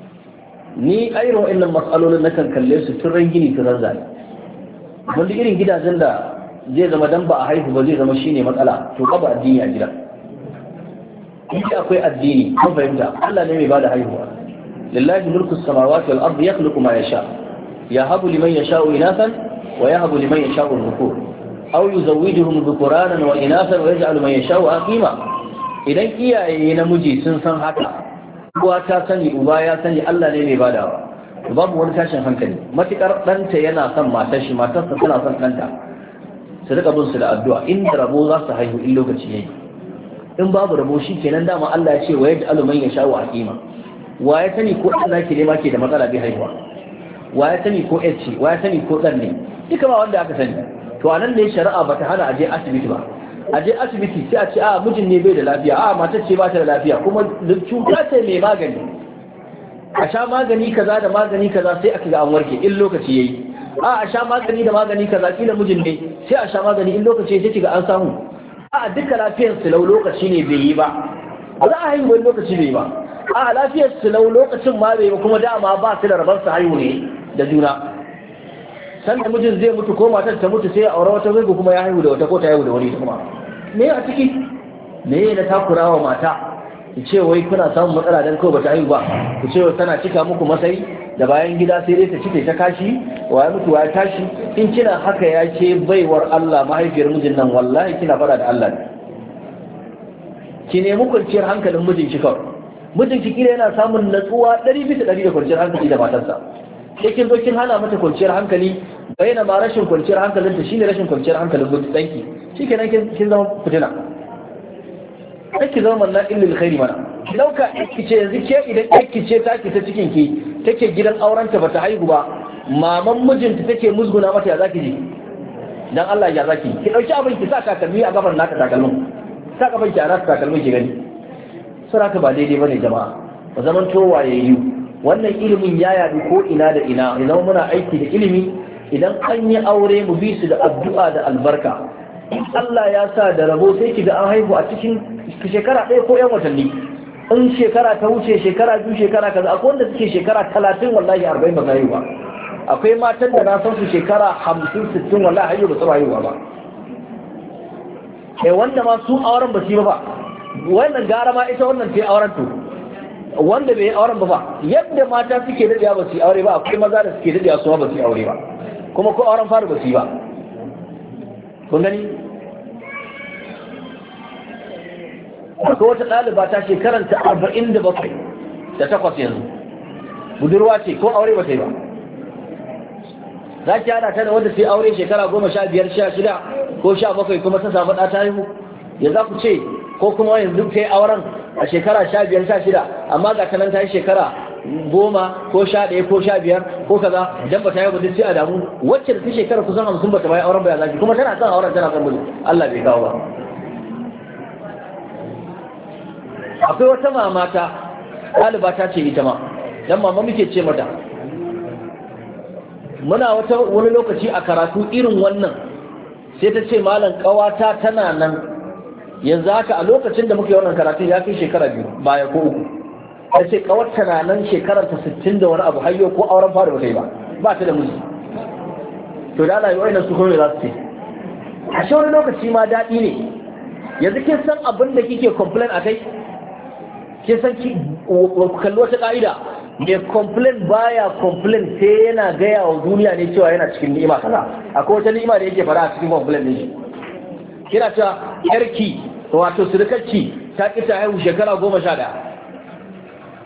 Ni a irin wa'innan matsalolin na kan kalle su tun ran gini tun ran zane. Wanda irin gidajen da zai zama dan ba a haihu ba zai zama shine matsala to babu addini a gida. In akwai addini kan fahimta Allah ne mai bada haihuwa. Lillahi mulku samawati wal ardi yakhluqu ma yasha. يهب لمن يشاء إناثا ويهب لمن يشاء الذكور أو يزوجهم ذكرانا وإناثا ويجعل من يشاء عقيما idan iyaye namiji sun san haka uwa ta sani uba ya sani Allah ne mai badawa babu wani tashin hankali matukar ɗanta yana son matar shi matarsa tana son ɗanta su rika bin su da addu'a inda rabo za su haihu in lokaci yayi in babu rabo shi kenan dama Allah ya ce wa yaj'alu man yasha'u aqima wa ya sani ko Allah ke ne ma ke da matsala bai haihuwa wa ya sani ko ƴace wa ya sani ko ɗan ne duka ba wanda aka sani to a nan ne shari'a ba ta hana aje asibiti ba aje asibiti sai a ce a mijin ne bai da lafiya a matar ce ba ta da lafiya kuma cuta ce mai magani a sha magani kaza da magani kaza sai aka ga an warke in lokaci yayi a a sha magani da magani kaza kila mijin ne sai a sha magani in lokaci sai kiga an samu a duka lafiyar su lau lokaci ne bai yi ba ba za a haihu wani lokaci bai yi ba a lafiyar su lau lokacin ma bai yi ba kuma dama ba su da rabar su haihu ne da juna sanda mijin zai mutu ko matar ta mutu sai ya aure wata zai kuma ya haihu da wata ko ta haihu da wani kuma me a ciki me na takurawa mata ku ce wai kuna samun matsala dan kawai bata haihu ba ku ce wai tana cika muku masai da bayan gida sai dai ta cike ta kashi wa ya mutu wa ya tashi in kina haka ya ce baiwar Allah mahaifiyar mijin nan wallahi kina fara da Allah ki nemi kwanciyar hankalin mijin ki kawai mijin ki kira yana samun natsuwa ɗari bisa ɗari da kwanciyar hankali da matarsa sai kin zo kin hana mata kwanciyar hankali bayyana ma rashin kwanciyar hankalin ta shine rashin kwanciyar hankalin mutum danki shikenan kin kin zama fitina kake zama manna illal khairi mana ki dauka ki ce yanzu ke idan ki ce taki ta cikin ki take gidan aurenta bata haihu ba maman mijinta take musguna mata ya zaki ji dan Allah ya zaki ki dauki abin ki sa takalmi a gaban naka takalmin sa gaban ki a naka takalmin ki gani saraka ba daidai bane jama'a ba zaman to wayayyu wannan ilimin ya yadu ko ina da ina idan muna aiki da ilimi idan an yi aure mu bi su da addu'a da albarka in Allah ya sa da rabo sai ki ga an haihu a cikin shekara ɗaya ko ƴan watanni in shekara ta wuce shekara biyu shekara kaza akwai wanda suke shekara talatin wallahi arba'in ba haihuwa akwai matan da na san su shekara hamsin sittin wallahi haihu ba su haihuwa ba eh wanda ma su auren ba su yi ba wannan gara ma ita wannan ce auren to wanda bai yi auren ba ba yadda mata suke daɗewa ba su yi aure ba akwai maza da suke daɗewa su ba su yi aure ba kuma ko auren fara ba su yi ba kun gani akwai wata ɗaliba ta shekaranta arba'in da bakwai da takwas yanzu budurwa ce ko aure ba ta yi ba za ki hada ta da wanda sai aure shekara goma sha biyar sha shida ko sha bakwai kuma ta samu ɗa ta haihu ya za ku ce ko kuma yanzu ta yi auren a shekara sha biyar sha shida amma ga kanan ta yi shekara goma ko sha ɗaya ko sha biyar ko kaza idan ba ta yi ba duk sai a damu wacce da ta shekara kusan hamsin ba ta bayi auren ba ya zaki kuma tana son auren tana son mutu Allah bai kawo ba akwai wata mamata ɗaliba ta ce ita ma dan mama muke ce mata muna wata wani lokaci a karatu irin wannan sai ta ce malam ƙawata tana nan yanzu haka a lokacin da muke wannan karatu ya kai shekara biyu baya ko uku ta ce ƙawarta na nan shekarar ta sittin da wani abu hayyo ko auren fara ba ta yi ba ba ta da miji to da Allah ya wayar su kuma za su ce a shi wani lokaci ma daɗi ne yanzu kin san abin da kike complain a kai kin san ki kalli wata ƙa'ida mai complain baya complain sai yana gaya wa duniya ne cewa yana cikin ni'ima kaza akwai wata ni'ima da yake fara a cikin complain ne kina ta yarki wato surukarki ta ki ta haihu shekara goma sha ɗaya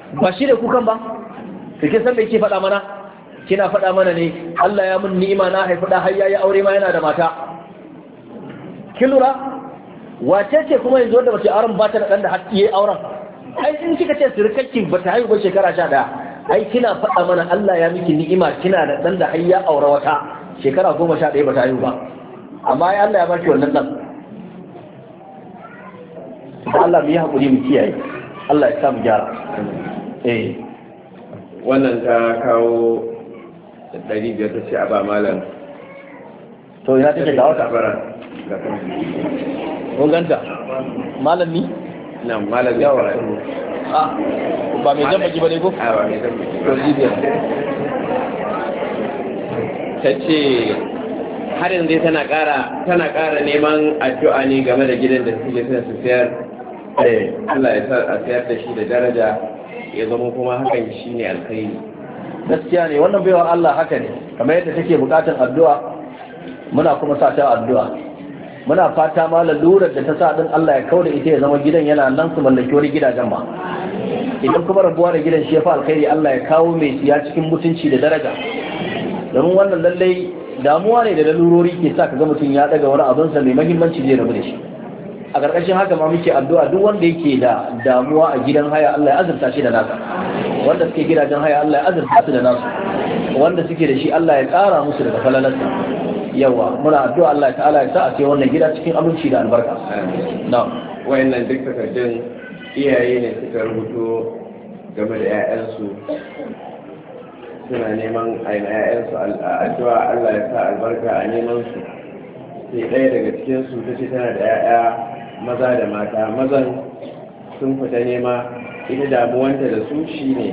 ba shi da kukan ba kike san me yake faɗa mana kina faɗa mana ne Allah ya mun ni'ima na haifi da har yayi aure ma yana da mata kin lura wace ce kuma yanzu da mace auren ba ta da dan da har yayi auren ai in kika ce sirkakki ba ta haihu ba shekara sha ɗaya ai kina faɗa mana Allah ya miki ni'ima kina da dan da har ya aure wata shekara goma sha ɗaya ba ta haihu ba amma ai Allah ya baki wannan dan Allah mu yi hakuri mu kiyaye Allah ya sa mu gyara eh wannan ta kawo ɗari biyar ta ce a ba malam to ya take da wata bara ga kun ganta malam ni na malam yawa ah ba mai jan baki bane ko a ba mai jan baki to jibiya ta ce har yanzu tana ƙara tana ƙara neman addu'a ne game da gidan da suke suna su sayar eh Allah ya sa a sayar da shi da daraja ya zama kuma hakan shine alkhairi gaskiya ne wannan baiwa Allah haka ne kamar yadda take bukatun addu'a muna kuma sa ta addu'a muna fata ma lalurar da ta sa din Allah ya kauda ita ya zama gidan yana nan su mallaki wani gidajen ba idan kuma rabuwa da gidan shi ya fa alkhairi Allah ya kawo mai siya cikin mutunci da daraja domin wannan lallai damuwa ne da lalurori ke sa ka ga mutum ya daga wani abinsa mai muhimmanci zai rabu da shi a ƙarƙashin haka ma muke addu'a duk wanda yake da damuwa a gidan haya Allah ya azurta shi da nasa wanda suke gidajen haya Allah ya azurta su da nasu wanda suke da shi Allah ya ƙara musu daga falalarsa yawa muna addu'a Allah ta'ala ya sa a ce wannan gida cikin aminci da albarka na'am wayannan duk takardun iyaye ne suka rubuto game da 'ya'yansu suna neman a yi ‘ya'yansu addu'a Allah ya sa albarka a neman su sai ɗaya daga cikinsu ta ce tana da ‘ya'ya maza da mata mazan sun fita nema ita damuwanta da su shi ne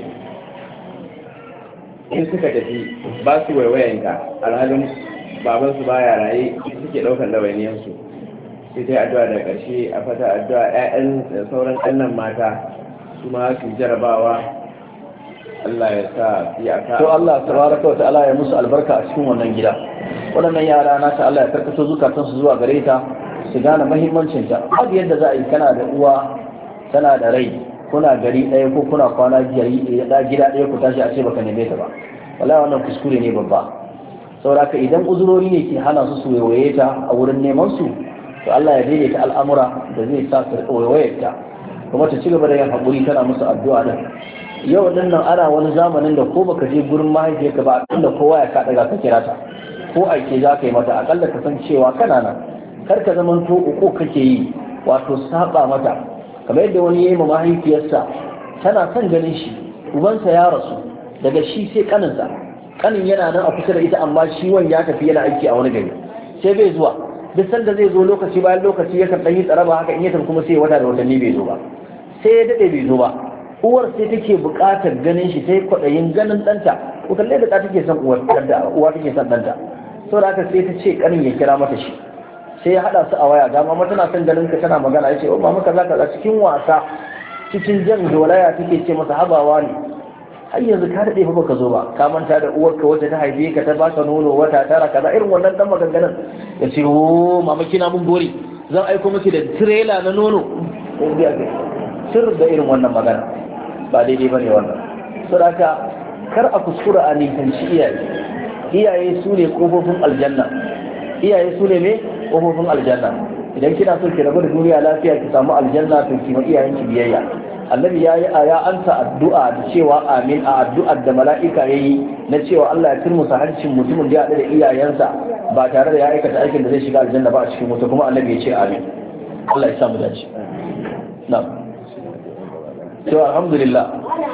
in suka tafi ba su waiwayanka alhalin babansu ba ya raye suke ɗaukar ɗawainiyarsu sai ta yi addu'a daga ƙarshe a fata addu'a ‘ya'yan da sauran ƙannan mata su ma su jarabawa Allah ya sa ya ka to Allah tabaraka wa ta'ala ya musu albarka a cikin wannan gida waɗannan yara na ta Allah ya karkato zukatan su zuwa gare ta su gane muhimmancin ta babu yadda za a yi kana da uwa tana da rai kuna gari ɗaya ko kuna kwana gari ɗaya gida ɗaya ku tashi a ce baka neme ta ba wallahi wannan kuskure ne babba saboda ka idan uzurori ne ke hana su su waye ta a wurin neman su to Allah ya daidaita al'amura da zai sa su waye ta kuma ta ci gaba da yin haƙuri tana musu addu'a din yau din nan ana wani zamanin da ko baka je gurin mahaifiyarka ba akalla kowa ya ka daga ka kira ta ko aike za ka yi mata akalla ka san cewa kana nan kar ka zaman to uku kake yi wato saba mata kamar yadda wani yayi ma mahaifiyarsa tana son ganin shi ubansa ya rasu daga shi sai kaninsa kanin yana nan a kusa da ita amma shi wani ya tafi yana aiki a wani gari sai bai zuwa duk sanda zai zo lokaci bayan lokaci yakan dan yi tsaraba haka in ya tafi kuma sai wata da watanni bai zo ba sai ya dade bai zo ba uwar sai take buƙatar ganin shi sai kwaɗayin ganin ɗanta ko kalle da take son uwar da uwa take son ɗanta saboda haka sai ta ce ƙanin ya kira mata shi sai ya haɗa su a waya ga mama tana son ganin ka tana magana ya ce oh mama kaza kaza cikin wasa cikin jan dolaya take ce masa habawa ne har yanzu ka daɗe fa baka zo ba ka manta da uwarka wacce ta haife ka ta baka nono wata tara kaza irin wannan dan maganganun ya ce oh mama kina mun gori zan aiko miki da tirela na nono sir da irin wannan magana ba daidai bane wannan saboda kar a kuskura a nisanci iyaye iyaye su ne kofofin aljanna iyaye su ne me kofofin aljanna idan kina so ki rabu da duniya lafiya ki samu aljanna to ki ma iyayenki biyayya annabi yayi aya ansa addu'a da cewa amin a addu'ar da mala'ika yayi na cewa Allah ya turmusa hancin mutumin da ya haɗu da iyayensa ba tare da ya aikata aikin da zai shiga aljanna ba a cikin wuta kuma annabi ya ce amin Allah ya samu dace na'am to alhamdulillah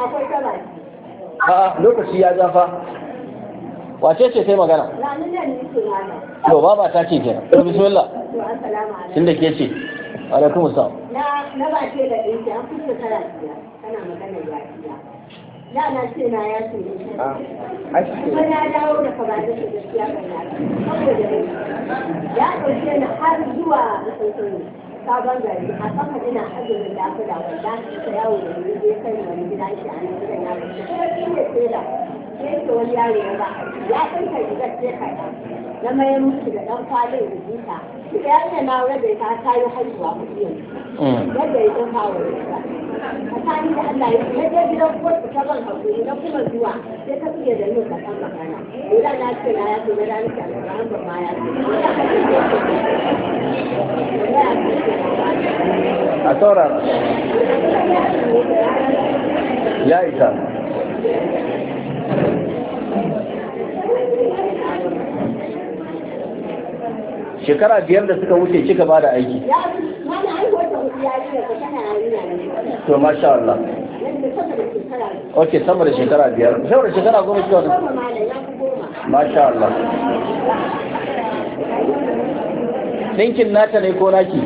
a lokaci ya zafa wace ce sai magana to baba ta ce kenan to bismillah tun da ke ce alaikum assalam na na ba ce da ɗinki an kusa kara kana magana ya kiya da na ce na ya ce a cikin kuma ya dawo da ka ba da gaskiya kan ya saboda ya ɗauke ni har zuwa sabon gari a kafa ina azumin da aka da wanda ta yawo da ni zai kai wani gida shi a nan gidan yaro kuma shi ne sai da sai da wani yaro ya ba ya kai ka gida sai ka na mai musu da dan kwalin da jita shi da yarinya na wanda ta ta yi haihuwa kuɗi yanzu yadda ya dan kawo da tsakani da Allah ya je gidan kotu ta ban hakuri na kuma zuwa sai ta fiye da yin kasan magana idan na ce na ya ce na rani ta ran ba ma ya a saurara ya isa shekara biyar da suka wuce kika ba da aiki to masha Allah ok sama da shekara biyar sama da shekara goma kika wata masha Allah ɗinkin nata ne ko naki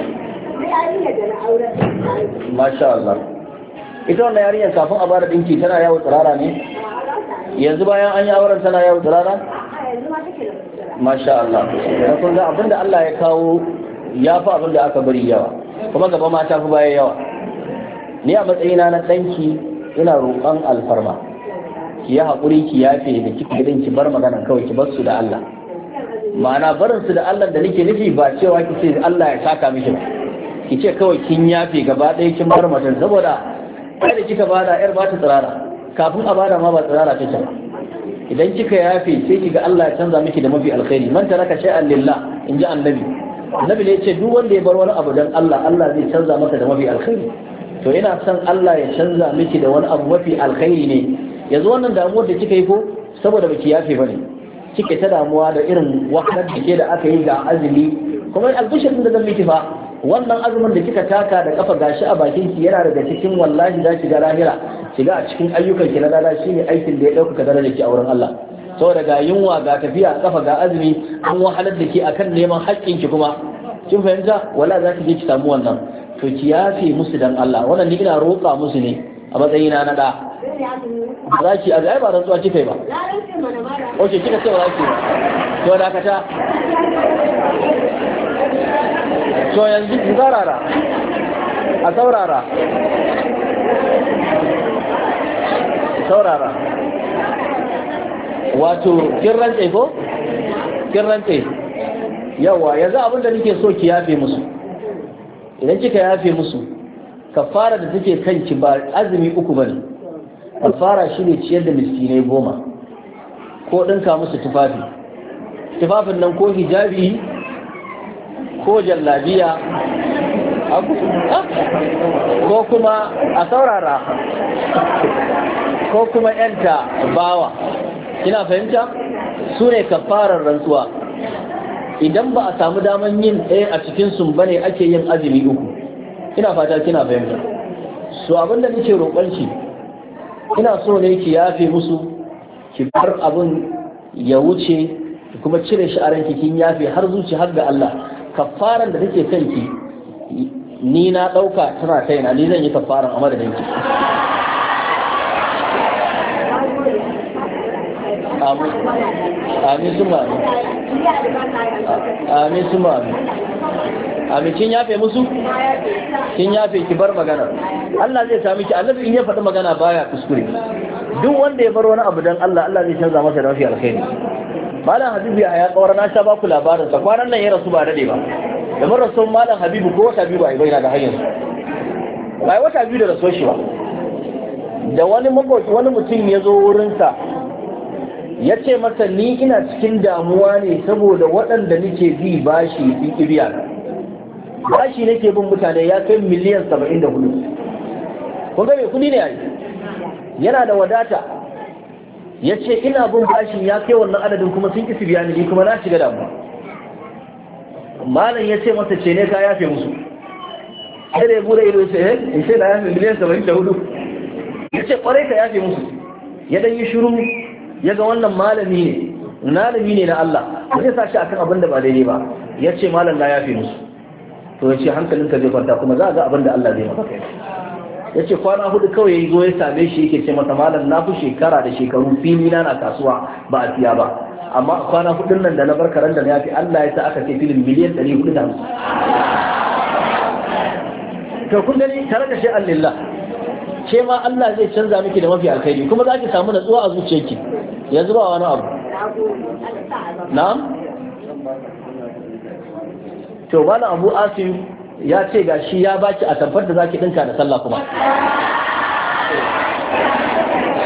masha Allah ita wannan yarinyar kafin a bada ɗinki tana yawo tsirara ne yanzu bayan an yi auren tana yawo tsirara masha Allah da kun ga abinda Allah ya kawo ya fi abinda aka bari yawa kuma gaba ma ta fi baya yawa ni a matsayina na ɗanki ina roƙon alfarma ki yi haƙuri ki yafe da kika gidan ki bar magana kawai ki bar su da Allah ma'ana barin su da Allah da nake nufi ba cewa ki ce Allah ya saka miki ba ki ce kawai kin yafe gaba ɗaya kin bar mutum saboda kai da kika bada yar ba ta tsirara kafin a bada ma ba tsirara take ba idan kika yafe sai kiga Allah ya canza miki da mafi alkhairi man taraka shay'an lillah in ji annabi annabi ne ya ce duk wanda ya bar wani abu dan Allah Allah zai canza masa da mafi alkhairi to ina son Allah ya canza miki da wani abu mafi alkhairi ne yanzu wannan damuwar da kika yi ko saboda baki yafe bane kike ta damuwa da irin wahalar da ke da aka yi ga azumi kuma albishirin da zan miki fa wannan azumin da kika taka da kafa gashi a bakin ki yana daga cikin wallahi za ki ga lahira shiga a cikin ayyukan ki na lada shine aikin da ya dauka darajar ki a wurin Allah saboda ga yunwa ga tafiya kafa ga azumi an wahalar da ke akan neman haƙƙin ki kuma kin fahimta wala za ki je ki samu wannan to ki yafe musu dan Allah wannan ni ina roƙa musu ne a matsayina na da za ki a ai ba rantsuwa kika yi ba oke kika ce za ki to da kata to yanzu ki zarara a saurara saurara wato kin rantse ko kin rantse yawa yanzu abinda nake so ki yafe musu idan kika yafe musu kafara da take kanki ba azumi uku bane kafara shine ciyar da miskinai goma ko dinka musu tufafi tufafin nan ko hijabi ko jallabiya ko kuma a saurara ko kuma yanta bawa kina fahimta su ne kafarar rantsuwa idan ba a samu daman yin ɗaya a cikin sun bane ake yin azumi uku ina fata kina fahimta so abinda nake roƙon ki ina so ne ki yafe musu ki bar abin ya wuce kuma cire shi a ranki kin yafe har zuci har ga Allah kafaran da take kanki ni na dauka tana kaina ni zan yi kafaran a madadin ki amin amin suma amin suma amin kin yafe musu kin yafe ki bar magana Allah zai sami ki annabi in ya faɗi magana baya kuskure duk wanda ya bar wani abu dan Allah Allah zai canza masa da mafi alkhairi malam habibu ya kawar na sha baku labarin sa kwanan nan ya rasu ba dade ba da mun rasu malam habibu ko wata biyu ba ai bayyana da hanyar bai wata biyu da rasu shi ba da wani makoki wani mutum ya zo wurin sa ya ce masa ni ina cikin damuwa ne saboda waɗanda nake bi bashi fi ibiya bashi nake bin mutane ya kai miliyan saba'in da hudu kun ga me kudi ne ai yana da wadata ya ce ina bin bashin ya kai wannan adadin kuma sun ƙi biya ni kuma na shiga damuwa malam ya ce masa ce ne ka yafe musu sai da ya bude ido ya ce eh in ce na yafe miliyan saba'in da hudu ya ce kwarai ka yafe musu ya dan yi shiru ya ga wannan malami ne malami ne na Allah ba zai sa shi akan abin da ba daidai ba ya ce malam na yafe musu to ya ce hankalinka zai kwanta kuma za a ga abin da Allah zai maka kai ya ce kwana hudu kawai ya zo ya same shi yake ce masa malam na fi shekara da shekaru fili na na kasuwa ba a siya ba amma kwana hudun nan da na bar karen da na yafi Allah ya sa aka ce filin miliyan ɗari hudu da hamsin to kun gani tare da shay'an lillah ce ma Allah zai canza miki da mafi alkhairi kuma za ki samu natsuwa a zuciyarki yanzu ba wani abu na'am to malam Abu Asim ya ce ga shi ya baki a tabbar da zaki dinka da sallah kuma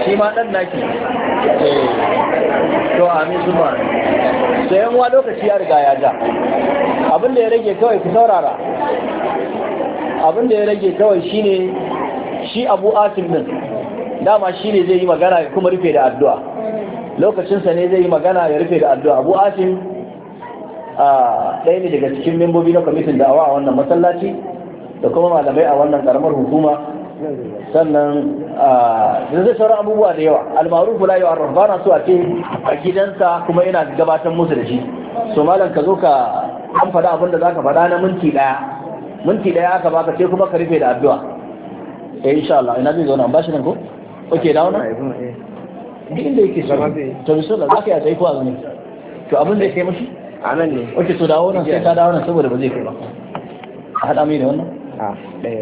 shi ma dan naki eh to amin zuma sai yan wa lokaci ya riga ya ja abin da ya rage kawai ku saurara abin da ya rage kawai shine shi Abu Asim din dama shine zai yi magana ya kuma rufe da addu'a lokacin sa ne zai yi magana ya rufe da addu'a Abu Asim a ɗaya ne daga cikin membobi na kwamitin da'awa a wannan masallaci da kuma malamai a wannan karamar hukuma sannan da zai sauran abubuwa da yawa almarufu la yu'arraf bana so a ce a gidansa kuma yana gabatar musu da shi so malam ka zo ka an faɗa abin da zaka faɗa na minti ɗaya minti ɗaya aka baka sai kuma ka rufe da addu'a eh insha Allah ina zai zo nan bashi nan ko okay dawo nan duk inda yake so to bismillah zaka ya sai ko azumi to abin da yake mishi anan ne okay to dawo nan sai ka dawo nan saboda ba zai kai ba a hada mai da wannan a ɗaya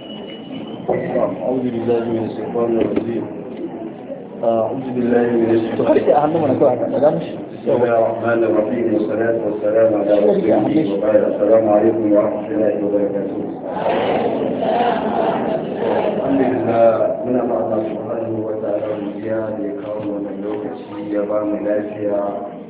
أعوذ بالله من الشيطان الرجيم أعوذ بالله من to الشيطان karke a hannun mana kawai ka ga mishi بسم الله الرحمن الرحيم والصلاة والسلام على رسول الله وبعد السلام عليكم ورحمة الله وبركاته الحمد لله من الله سبحانه وتعالى وزيادة كون من لوكشي يبام لافيا